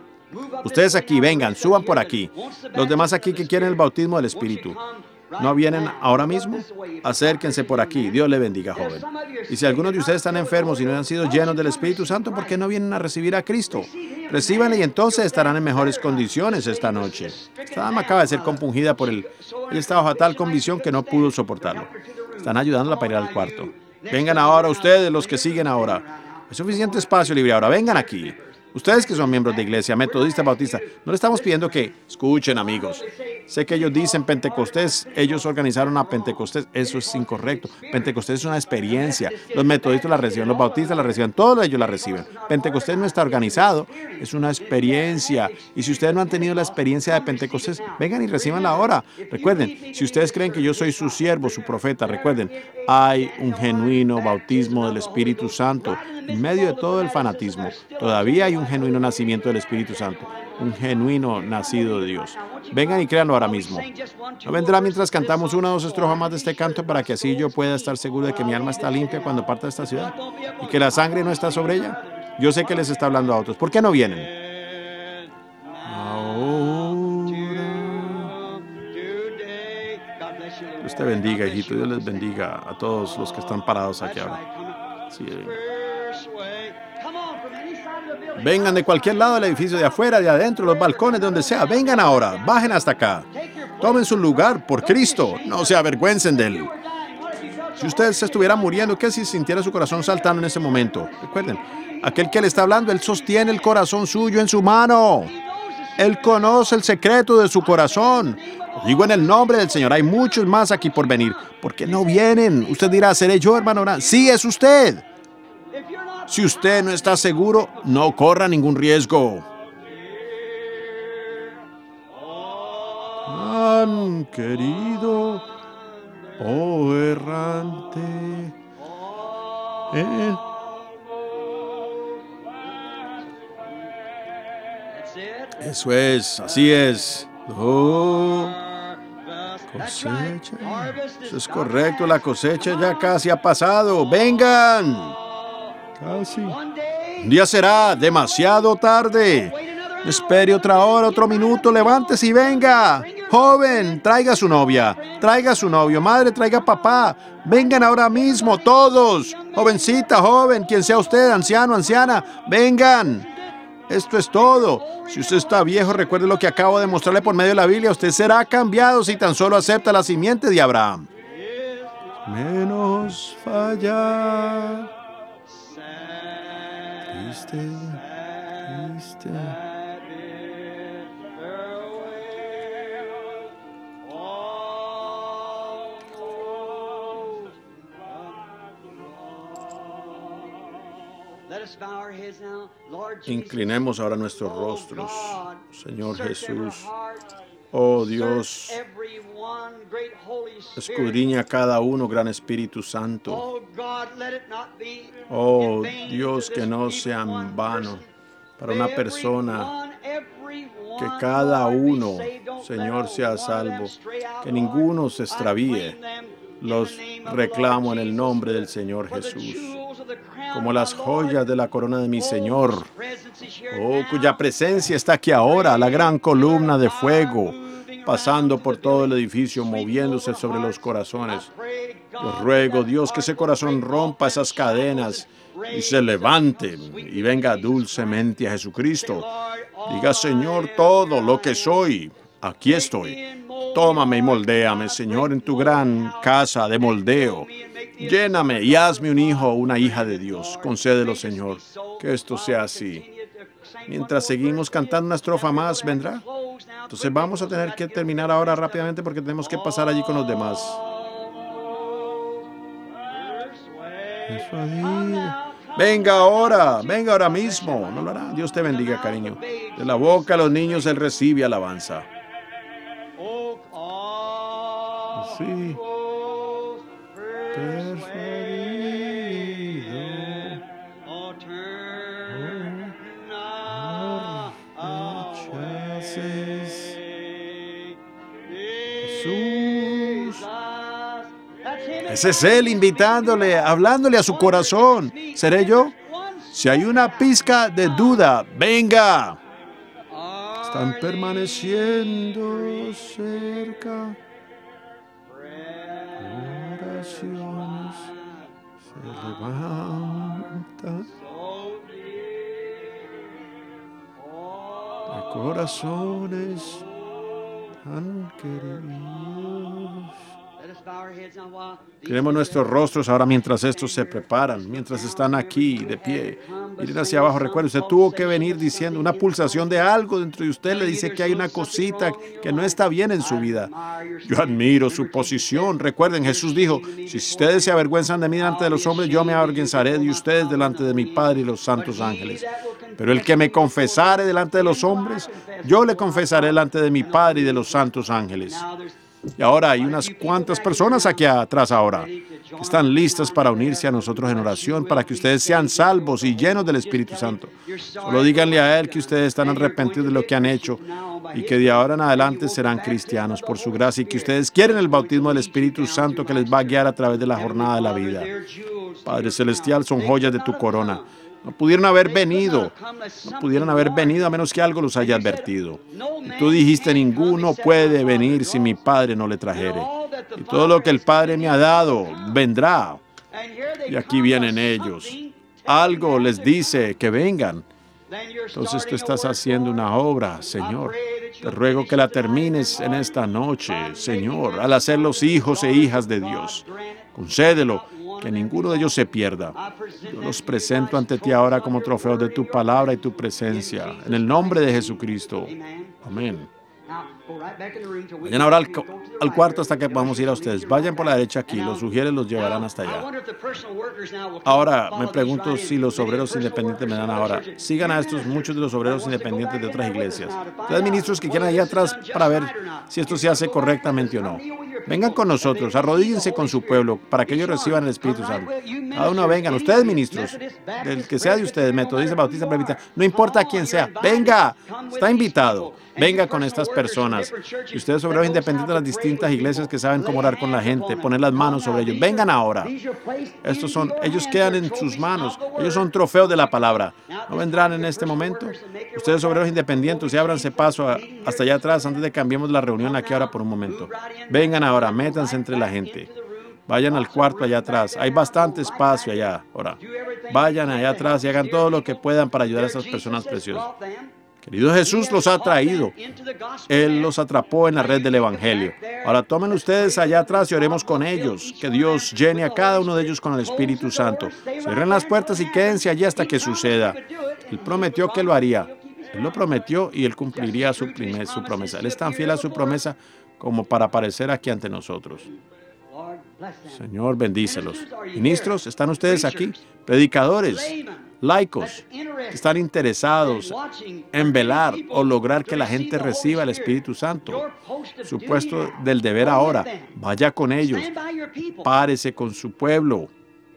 S1: Ustedes aquí, vengan, suban por aquí. Los demás aquí que quieren el bautismo del Espíritu, ¿no vienen ahora mismo? Acérquense por aquí. Dios le bendiga, joven. Y si algunos de ustedes están enfermos y no han sido llenos del Espíritu Santo, ¿por qué no vienen a recibir a Cristo? Recíbanle y entonces estarán en mejores condiciones esta noche. Esta dama acaba de ser compungida por ella estaba bajo tal convicción que no pudo soportarlo. Están ayudándola para ir al cuarto. Vengan ahora ustedes, los que siguen ahora. Hay suficiente espacio libre ahora. Vengan aquí. Ustedes que son miembros de iglesia, metodista, bautista, no le estamos pidiendo que escuchen, amigos. Sé que ellos dicen Pentecostés, ellos organizaron a Pentecostés, eso es incorrecto. Pentecostés es una experiencia. Los metodistas la reciben, los bautistas la reciben, todos ellos la reciben. Pentecostés no está organizado, es una experiencia. Y si ustedes no han tenido la experiencia de Pentecostés, vengan y recibanla ahora. Recuerden, si ustedes creen que yo soy su siervo, su profeta, recuerden, hay un genuino bautismo del Espíritu Santo. En medio de todo el fanatismo, todavía hay un genuino nacimiento del Espíritu Santo, un genuino nacido de Dios. Vengan y créanlo ahora mismo. ¿No vendrá mientras cantamos una o dos estrofas más de este canto para que así yo pueda estar seguro de que mi alma está limpia cuando parta de esta ciudad y que la sangre no está sobre ella? Yo sé que les está hablando a otros. ¿Por qué no vienen? Ahora Dios te bendiga, hijito. Dios les bendiga a todos los que están parados aquí ahora. Sí, vengan de cualquier lado del edificio, de afuera, de adentro, los balcones, de donde sea. Vengan ahora, bajen hasta acá. Tomen su lugar por Cristo. No se avergüencen de Él. Si usted se estuviera muriendo, ¿qué si sintiera su corazón saltando en ese momento? Recuerden, aquel que le está hablando, Él sostiene el corazón suyo en su mano. Él conoce el secreto de su corazón. Lo digo en el nombre del Señor. Hay muchos más aquí por venir. ¿Por qué no vienen? Usted dirá, ¿seré yo, hermano? Sí, es usted. Si usted no está seguro, no corra ningún riesgo. Tan querido, oh errante, Eso es, así es. Oh, cosecha. Eso es correcto, la cosecha ya casi ha pasado. ¡Vengan! Casi. Un día será demasiado tarde. Espere otra hora, otro minuto, levántese y venga. Joven, traiga a su novia, traiga a su novio, madre, traiga a papá. Vengan ahora mismo, todos. Jovencita, joven, quien sea usted, anciano, anciana, vengan. Esto es todo. Si usted está viejo, recuerde lo que acabo de mostrarle por medio de la Biblia. Usted será cambiado si tan solo acepta la simiente de Abraham. Menos fallar. Triste, triste. Inclinemos ahora nuestros rostros, Señor Jesús. Oh Dios, escudriña a cada uno, Gran Espíritu Santo. Oh Dios, que no sea en vano para una persona, que cada uno, Señor, sea salvo, que ninguno se extravíe. Los reclamo en el nombre del Señor Jesús, como las joyas de la corona de mi Señor, oh, cuya presencia está aquí ahora, la gran columna de fuego, pasando por todo el edificio, moviéndose sobre los corazones. Yo ruego, Dios, que ese corazón rompa esas cadenas y se levante y venga dulcemente a Jesucristo. Diga, Señor, todo lo que soy, aquí estoy. Tómame y moldéame, Señor, en tu gran casa de moldeo. Lléname y hazme un hijo o una hija de Dios. Concédelo, Señor, que esto sea así. Mientras seguimos cantando una estrofa más, ¿vendrá? Entonces vamos a tener que terminar ahora rápidamente porque tenemos que pasar allí con los demás. Venga ahora mismo. No lo hará. Dios te bendiga, cariño. De la boca de los niños Él recibe alabanza. Sí. Jesús. Ese es Él invitándole, hablándole a su corazón. ¿Seré yo? Si hay una pizca de duda, venga. Están permaneciendo cerca. Oraciones se levantan de corazones tan queridos. Tenemos nuestros rostros ahora mientras estos se preparan, mientras están aquí de pie. Miren hacia abajo. Recuerde, usted tuvo que venir diciendo una pulsación de algo dentro de usted. Le dice que hay una cosita que no está bien en su vida. Yo admiro su posición. Recuerden, Jesús dijo, si ustedes se avergüenzan de mí delante de los hombres, yo me avergonzaré de ustedes delante de mi Padre y los santos ángeles. Pero el que me confesare delante de los hombres, yo le confesaré delante de mi Padre y de los santos ángeles. Y ahora hay unas cuantas personas aquí atrás ahora que están listas para unirse a nosotros en oración para que ustedes sean salvos y llenos del Espíritu Santo. Solo díganle a Él que ustedes están arrepentidos de lo que han hecho y que de ahora en adelante serán cristianos por su gracia y que ustedes quieren el bautismo del Espíritu Santo que les va a guiar a través de la jornada de la vida. Padre Celestial, son joyas de tu corona. No pudieron haber venido a menos que algo los haya advertido. Y tú dijiste, ninguno puede venir si mi Padre no le trajere. Y todo lo que el Padre me ha dado vendrá. Y aquí vienen ellos. Algo les dice que vengan. Entonces tú estás haciendo una obra, Señor. Te ruego que la termines en esta noche, Señor, al hacer los hijos e hijas de Dios. Concédelo, que ninguno de ellos se pierda. Yo los presento ante ti ahora como trofeos de tu palabra y tu presencia. En el nombre de Jesucristo. Amén. Vayan ahora al cuarto hasta que podamos ir a ustedes. Vayan por la derecha aquí. Los sugieres los llevarán hasta allá. Ahora me pregunto si los obreros independientes me dan ahora. Sigan a estos muchos de los obreros independientes de otras iglesias. Ustedes ministros que quieran allá atrás para ver si esto se hace correctamente o no. Vengan con nosotros, arrodíllense con su pueblo para que ellos reciban el Espíritu Santo. Cada uno vengan, ustedes ministros, del que sea de ustedes, metodista, bautista, presbítero, no importa quién sea, venga, está invitado. Venga con estas personas. Y ustedes obreros independientes de las distintas iglesias que saben cómo orar con la gente, poner las manos sobre ellos. Vengan ahora. Ellos quedan en sus manos. Ellos son trofeos de la palabra. ¿No vendrán en este momento? Ustedes obreros independientes, y ábranse paso hasta allá atrás antes de que cambiemos la reunión aquí ahora por un momento. Vengan ahora, métanse entre la gente. Vayan al cuarto allá atrás. Hay bastante espacio allá. Ahora, vayan allá atrás y hagan todo lo que puedan para ayudar a esas personas preciosas. Querido Jesús los ha traído. Él los atrapó en la red del Evangelio. Ahora tomen ustedes allá atrás y oremos con ellos. Que Dios llene a cada uno de ellos con el Espíritu Santo. Cierren las puertas y quédense allí hasta que suceda. Él prometió que lo haría. Él lo prometió y Él cumpliría su promesa. Él es tan fiel a su promesa como para aparecer aquí ante nosotros. Señor, bendícelos. Ministros, ¿están ustedes aquí? Predicadores, laicos, que están interesados en velar o lograr que la gente reciba el Espíritu Santo. Su puesto del deber ahora, vaya con ellos, párese con su pueblo.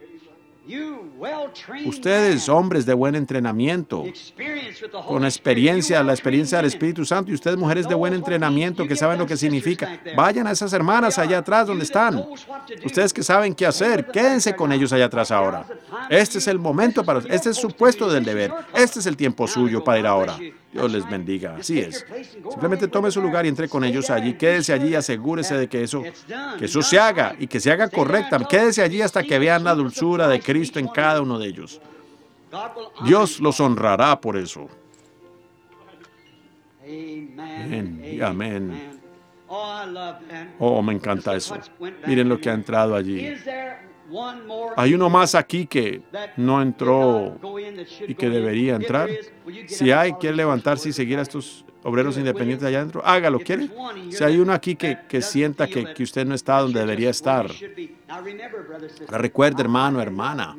S1: Ustedes, hombres de buen entrenamiento, con experiencia, la experiencia del Espíritu Santo, y ustedes, mujeres de buen entrenamiento, que saben lo que significa, vayan a esas hermanas allá atrás donde están. Ustedes que saben qué hacer, quédense con ellos allá atrás ahora. Este es el momento este es su puesto del deber. Este es el tiempo suyo para ir ahora. Dios les bendiga. Así es. Simplemente tome su lugar y entre con ellos allí. Quédese allí y asegúrese de que eso se haga y que se haga correctamente. Quédese allí hasta que vean la dulzura de Cristo en cada uno de ellos. Dios los honrará por eso. Amén y amén. Oh, me encanta eso. Miren lo que ha entrado allí. Hay uno más aquí que no entró y que debería entrar. Si quiere levantarse y seguir a estos obreros independientes allá adentro, hágalo. ¿Quiere? Si hay uno aquí que sienta que usted no está donde debería estar. Ahora recuerde, hermano, hermana,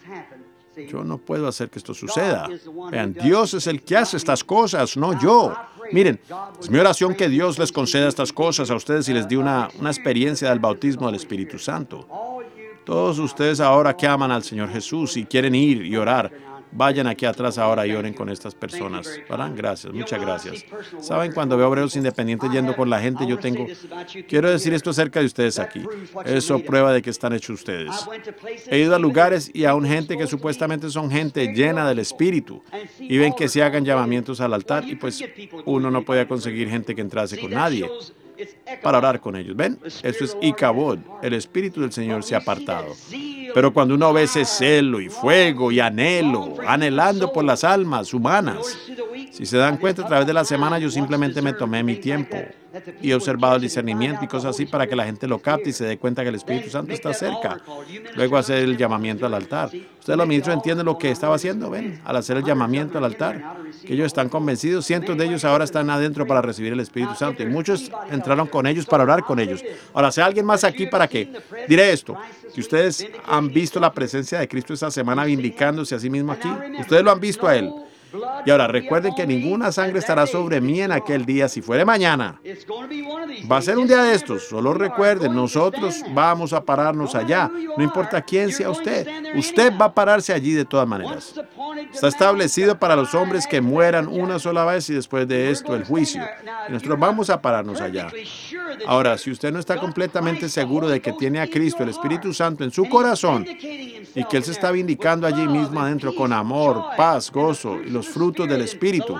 S1: yo no puedo hacer que esto suceda. Vean, Dios es el que hace estas cosas, no yo. Miren, es mi oración que Dios les conceda estas cosas a ustedes y les dé una experiencia del bautismo del Espíritu Santo. Todos ustedes ahora que aman al Señor Jesús y quieren ir y orar, vayan aquí atrás ahora y oren con estas personas. ¿Verdad? Gracias, muchas gracias. Saben, cuando veo obreros independientes yendo con la gente, quiero decir esto acerca de ustedes aquí. Eso prueba de que están hechos ustedes. He ido a lugares y a gente que supuestamente son gente llena del Espíritu y ven que se hagan llamamientos al altar y pues uno no podía conseguir gente que entrase con nadie para orar con ellos. ¿Ven? Eso es Icabod. El Espíritu del Señor se ha apartado. Pero cuando uno ve ese celo y fuego y anhelando por las almas humanas, si se dan cuenta, a través de la semana yo simplemente me tomé mi tiempo y he observado el discernimiento y cosas así para que la gente lo capte y se dé cuenta que el Espíritu Santo está cerca. Luego hacer el llamamiento al altar. Ustedes los ministros entienden lo que estaba haciendo, ven, al hacer el llamamiento al altar, que ellos están convencidos, cientos de ellos ahora están adentro para recibir el Espíritu Santo y muchos entraron con ellos para orar con ellos. Ahora, si hay alguien más aquí para que diré esto, si ustedes han visto la presencia de Cristo esta semana vindicándose a sí mismo aquí, ustedes lo han visto a Él. Y ahora recuerden que ninguna sangre estará sobre mí en aquel día, si fuere mañana. Va a ser un día de estos. Solo recuerden, nosotros vamos a pararnos allá. No importa quién sea usted. Usted va a pararse allí de todas maneras. Está establecido para los hombres que mueran una sola vez y después de esto el juicio. Y nosotros vamos a pararnos allá. Ahora, si usted no está completamente seguro de que tiene a Cristo, el Espíritu Santo en su corazón, y que Él se está vindicando allí mismo adentro con amor, paz, gozo y los frutos del Espíritu,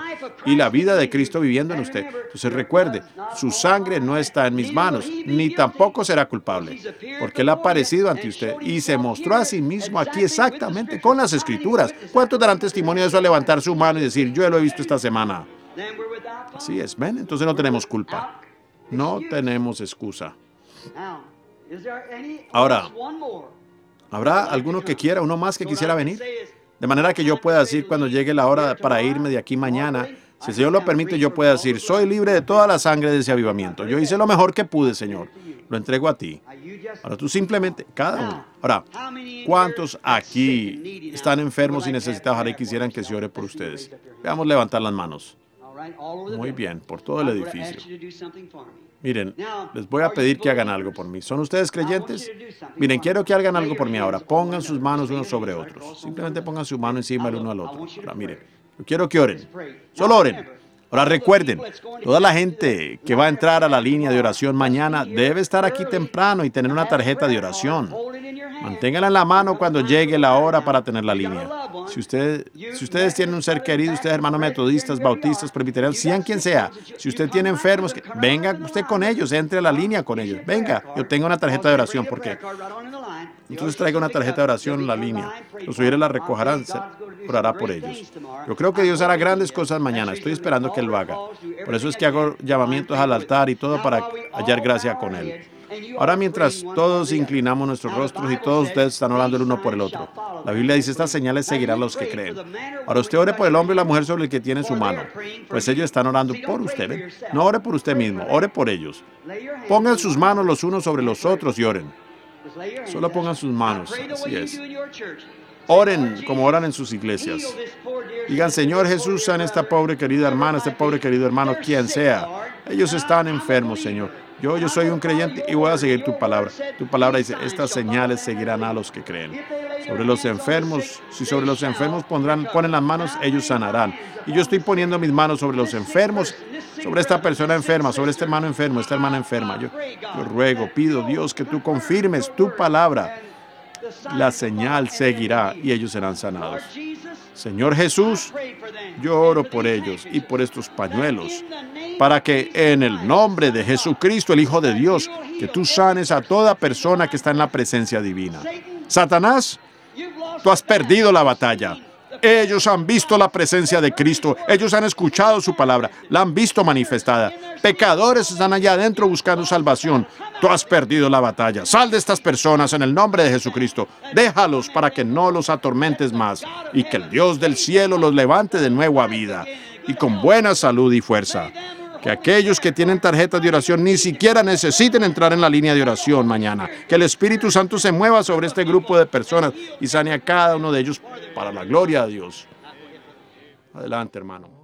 S1: y la vida de Cristo viviendo en usted. Entonces recuerde, su sangre no está en mis manos, ni tampoco será culpable, porque Él ha aparecido ante usted y se mostró a sí mismo aquí exactamente con las Escrituras. ¿Cuántos darán testimonio de eso al levantar su mano y decir, yo lo he visto esta semana? Así es, ¿ven? Entonces no tenemos culpa, no tenemos excusa. Ahora, ¿habrá alguno que quiera, uno más que quisiera venir? De manera que yo pueda decir cuando llegue la hora para irme de aquí mañana, si el Señor lo permite, yo pueda decir, soy libre de toda la sangre de ese avivamiento. Yo hice lo mejor que pude, Señor. Lo entrego a ti. Ahora tú simplemente, cada uno. Ahora, ¿cuántos aquí están enfermos y necesitados y quisieran que se ore por ustedes? Veamos levantar las manos. Muy bien, por todo el edificio. Miren, les voy a pedir que hagan algo por mí. ¿Son ustedes creyentes? Miren, quiero que hagan algo por mí ahora. Pongan sus manos unos sobre otros. Simplemente pongan su mano encima el uno al otro. Ahora, miren, yo quiero que oren. Solo oren. Ahora recuerden, toda la gente que va a entrar a la línea de oración mañana debe estar aquí temprano y tener una tarjeta de oración. Manténganla en la mano cuando llegue la hora para tener la línea. Si ustedes tienen un ser querido, ustedes hermanos metodistas, bautistas, presbiterianos, sean quien sea, si usted tiene enfermos, venga usted con ellos, entre a la línea con ellos. Venga, yo tengo una tarjeta de oración, ¿por qué? Entonces traiga una tarjeta de oración en la línea. Los sugieres la recogerán, se orará por ellos. Yo creo que Dios hará grandes cosas mañana. Estoy esperando que Él lo haga. Por eso es que hago llamamientos al altar y todo para hallar gracia con Él. Ahora, mientras todos inclinamos nuestros rostros y todos ustedes están orando el uno por el otro, la Biblia dice, estas señales seguirán a los que creen. Ahora usted ore por el hombre y la mujer sobre el que tiene su mano, pues ellos están orando por usted. ¿Ven? No ore por usted mismo, ore por ellos. Pongan sus manos los unos sobre los otros y oren. Solo pongan sus manos, así es. Oren como oran en sus iglesias. Digan, Señor Jesús, sana esta pobre querida hermana, este pobre querido hermano, quien sea. Ellos están enfermos, Señor. Yo soy un creyente y voy a seguir tu palabra. Tu palabra dice, estas señales seguirán a los que creen. Sobre los enfermos, si sobre los enfermos ponen las manos, ellos sanarán. Y yo estoy poniendo mis manos sobre los enfermos, sobre esta persona enferma, sobre este hermano enfermo, esta hermana enferma. Yo ruego, pido, Dios, que tú confirmes tu palabra. La señal seguirá y ellos serán sanados. Señor Jesús, yo oro por ellos y por estos pañuelos, para que en el nombre de Jesucristo, el Hijo de Dios, que tú sanes a toda persona que está en la presencia divina. Satanás, tú has perdido la batalla. Ellos han visto la presencia de Cristo. Ellos han escuchado su palabra. La han visto manifestada. Pecadores están allá adentro buscando salvación. Tú has perdido la batalla. Sal de estas personas en el nombre de Jesucristo. Déjalos para que no los atormentes más y que el Dios del cielo los levante de nuevo a vida y con buena salud y fuerza. Que aquellos que tienen tarjetas de oración ni siquiera necesiten entrar en la línea de oración mañana. Que el Espíritu Santo se mueva sobre este grupo de personas y sane a cada uno de ellos para la gloria de Dios. Adelante, hermano.